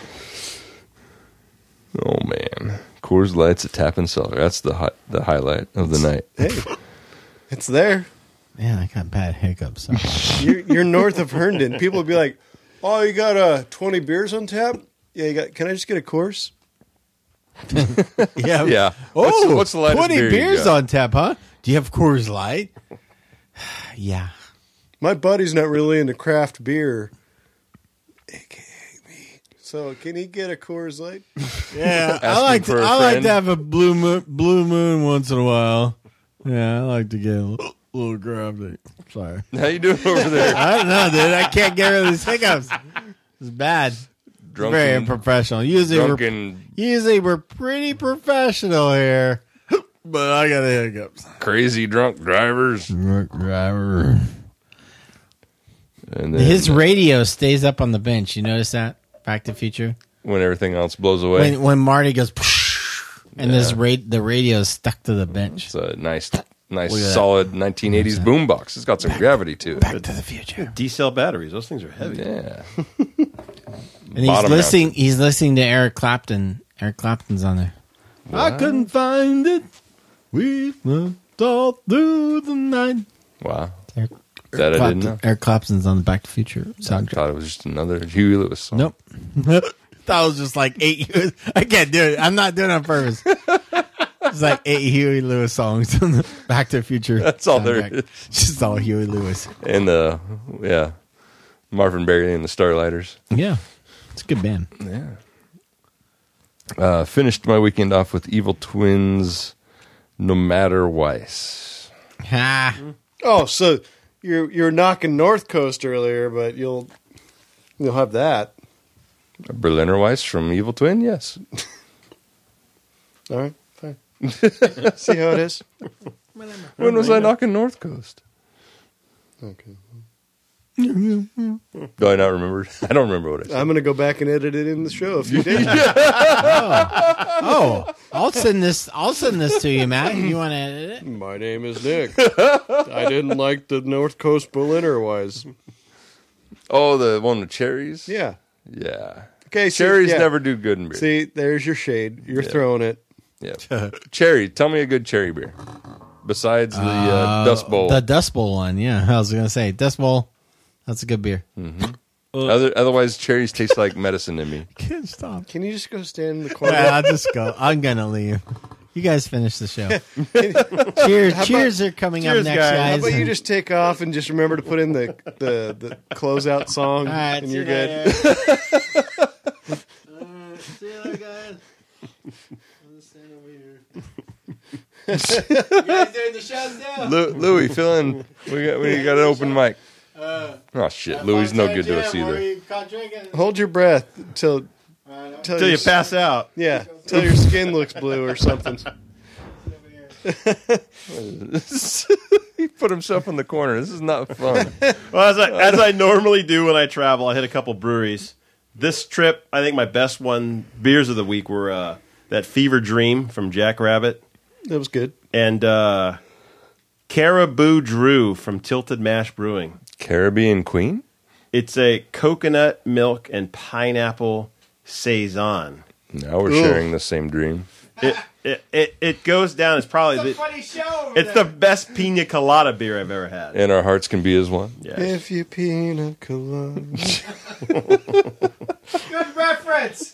Oh, man. Coors Light's a tap and cellar. That's the highlight of the night. Hey, it's there. Man, I got bad hiccups. You're north of Herndon. People would be like, oh, you got 20 beers on tap? Yeah, can I just get a Coors? Yeah. Oh, what's the lightest 20 beer beers on tap, huh? Do you have Coors Light? Yeah. My buddy's not really into craft beer, a.k.a. me. So can he get a Coors Light? Yeah, I like to have a blue moon once in a while. Yeah, I like to get a little crafty. Sorry. How you doing over there? I don't know, dude. I can't get rid of these hiccups. It's bad. Very unprofessional. Usually we're pretty professional here, but I got hiccups. Crazy drunk drivers. Drunk driver. And then, his radio stays up on the bench. You notice that? Back to the Future. When everything else blows away. When Marty goes, and the radio is stuck to the bench. It's a nice solid 1980s boombox. It's got some gravity to it. Back to the Future. D-cell batteries. Those things are heavy. Yeah. And he's listening to Eric Clapton. Eric Clapton's on there. Wow. I couldn't find it. We went all through the night. Wow. I didn't know. Eric Clapton's on the Back to the Future soundtrack. I thought it was just another Huey Lewis song. Nope. That was just like 8. I can't do it. I'm not doing it on purpose. It's like 8 Huey Lewis songs on the Back to the Future. That's all there is. It's just all Huey Lewis. And Marvin Berry and the Starlighters. Yeah. It's a good band. Yeah. Finished my weekend off with Evil Twins, No Matter Weiss. Ha. Oh, so you're knocking North Coast earlier, but you'll have that. A Berliner Weiss from Evil Twin, yes. All right, fine. See how it is. When was I knocking North Coast? Okay. Do I not remember? I don't remember what I said. I'm going to go back and edit it in the show if you did. I'll send this to you, Matt. You want to edit it? My name is Nick. I didn't like the North Coast Berliner Weiss. Oh, the one with cherries? Yeah. Yeah. Okay, cherries never do good in beer. See, there's your shade. You're throwing it. Yeah. Cherry. Tell me a good cherry beer. Besides the Dust Bowl. The Dust Bowl one, yeah. I was going to say, Dust Bowl. That's a good beer. Mm-hmm. Otherwise, cherries taste like medicine to me. Can't stop. Can you just go stand in the corner? Yeah, I'll just go. I'm going to leave. You guys finish the show. Cheers are coming up next, guys. How about you just take off and just remember to put in the closeout song, all right, and you're good. See you later, guys. You guys doing the show still? Louis, fill in. We got an open mic. Oh shit, Louis no good to us either. Hold your breath till you pass out. Yeah, till your skin looks blue or something. He put himself in the corner. This is not fun. Well, as I normally do when I travel, I hit a couple breweries. This trip, I think my best beers of the week were that Fever Dream from Jackrabbit. That was good. And Caribou Drew from Tilted Mash Brewing. Caribbean Queen? It's a coconut milk and pineapple saison. Now we're sharing the same dream. It goes down. It's probably funny show. It's the best pina colada beer I've ever had. And our hearts can be as one. Yes. If you pina colada. Good reference.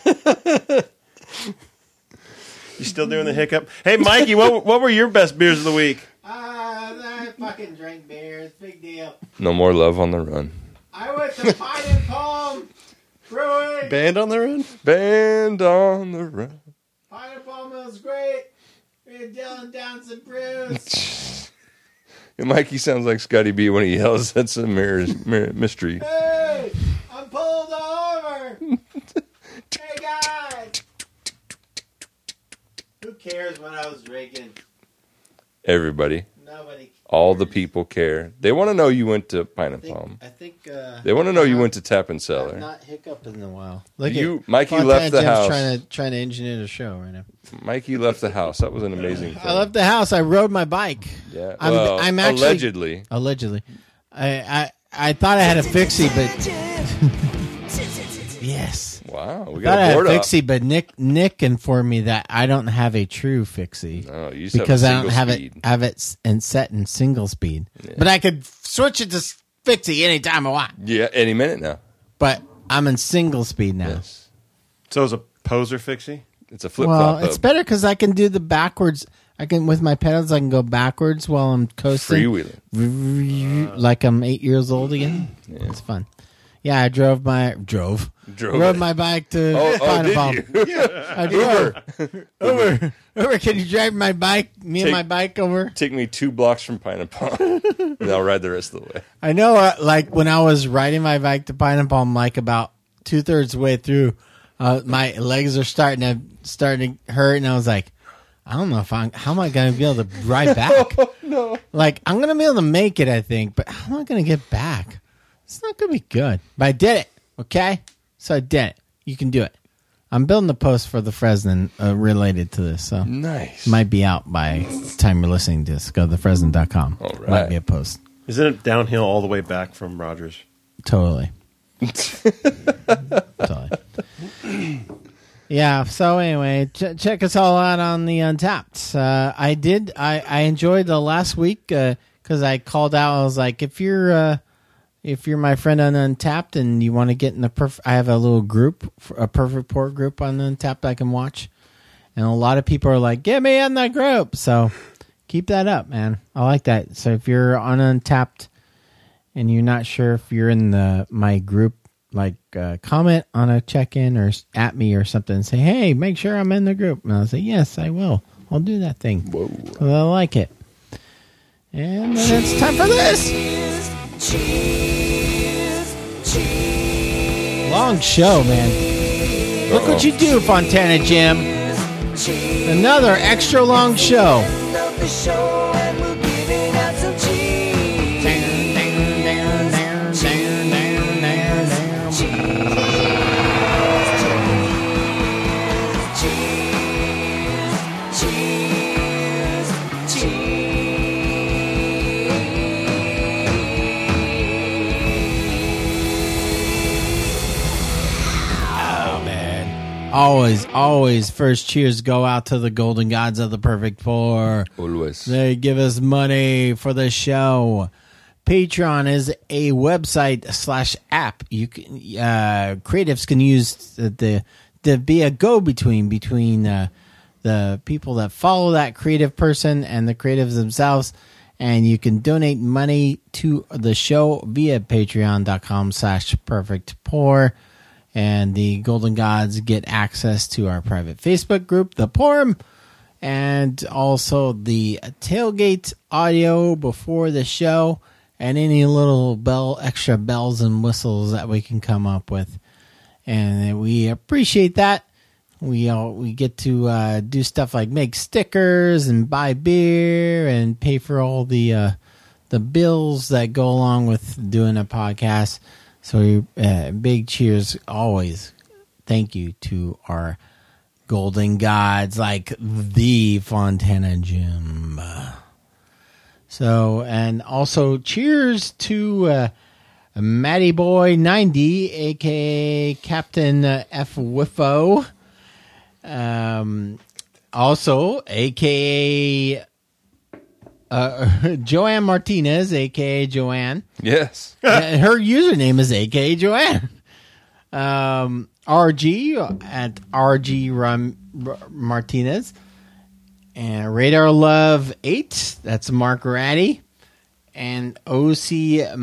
You still doing the hiccup? Hey, Mikey, what were your best beers of the week? I fucking drank beers. Big deal. No more love on the run. I went to Pine and Palm Brewing. Band on the run? Band on the run. Pine and Palm was great. We had Dylan down some brews. Mikey sounds like Scotty B when he yells. That's a mystery. Hey, I'm pulled over. Hey, guys. Who cares what I was drinking? Everybody. Nobody cares. All the people care. They want to know you went to Pine and Palm. I think they want to know you went to Tap and Cellar. I've not hiccuped in a while. Mikey left the house. Trying to engineer the show right now. Mikey left the house. That was an amazing thing. I left the house. I rode my bike. Yeah. I'm actually allegedly. I thought I had a fixie, but yes. Wow, we got a board up. Fixie, but Nick informed me that I don't have a true fixie. No, you because I don't have it and set in single speed. Yeah. But I could switch it to fixie anytime I want. Yeah, any minute now. But I'm in single speed now. Yes. So it's a poser fixie? It's a flip-flop. Well, it's better because I can do the backwards. With my pedals, I can go backwards while I'm coasting. Freewheeling. Like I'm 8 years old again. Yeah. It's fun. Yeah, I rode my bike to Pine and Palm. Yeah, I drove. Uber, can you drive my bike? And my bike over? Take me 2 blocks from Pine and Palm, and I'll ride the rest of the way. I know, when I was riding my bike to Pine and Palm, about 2/3 way through, my legs are starting to hurt, and I was like, I don't know how am I going to be able to ride back? No. I'm going to be able to make it, I think, but how am I going to get back? It's not going to be good. But I did it, okay? So I did it. You can do it. I'm building the post for the Fresno related to this. So nice. It might be out by the time you're listening to this. Go to thefresno.com. All right. Might be a post. Isn't it downhill all the way back from Rogers? Totally. Totally. Yeah, so anyway, check us all out on the Untapped. I enjoyed the last week because I called out. I was like, if you're my friend on Untapped and you want to get in the I have a little group, a Perfect Pour group on Untapped I can watch. And a lot of people are like, get me in that group. So keep that up, man. I like that. So if you're on Untapped and you're not sure if you're in my group, comment on a check-in or at me or something and say, hey, make sure I'm in the group. And I'll say, yes, I will. I'll do that thing. Whoa. 'Cause I like it. And then it's time for this. Long show, man. Look what you do, Fontana Jim. Another extra long show. Always, first cheers go out to the golden gods of the Perfect Pour. Always. They give us money for the show. Patreon is a website / app. You can creatives can use to be a go-between between the people that follow that creative person and the creatives themselves. And you can donate money to the show via patreon.com /perfectpour. And the Golden Gods get access to our private Facebook group, The Porm, and also the tailgate audio before the show, and any little extra bells and whistles that we can come up with. And we appreciate that. We get to do stuff like make stickers and buy beer and pay for all the bills that go along with doing a podcast. So big cheers always. Thank you to our Golden Gods like the Fontana Jim. So, and also cheers to Matty Boy 90, aka Captain F Wiffo. Also, aka Joanne Martinez, aka Joanne. Yes. Her username is aka Joanne. RG at RG Martinez. And Radar Love 8, that's Mark Ratty. And OC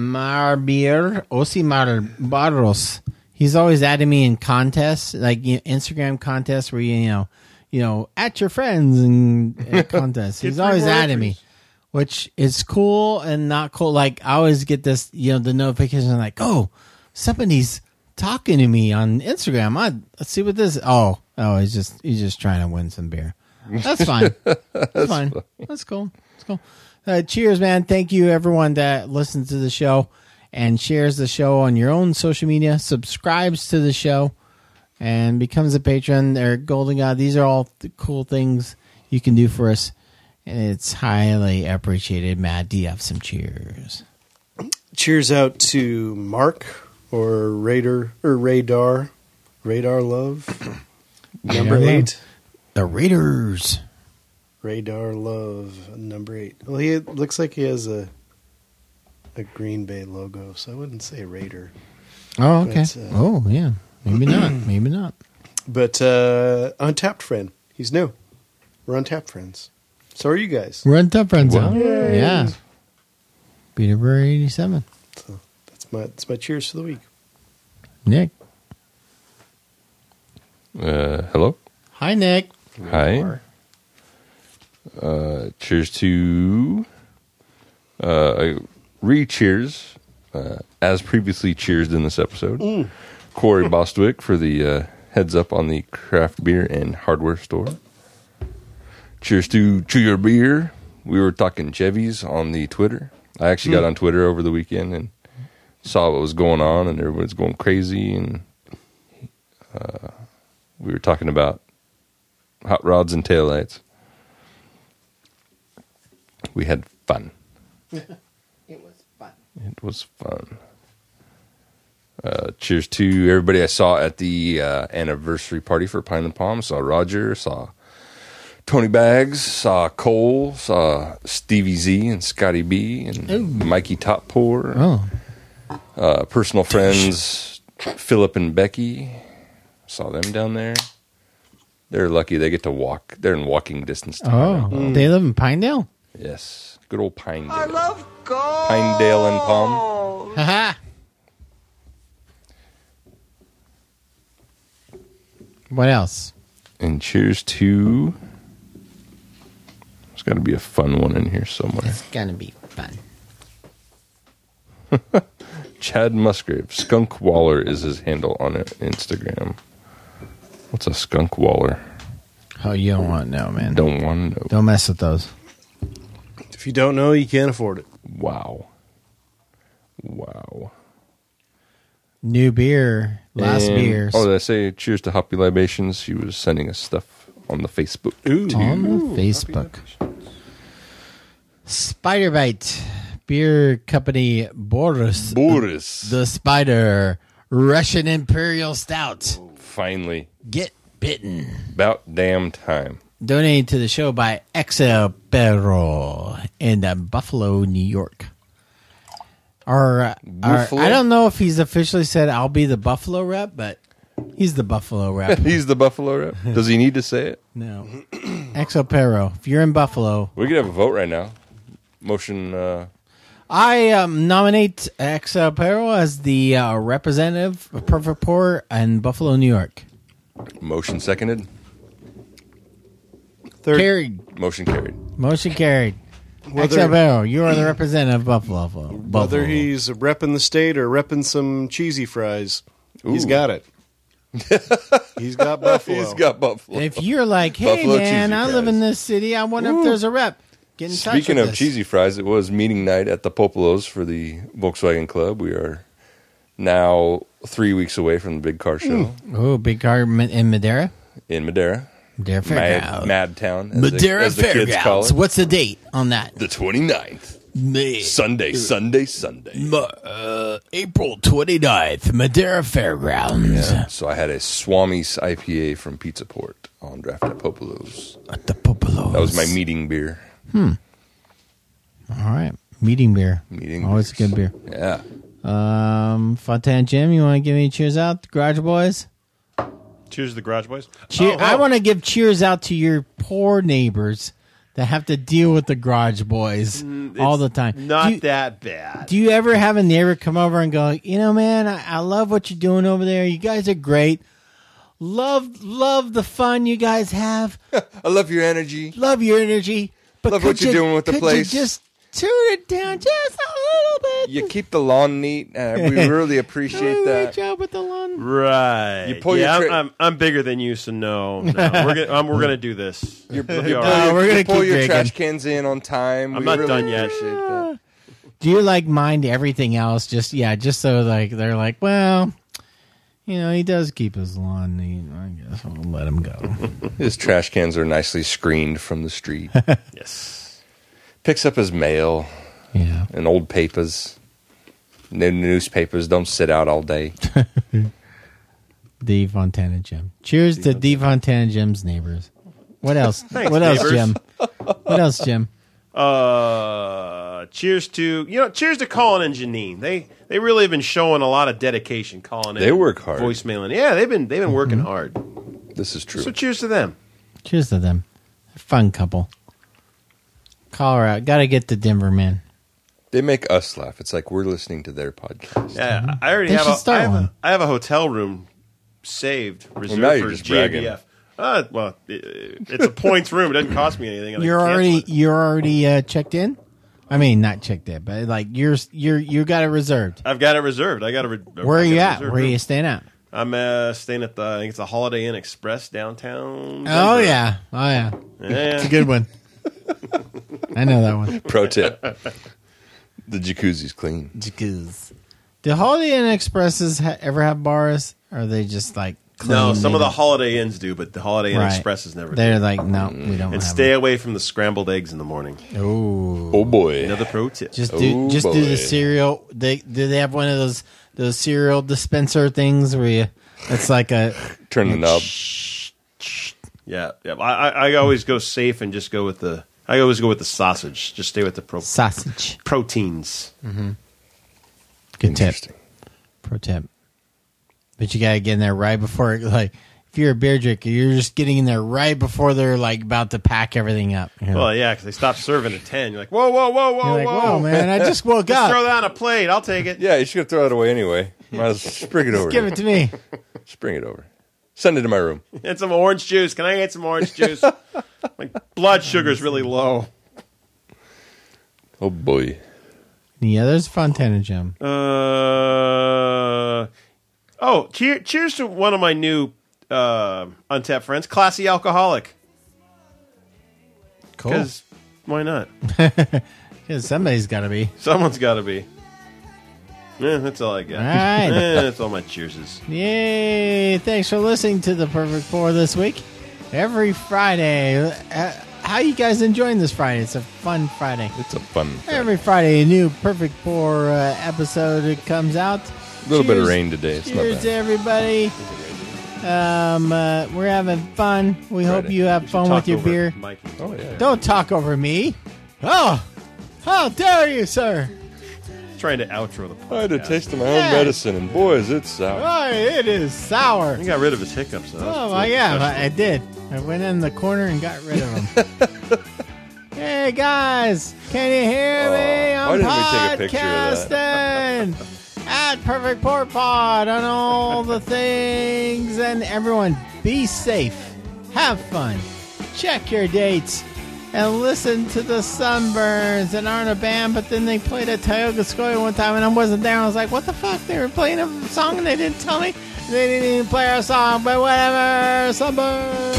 Marbaros. He's always adding me in contests, like Instagram contests where you know, at your friends and contests. He's always adding me, which is cool and not cool. Like I always get this, the notification like, oh, somebody's talking to me on Instagram. Let's see what this is. Oh, he's just trying to win some beer. That's fine. That's fine. That's cool. That's cool. Cheers, man. Thank you, everyone that listens to the show and shares the show on your own social media, subscribes to the show, and becomes a patron. They're Golden God. These are all cool things you can do for us, and it's highly appreciated. Matt, do you have some cheers? Cheers out to Mark or Radar Love, number 8. The Raiders. Radar Love, number 8. Well, he looks like he has a Green Bay logo, so I wouldn't say Raider. Oh, okay. But, yeah. Maybe not. Maybe not. But Untapped Friend. He's new. We're Untapped Friends. So are you guys. We're Untapped Friends. Huh? Yeah. Peterborough 87. So that's my cheers for the week. Nick. Hello. Hi, Nick. Hi. Cheers to re-cheers as previously cheersed in this episode. Corey Bostwick for the heads up on the craft beer and hardware store. Cheers to Chew Your Beer. We were talking Chevys on the Twitter. I actually got on Twitter over the weekend and saw what was going on, and everybody's going crazy, and we were talking about hot rods and taillights. We had fun. It was fun. Cheers to everybody I saw at the anniversary party for Pine and Palm. Saw Roger, saw Tony Baggs, saw Cole, saw Stevie Z and Scotty B and Mikey Top Pour. Personal friends Philip and Becky. Saw them down there. They're lucky they get to walk. They're in walking distance. They live in Pinedale? Yes. Good old Pinedale. I love gold. Pinedale and Palm. Haha. What else? And cheers to... There's got to be a fun one in here somewhere. It's going to be fun. Chad Musgrave. Skunk Waller is his handle on Instagram. What's a skunk waller? Oh, you don't want to know, man. Don't want to know. Don't mess with those. If you don't know, you can't afford it. Wow. New beer. Last beers. Oh, did I say cheers to Hoppy Libations? She was sending us stuff on the Facebook. On the Facebook. Spider Bite. Beer company Boris. The Spider. Russian Imperial Stout. Finally. Get bitten. About damn time. Donated to the show by Excel Perro in Buffalo, New York. I don't know if he's officially said I'll be the Buffalo rep, but he's the Buffalo rep. He's the Buffalo rep? Does he need to say it? No. Excel Perro, if you're in Buffalo. We could have a vote right now. Motion. I nominate Ex Apparel as the representative of Perfect Pour in Buffalo, New York. Motion seconded. Carried. Motion carried. Motion carried. Ex Apparel, you are the representative of Buffalo. Whether he's repping the state or repping some cheesy fries, he's got it. He's got Buffalo. He's got Buffalo. If you're like, hey, Buffalo man, I live in this city. I wonder if there's a rep. Get in touch with Speaking of us. cheesy fries, it was meeting night at the Popolos for the Volkswagen Club. We are now 3 weeks away from the big car show. Oh, big car in Madera? In Madera. Madera Fairgrounds. Madtown. Madera as the kids call Fairgrounds. it. What's the date on that? The 29th. Sunday. April 29th, Madera Fairgrounds. Yeah, so I had a Swami's IPA from Pizza Port on draft at Popolos. At the Popolos. That was my meeting beer. All right. Meeting beer. Always beers. a good beer. Yeah. Fontaine Jim, you want to give me a cheers out, the Garage Boys? Cheers to the Garage Boys. I want to give cheers out to your poor neighbors that have to deal with the Garage Boys all the time. Not that bad. Do you ever have a neighbor come over and go, man, I love what you're doing over there. You guys are great. Love the fun you guys have. I love your energy. Love your energy. But love what you're doing with the place. You just tune it down just a little bit. You keep the lawn neat. We really appreciate that. Great job with the lawn. Right. You pull I'm bigger than you, so no. We're gonna do this. You we're pull your drinking. trash cans in on time. I'm not done yet. Appreciate that. Do you mind everything else? Just so they're like, well, he does keep his lawn neat. I guess I'll let him go. His trash cans are nicely screened from the street. Yes. Picks up his mail. Yeah. And old papers. No newspapers don't sit out all day. D. Fontana Jim. Cheers to D. Fontana Jim's neighbors. What else? Thanks, what else, neighbors. Jim? What else, Jim? Cheers to Colin and Janine. They really have been showing a lot of dedication. Colin, they work hard. Voicemailing. Yeah, they've been working hard. This is true. So cheers to them. Cheers to them. Fun couple. Colorado. Got to get to Denver, man. They make us laugh. It's like we're listening to their podcast. Yeah, I already have I have a hotel room saved reserved now for you're just bragging. GABF. Well, it's a points room. It doesn't cost me anything. And You're already checked in. I mean, not checked in, but you got it reserved. I've got it reserved. Where are you at? Where are you staying at? I'm staying at I think it's the Holiday Inn Express downtown. Denver. Oh yeah. It's a good one. I know that one. Pro tip: the jacuzzi's clean. Jacuzzi. Do Holiday Inn Expresses ever have bars? Or are they just like clean? No, some of the Holiday Inns do, but the Holiday Inn Expresses never. They're do. like, no, we don't. And stay away from the scrambled eggs in the morning. Oh boy! Another pro tip. Just do the cereal. Do they have one of those cereal dispenser things where it's like a turn the knob? Yeah. I always go safe and just go with the. I always go with the sausage. Just stay with the sausage proteins. Mm-hmm. Good tip. Pro tip. But you gotta get in there right before, if you're a beer drinker, you're just getting in there right before they're about to pack everything up. Well, yeah, because they stopped serving at 10. You're like, whoa, whoa, man! I just woke just up. Throw that on a plate. I'll take it. Yeah, you should throw it away anyway. Might as well bring it over. Give it to me. Just bring it over. Send it to my room. And some orange juice. Can I get some orange juice? My blood sugar's really low. Oh boy. Yeah, there's Fontana Jim. Cheers to one of my new Untapped friends, Classy Alcoholic. Cool. Because why not? Because somebody's got to be. Someone's got to be. Yeah, that's all I got. All right. That's all my cheerses. Yay! Thanks for listening to the Perfect Pour this week. Every Friday. How you guys enjoying this Friday? It's a fun Friday. It's a fun Friday. Every Friday, a new Perfect Pour episode comes out. A little bit of rain today. It's not cheers bad. to everybody. We're having fun. We hope you have fun with your beer. Mikey. Oh, yeah. Don't talk over me. Oh, how dare you, sir? Trying to outro the podcast. I had a taste of my own medicine, and boy, is it sour. Oh, it is sour. He got rid of his hiccups, though. Oh, yeah, I did. I went in the corner and got rid of them. Hey, Hey guys, can you hear me? Why I'm didn't we take a picture of that? podcasting at Perfect Port Pod on all the things. And everyone, be safe, have fun, check your dates, and listen to the Sunburns. And aren't a band, but then they played at Tioga Square one time, and I wasn't there. I was like, what the fuck? They were playing a song and they didn't tell me. They didn't even play our song, but whatever. Sunburns.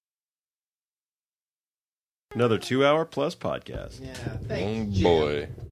Another 2 hour plus podcast. Yeah, thank you. Boy.